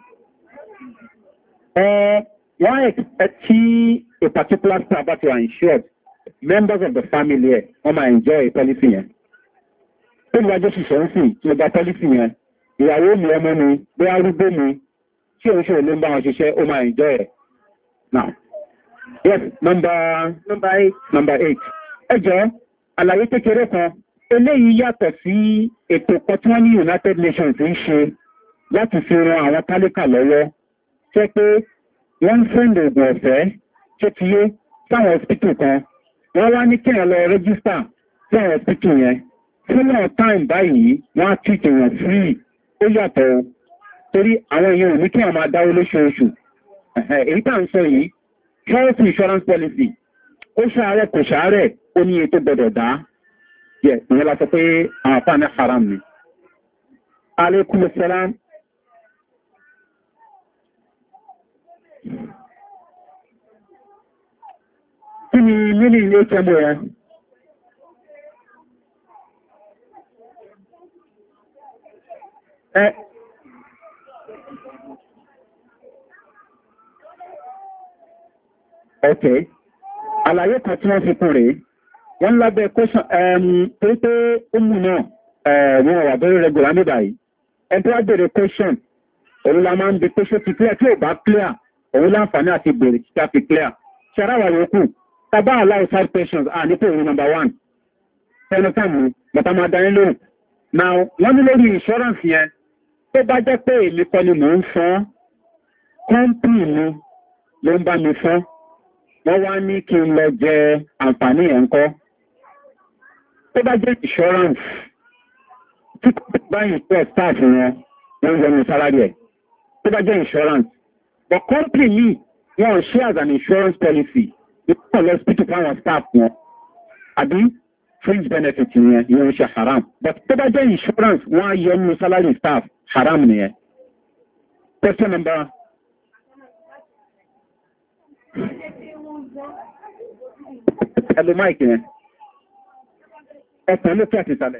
Uh, wọ́n expect tí a particular staff that you are insured, members of the family here, wọ́n máa enjoy a policy yẹn. tó ní wájú ṣiṣẹ́ ń sìn tí ó gba pọ́lísì yẹn ìyàwó mi ọmọ mi bí arúgbó mi tí òun ṣòro ló ń bá wọn ṣiṣẹ́ ó máa enjoy ẹ̀. Now, yes, number, number eight. Number eight. Ẹ jọ̀ọ́, àlàyé kékeré kan, eléyìí yàtọ̀ sí ètò kan tí wọ́n ní United Nations ń ṣe láti fi ran àwọn tálíkà lọ́wọ́. Ṣé pé wọ́n ń fẹ́ǹdì ògùn ọ̀fẹ́ tó ti yé sáwọn hospital kan, wọ́n wá ní kéèyàn lọ rẹ́gísítà sí àwọn hospital yẹn. Fún náà time báyìí, wọ́n á treat èèyàn free, ó yàtọ̀ o. Torí àwọn èèyàn ò ní kéèyàn máa dáwó lóṣooṣù. Èyí tá à ń sọ yìí, health insurance policy, ó ṣàárẹ̀ kò ṣàárẹ̀, ó ní ètò gbọdọ̀ dá. Yẹ, ìyẹn la sọ pé àwọn afá ní haram ni. Alaikum salam. Kí ni nílì ilé ìkẹ́mọ̀ ẹ̀? Ẹ Okay. Àlàyé kan tí wọ́n fi kún rèé. Wọ́n lábẹ́ question tó pé ó mú náà wọ́n wà very regular ní báyìí. Ẹni tó wá bèèrè question, òun la máa ń bi pé ṣó ti clear tí ò bá clear, òun láǹfààní àti bèèrè tí a fi clear. Ṣé ara wà yòókù? Tàbá allow five questions, à ní pé òun number one. Ẹnu táàmù, bàtà máa dání lóhùn. Now, wọ́n ní lórí insurance yẹn, tó bá jẹ́ pé èmi kọ́ ni mò ń san, company mi ló ń bá mi san. Wọ́n wá ní kí n lọ jẹ àǹfààní ẹ̀ ń kọ́. Tó bá jẹ́ insurance, tí kò báyìí pẹ̀ staff wọn, wọ́n yọ ní salary ẹ̀. Tó bá jẹ́ insurance. But company mi, wọ́n ṣe as an insurance policy, wọ́n lọ hospital fáwọn staff wọn. Àbí fringe benefit yẹn, yóò ṣe haram. But tó bá jẹ́ insurance, wọ́n á yọ ní salary staff, haram nìyẹn. Question number Hello, Mike yẹn. Ẹ̀sán ló kí àti ìsàlẹ̀.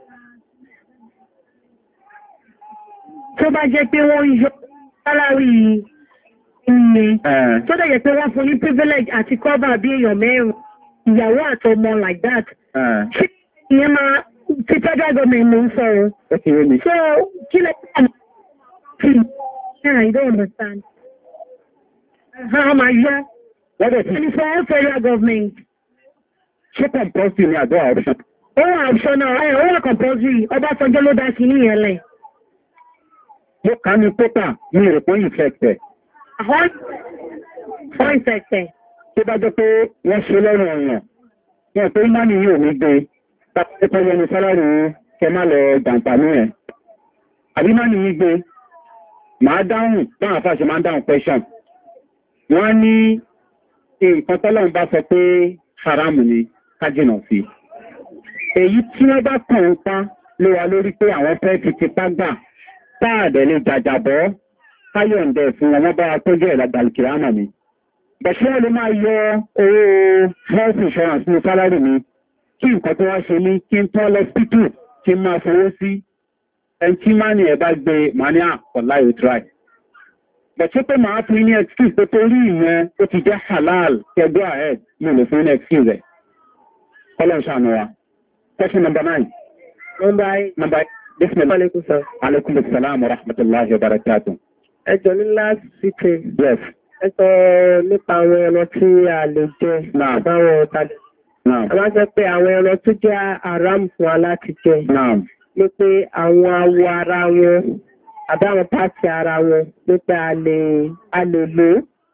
Tó bá jẹ́ pé wọ́n yọ sálárì ilé, tó dẹ̀ jẹ́ pé wọ́n fún ní privilege àti cover bí èèyàn mẹ́rin, ìyàwó àtọmọ like that. Ṣé ìyẹn máa ti federal government ló ń sọ̀rọ̀? So, kí lè pẹ́ I don't understand. How am I here? What is And for federal government. Ṣé compulsory ni àdó option? Ó wà option náà, ẹ̀ ó wà compulsory, Ọbásanjọ́ ló dá sí ní ẹ̀lẹ̀. Mo kà ní pépà ní ìrìpọ̀ infected. Àwọn fún infected. Tó bá jẹ́ pé wọ́n ṣe lọ́rùn ọ̀yàn, wọ́n tó má ní yóò ní gbé, tàbí pẹ́ yẹni sálárì kẹ má lọ jàǹfààní ẹ̀. Àbí má ní gbé, máa dáhùn, báwọn afáṣe máa ń dáhùn question. Wọ́n ní nǹkan tọ́lọ́run bá sọ pé haram ni kájìnà sí. Èyí tí wọ́n bá kàn ń pa ló wà lórí pé àwọn fẹ́ fi tipá gbà táàdẹ̀ lè jàjàbọ́ káyọ̀ǹdẹ̀ fún wọn bá tó jẹ́ ìlàgbàlùkìrá àmà mi. Bẹ̀ṣẹ́ wọ́n lè máa yọ owó health insurance ní sálárì mi kí nǹkan tó wá ṣe ní kí n tọ́ lọ pítù kí n máa fowó sí ẹni tí máa ní ẹ̀ bá gbé mania ọ̀láyò try. Bẹ̀ṣẹ́ pé máa fi ní excuse pé torí ìyẹn ó ti jẹ́ halal kẹgbẹ́ ahead mo lè fún ní excuse rẹ̀. Kọ́lọ̀ ṣàánú wa. Question number nine. Number eight. Number eight. Bismillah. Alaikum salam. Alaikum assalam wa rahmatullahi wa barakatuh. Ẹjọ́ ní last weekend. Yes. Ẹ sọ nípa àwọn ẹran tí a lè jẹ àbáwọn ọ̀tàdé. A máa sọ pé àwọn ẹran tó jẹ́ haram fún wa láti jẹ. Ní pé àwọn awọ ara wọn àbáwọn pàtì ara wọn ní pé a lè a lè lò.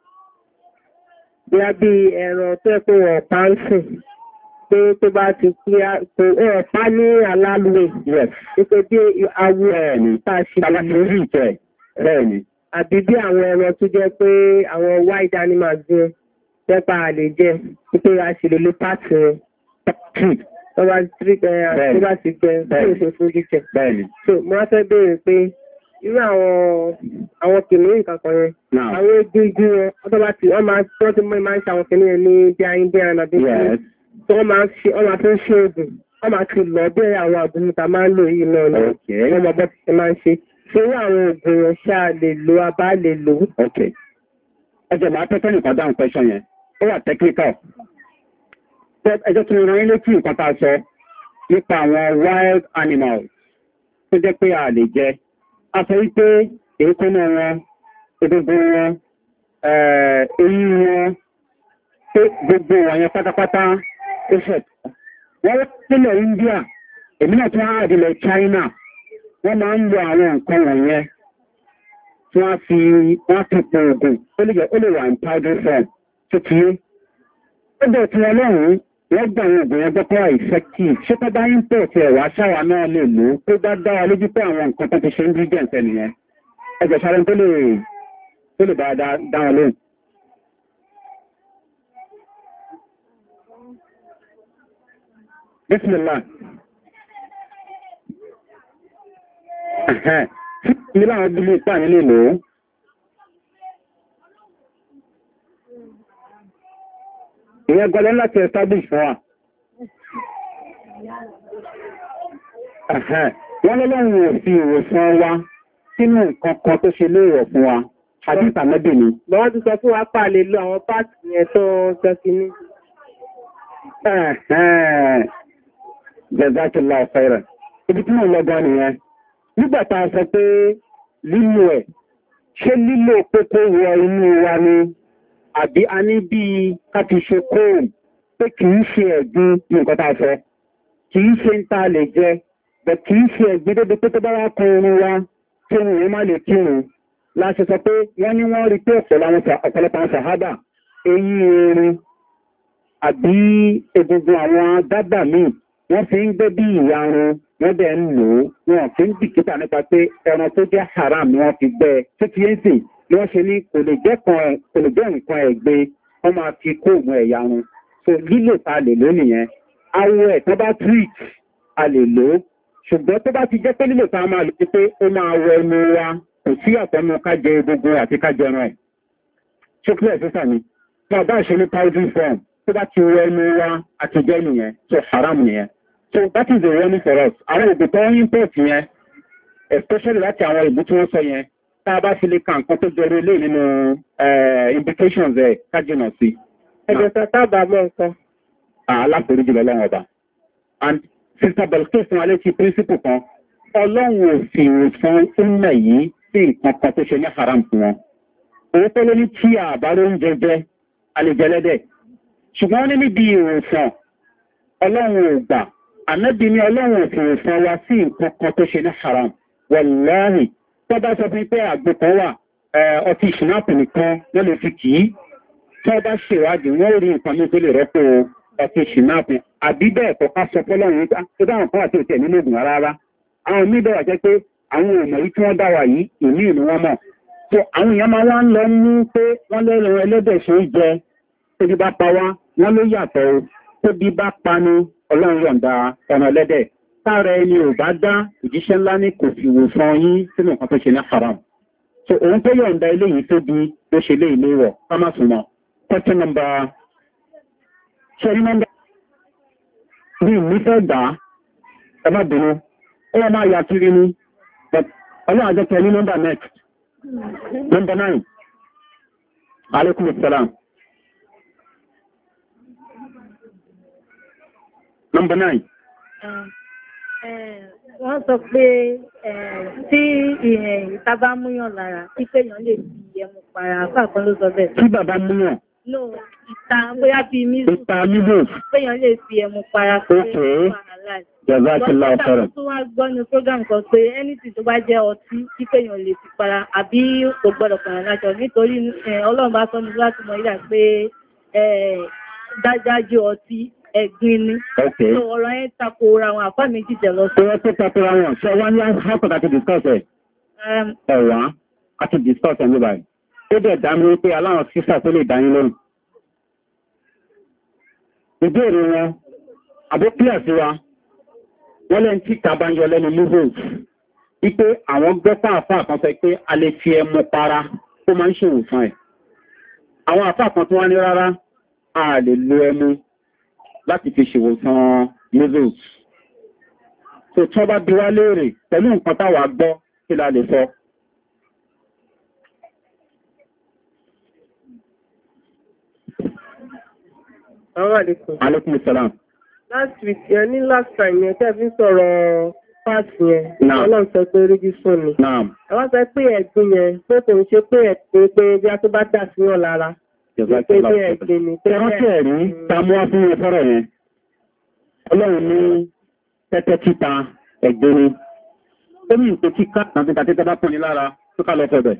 Bí a bí ẹran tó yẹ pé wọ́n pa ń sìn. Pé tó bá ti pé ọ̀pá ní alálùwẹ̀. Wípé bí awọ ẹ̀ẹ̀ni tá a ṣe lè lò. Bẹ́ẹ̀ni. Àbí bí àwọn ẹran tó jẹ́ pé àwọn wild animals jẹ́ pẹ́pà lè jẹ́ wípé a ṣe lè lo pàtì rẹ̀. Tó bá ti jẹ́ tó bá ti jẹ́ tó ṣe fún jíjẹ. So mo wá fẹ́ béèrè pé irú àwọn àwọn kìnìún ìkàkọ̀ yẹn. Àwọn egungun wọn ọdọ́ bá ti wọ́n máa wọ́n ti mọ́ máa ń ṣe àwọn kìnìún yẹn ní bí ayé bí ara bí kìnìún. Tó wọ́n máa ń ṣe wọ́n máa fi ń ṣe oògùn. Wọ́n máa ti lọ bẹ́ẹ̀ àwọn àbúrúta máa ń lò yìí náà ni. Wọ́n máa bọ́ ti ṣe máa ń ṣe. Ṣé àwọn oògùn yẹn ṣáà lè lo abá lè lò? Ok. Ẹjọ́ máa tẹ́tẹ́ nìkan dáhùn question yẹn. Ó wà technical. Ẹjọ́ tí mo rán ilé tí nǹkan ta sọ. nípa àwọn wild animals tó jẹ́ pé a lè jẹ. A sọ wípé èékánná wọn, egungun wọn, eyín wọn, pé gbogbo wọ̀nyẹn pátápátá ó ṣẹ̀tọ́. Wọ́n sílẹ̀ India, èmi náà tún á àdìlẹ̀ China, wọ́n máa ń lo àwọn nǹkan wọ̀nyẹn tí wọ́n fi wọ́n fi pọ̀ ògùn ó lè wà ní powder form tó ti yé. Ó bẹ̀ tí wọ́n lọ́rùn wọ́n gbà àwọn ògùn yẹn gbọ́pọ̀ effective. Ṣé tó bá ń pọ̀ tí ẹ̀wà ṣáwa náà lè lò ó tó bá dára lójú pé àwọn nǹkan tó ti ṣe ingredients ẹnìyẹn. Ẹgbẹ̀ sáré tó lè tó lè bá dá wọn lóhùn. Bismillah. Ẹ̀hẹ́n. Ní láwọn ìdílé ìpá nílé lò ó. Ìyẹn gọlẹ́ láti establish fún wa. Ẹ̀hẹ́n. Wọ́n lọ́lọ́run ò fi ìwòsàn wa sínú nǹkan kan tó ṣe léèwọ̀ fún wa. Àdíta mẹ́bì ni. Lọ́wọ́ ti sọ fún wa pà lè lo àwọn páàkì yẹn tó sọ sí ní. Ẹ̀hẹ́n. Jazakillah khairan. Ibi tí mo lọ gan nìyẹn. Nígbàtà sọ pé lílò ẹ̀, ṣé lílò pé kó wọ inú wa ni, àbí a ní bí káti ṣe kóòm pé kìí ṣe ẹ̀gbin ní nǹkan tá sọ, kìí ṣe ń ta lè jẹ, bẹ̀ kìí ṣe ẹ̀gbin dédé pé tó bá wá kan orin wa tí wọ́n má lè kírun. Láṣẹ sọ pé wọ́n ní wọ́n rí pé ọ̀pọ̀lọpọ̀ àwọn sàhábà eyín erin àbí egungun àwọn dábà míì wọ́n fi ń gbé bí ìyarun wọ́n bẹ̀ ń lò ó wọn fi ń dìkítà nípa pé ẹran tó jẹ́ haram ni wọ́n fi gbẹ́ tó ti ń sìn ni wọ́n ṣe ní kò lè jẹ́ nǹkan ẹ̀gbẹ́ wọ́n máa fi kóògùn ẹ̀yarun. So lílò ta lè lò nìyẹn. Awọ ẹ̀ tó bá treat a lè lò ó ṣùgbọ́n tó bá ti jẹ́ pé lílò ta máa lò pé ó máa wọ ẹnu wa kò sí àtọ́nu ká jẹ egungun àti ká jẹran ẹ̀. Chocolate sísà ni tí a bá ṣe ní powdery form tó bá ti wọ ẹnu wa àti jẹ́ nìyẹn so haram nìyẹn. So that is the warning for us. Àwọn ògùn tó ń import yẹn, especially láti àwọn ìbú tí wọ́n sọ yẹn, tá a bá fi lè ka nǹkan tó jọrọ ilé nínú implications ẹ̀ kájìnà sí. Ẹgbẹ̀ sọ tábà mọ́ nǹkan. Aláforí jùlọ lọ́wọ́ ọba. And Sister Belkis fún alẹ́ ti principle kan, ọlọ́run ò fi ìwòsàn ìmọ̀ yìí sí nǹkan kan tó ṣe ní haram fún wọn. Owó tó lé ní tí àbárò oúnjẹ jẹ́, àlejẹ́lẹ́dẹ̀. Ṣùgbọ́n wọ́n ní níbi ìwòsàn, ọlọ́run ò gbà. Ànábì ní ọlọ́run òfin fún wa sí nǹkan kan tó ṣe ní haram. Wàláhì, tó bá sọ fún pé àgbò kan wà, ọtí ìṣìnáàpù nìkan wọ́n lè fi kìí. Tó bá ṣèwádìí, wọ́n rí nǹkan ní tó lè rọ́pò ọtí ìṣìnáàpù. Àbí bẹ́ẹ̀ kọ́ ká sọ fọ́lọ́run tó dáhùn kan àti òtẹ̀ nínú ògùn rárá. Àwọn mí bẹ̀rẹ̀ jẹ́ pé àwọn òmò yìí tí wọ́n dá wà yìí, ìmí ìlú wọn mọ̀. So àwọn èèyàn máa wá ń lọ mú pé wọ́n lẹ́rọ ẹlẹ́dẹ̀ ṣe ń jẹ, tó bí bá pa wá, wọ́n ló yàtọ̀ tó bí bá panu ọlọ́run yọ̀ǹda ọ̀nà ẹlẹ́dẹ̀. Táàrẹ ẹni ò bá dá ìjíṣẹ́ ńlá ní kò fi wò fún yín sínú nǹkan tó ṣe ní haram. So òun tó yọ̀ǹda ilé yìí tó bí ló ṣe lé ilé wọ̀ ká má súnmọ́. Question number ṣẹ́rí nọ́mbà bí mi fẹ́ gbà á ẹ má bínú ó wọ́n máa yà kiri ni but ọlọ́run àjọkẹ́ ní nọ́mbà next. Number nine. Alaikum salam. Number nine. Wọ́n sọ pé tí ìta bá múyàn lára, tí péyàn lè fi ẹmu para, fàkan ló sọ bẹ́ẹ̀. Tí bàbá múyàn? No, ìta bóyá bí mílù. Ìta mílù. Péyàn lè fi ẹmu para fún ẹmu para. Jazakillah khairan. Wọ́n tó wá gbọ́ ní program kan pé anything tó bá jẹ́ ọtí tí péyàn lè fi para, àbí kò gbọ́dọ̀ pààyàn lájọ nítorí Ọlọ́run bá sọ ní láti mọ ìdá pé dájájú ọtí ẹ̀gbin ni. Okay. So ọ̀rọ̀ yẹn tako ra àwọn àpá méjì jẹ lọ sí. Ọ̀rọ̀ tó tako ra wọn, ṣe wọ́n ní àpọ̀dà to discuss ẹ̀. Ẹ̀wà, a ti discuss ẹ̀ níbàá. Ó dẹ̀ dá mi wípé aláwọn sísà tó lè dáyín lónìí. Ìbéèrè wọn, àbó clear sí wa, wọ́n lẹ́n tí ìta bá ń yọ lẹ́nu lúbòs. Wípé àwọn gbẹ́pà àfáà kan sọ pé a lè fi ẹmu para tó máa ń ṣèwòsàn ẹ̀. Àwọn àfáà kan tó wá ní rárá, a lè lo ẹmu láti fi ṣèwòsàn measles. So tí wọ́n bá bí wá léèrè pẹ̀lú nǹkan táwà gbọ́ kí la lè sọ. Àwọn àdíkùn. Alaikum salam. last week yẹn ní last time yẹn tẹ́ fi sọ̀rọ̀ pass yẹn ọlọ́run sọ pé rígi fún mi. ẹ wá sọ pé ẹ̀gbin yẹn pé kò ń ṣe pé ẹ̀gbin pé bí a tó bá dà sí wọn lára. pé bí ẹ̀gbin ni. ẹ rántí ẹ̀rí ta mú wá fún mi fọ́rọ̀ yẹn ọlọ́run ní tẹ́tẹ́ títa ẹ̀gbin ni ó ní ìpè tí káàkiri àti tàtẹ́tẹ́ bá pọ̀ni lára tó ká lọ fẹ́ bẹ̀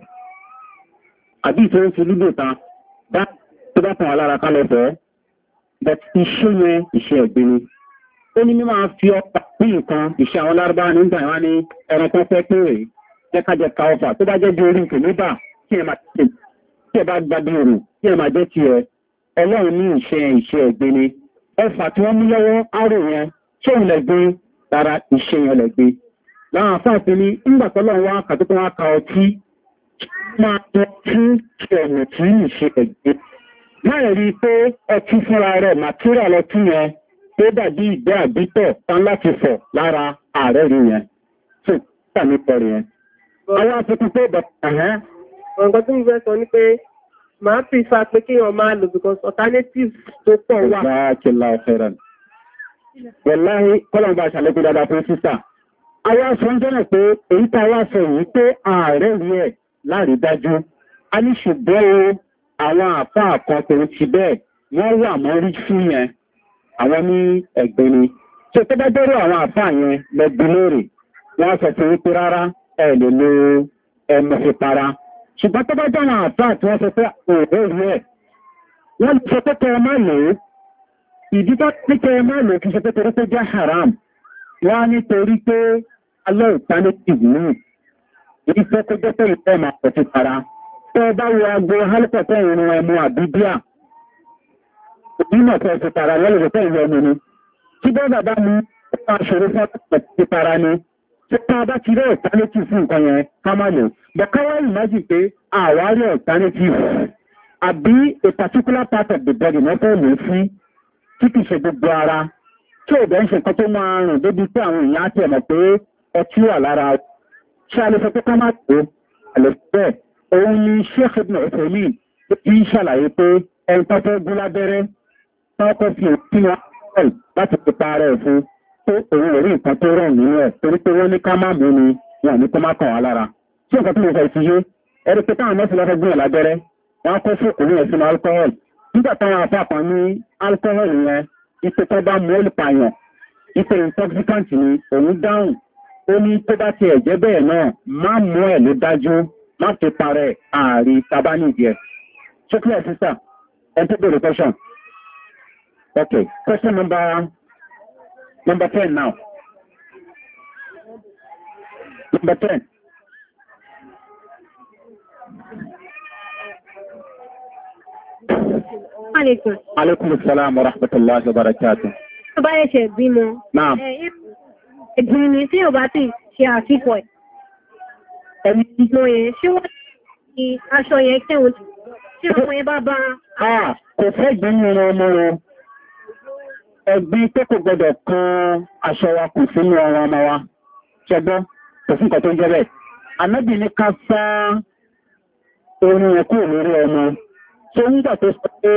àbí ìfẹ́ ń fi lúdò ta bá tó bá pọ̀ wá lára ká lọ fẹ́ but iṣẹ́ yẹn iṣẹ́ ẹ̀gbin ni ó ní mímọ̀ fi ọpa pín nǹkan iṣẹ́ àwọn lárúbá nígbà wá ní ẹran kan fẹ́ pé rèé jẹ́ ká jẹ ka ọfà tó bá jẹ́ bí orí nǹkan níbà kí ẹ máa tẹ̀ tí ẹ bá gba bí òrùn kí ẹ máa jẹ́ tiẹ̀ ọlọ́run ní iṣẹ́ iṣẹ́ ẹ̀gbin ni ẹfà tí wọ́n mú lọ́wọ́ àrò yẹn ṣé òun lẹ̀gbin lára iṣẹ́ yẹn lẹ̀gbin láwọn afáàfin ní nígbà tọ́lọ́run wá kàtókò wá ka ọtí máa tọ́ tí ẹ̀rù tí ìṣe ẹ̀gbin láì rí i pé ọtí fúnra rẹ̀ màtíríà lọtí yẹn tó dàbí ìgbẹ́ àbítọ̀ tán láti fọ̀ lára ààrẹ rí yẹn tó tàbí pọ̀rọ̀ yẹn. àwọn afikún tó bọ̀ ẹ̀hẹ́. ọ̀gọ́ tí mo fẹ́ sọ ni pé màá fi fa pé kí wọ́n máa lò because alternatives tó pọ̀ wà. ọ̀gá kìlá ọ̀fẹ́rẹ̀ ni. wọ̀láhí kọ́lọ̀ bá ṣàlékún dáadáa fún sísà. àwọn aṣọ ń jẹ́nà pé èyí tá a wá sọ yìí pé ààrẹ rí ẹ̀ láàrí dájú. a ní ṣùgbọ́n àwọn àfáà kan tó ti bẹ́ẹ̀ wọ́n wà mọ́ rí fún yẹn àwọn ní ẹ̀gbẹ́ ni tí ó tẹ́bẹ́ dẹ́rọ àwọn àfáà yẹn lẹ́gbẹ́ lóòrè wọ́n sọ fún wípé rárá ẹ̀ lè lo ẹmọ fi para ṣùgbọ́n tẹ́bẹ́ dẹ́ àwọn àfáà tí wọ́n sọ pé òòrè rí ẹ̀ wọ́n sọ pé kẹ́ ẹ má lò ó ìdí tó ní kẹ́ ẹ má lò ó kì í ṣe pé torí pé jẹ́ haram wọ́n á nítorí pé alẹ́ alternative ní ìdí tó kó jẹ́ pé ìfẹ́ máa pọ̀ sí para tẹ́ bá wo agbo hálùpọ̀tẹ́ ìrìn ẹmu àbíbíà ìmọ̀ tẹ́ ti tara lọ́lọ́dọ̀ tẹ́ ìwọ̀ ẹmu ni tí bọ́ bàbá mú ọ̀pá ṣòro fún ti tara ni tí ká bá ti rí alternative fún nǹkan yẹn ká má lò bọ̀ káwá ìmájì pé àwárí alternative àbí a particular part of the body náà fẹ́ lò sí tí kì í ṣe gbogbo ara tí ò bẹ́ ń ṣe nǹkan tó máa rùn débi pé àwọn èèyàn á tẹ̀ mọ̀ pé ọtí wà lára ṣé a lè sọ pé ká má tó àlè bẹ́ẹ̀ òun ni sheikh ibn ọ̀sẹ̀mí tí ń ṣàlàyé pé ẹni tó fẹ́ gún lábẹ́rẹ́ tọ́kọ́ fi òfin wọn láti pípa rẹ̀ fún tó òun orí nǹkan tó rọ̀ nínú ẹ̀ torí pé wọ́n ní ká má mú ni wọn ní kó má kàn wá lára tí nǹkan tó lè fẹ́ ti yé ẹni pé táwọn nọ́ọ̀sì lọ́fẹ́ gún ẹ̀ lábẹ́rẹ́ wọ́n kọ́ fún òun ẹ̀ sínú alcohol nígbà táwọn afá kan ní alcohol yẹn ipe tó bá mú olùpààyàn ipe intoxicant ni òun dáhùn ó ní tó bá tiẹ̀ jẹ́ bẹ́ẹ̀ náà má mú ẹ̀ ló dájú má fi parẹ́ ààrí tabanìdí ẹ̀. So clear, sister? Enter the question. Okay. Question number number ten now. Number ten. Alaikum. Alaikum assalam wa rahmatullahi wa barakatuh. Tó bá yẹ ṣe bímọ. Naam. Ẹ̀gbìn ni tí ò bá ti ṣe àfikọ̀ ẹ̀. Ẹ̀mí ìgbò yẹn ṣé wọ́n ti aṣọ yẹn kẹ́wọ̀n tí ọmọ yẹn bá bá. Ah, kò fẹ́ gbé nínú ọmọ rẹ̀. Ẹ̀gbin tó kò gbọdọ̀ kan aṣọ wa kò sínú ọmọ ọmọ wa. Ṣẹgbọ́n, kò sí nǹkan tó ń jẹ́ bẹ́ẹ̀. Ànábì ní ká fá orin ẹ̀kú lórí ọmọ. Ṣé nígbà tó sọ pé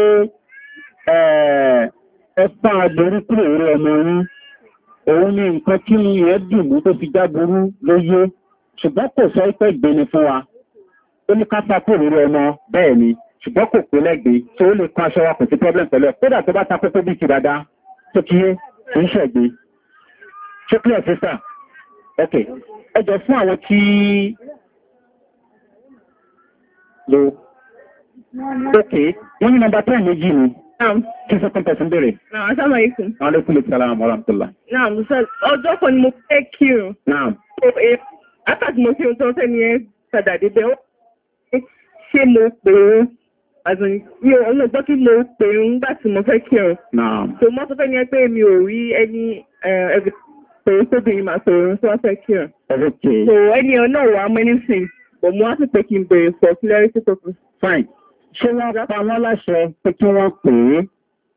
ẹ̀fà àgbórí kúrò lórí ọmọ yín, òun ni nǹkan tí yẹn dùn mú tó fi jáburú lóyé. Ṣùgbọ́n kò sọ pé ìgbéni fún wa. Ó ní ká fá kúrò lórí ọmọ bẹ́ẹ̀ ni. Ṣùgbọ́n kò pé lẹ́gbẹ̀ẹ́ tí ó lè kọ́ aṣọ wa kò sí problem pẹ̀lú ẹ̀. Kódà tó bá ta pé tó bí ti dáadáa tó kí yé kì í ṣẹ̀gbé. Ṣé clear sister? Ok. Ẹ jọ fún àwọn tí lo. Ok. Wọ́n ní nọmba ten méjì ni. Naam. Kí second person bèrè. Naam, assalamu alaikum. Alaikum assalam wa rahmatullah. Naam, ọjọ́ kan ni mo fẹ́ kí o. Naam. Àtàkì mo fi ohun tó ń sẹ́ni ẹ padà débẹ̀ ó ṣé mo pè é àzùn mi ò ń gbọ́ kí mo pè é nígbà tí mo fẹ́ kí o. Naam. So mo sọ fẹ́ ni ẹ pé mi ò rí ẹni ẹbí pé tóbìnrin máa sọ̀rọ̀ tí wọ́n fẹ́ kí o. Okay. So ẹni ọ náà wà many things but mo wá sí pé kí n bèrè for clarity purpose. Fine. Ṣé wọ́n pa wọ́n láṣẹ pé kí wọ́n pè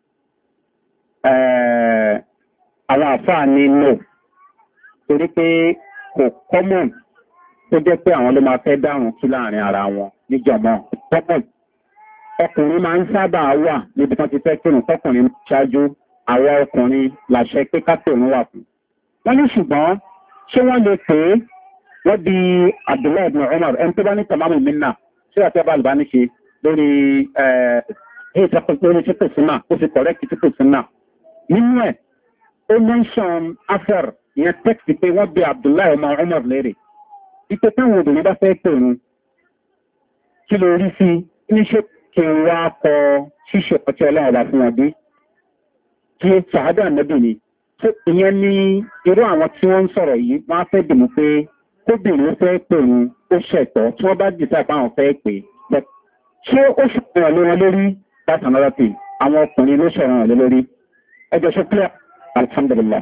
é àwọn àfáà ní no torí pé kò common tó jẹ́ pé àwọn ló máa fẹ́ dáhùn sí láàrin ara wọn níjọmọ́ common ọkùnrin máa ń sábà wà níbi tán ti fẹ́ kírun tọkùnrin ṣáájú àwọn ọkùnrin làṣẹ pé kápẹ́ òun wà fún. wọ́n ní ṣùgbọ́n ṣé wọ́n lè pè é wọ́n di abdullahi ibn umar ẹni tó bá ní tamamu minna ṣé àti ọba àlùbá ní ṣe lórí ẹ̀ lórí títò sínà ó sì kọ̀rẹ́kì títò sínà. nínú ẹ̀ ó mẹ́ńsàn afẹ́r ìyẹn tẹ́kìtì pé wọ́n bí abdullahi ibn umar lérè ipò táwọn obìnrin bá fẹ́ pè òun kí ló rí sí ní ṣe kí n wá kọ ṣíṣe ọtí ọlọ́run ọba fún wọn bí kí sàádà nẹ́bì ni ìyẹn ní irú àwọn tí wọ́n ń sọ̀rọ̀ yìí wọ́n á fẹ́ dìmú pé kóbìnrin fẹ́ pè wọn ó ṣẹ̀tọ́ tí wọ́n bá dìtà pé àwọn fẹ́ pè é ṣé ó ṣòro lé wọn lórí that's another thing àwọn ọkùnrin ló ṣọ̀rọ̀ lé lórí ẹjọ́ ṣe clear alhamdulillah.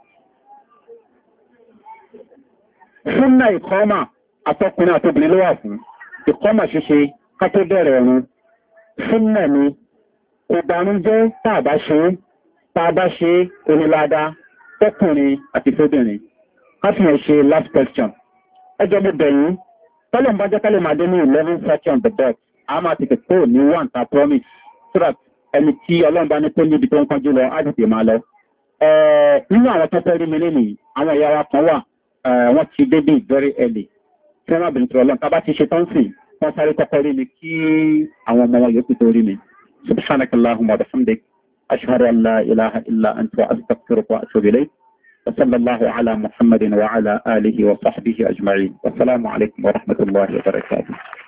súnà ìkọ́mà àtọkùnrin àtobìnrin ló wà fún ìkọ́mà ṣíṣe ká tó bẹ̀rẹ̀ ọ̀run súnà ni ìbànújẹ́ tàbá ṣe tàbá ṣe onílàdá tọkùnrin àti tóbìnrin ká fi hàn ṣe last question ẹjọ́ mo bẹ̀yìn tọ́lọ̀ ń bá jẹ́ kálẹ̀ máa dé ní eleven thirty on the dot a máa tètè kó ní one ta promise so that ẹni tí ọlọ́run bá ní tó níbi tó ń kánjú lọ á tètè máa lọ. nínú àwọn tó fẹ́ rí mi lénìí àwọn ìyá wa kan wà wọ́n ti dé bí very early tí wọ́n bìnrin tó ọlọ́run tá bá ti ṣe tán sí wọ́n sáré kọ́kọ́ rí mi kí àwọn ọmọ wọn yòókù tó rí mi. subhanaka allahumma wa bihamdik ashhadu an la ilaha illa anta astaghfiruka wa atubu ilayk wa sallallahu ala muhammadin wa ala alihi wa sahbihi ajma'in wa assalamu alaykum wa rahmatullahi wa barakatuh.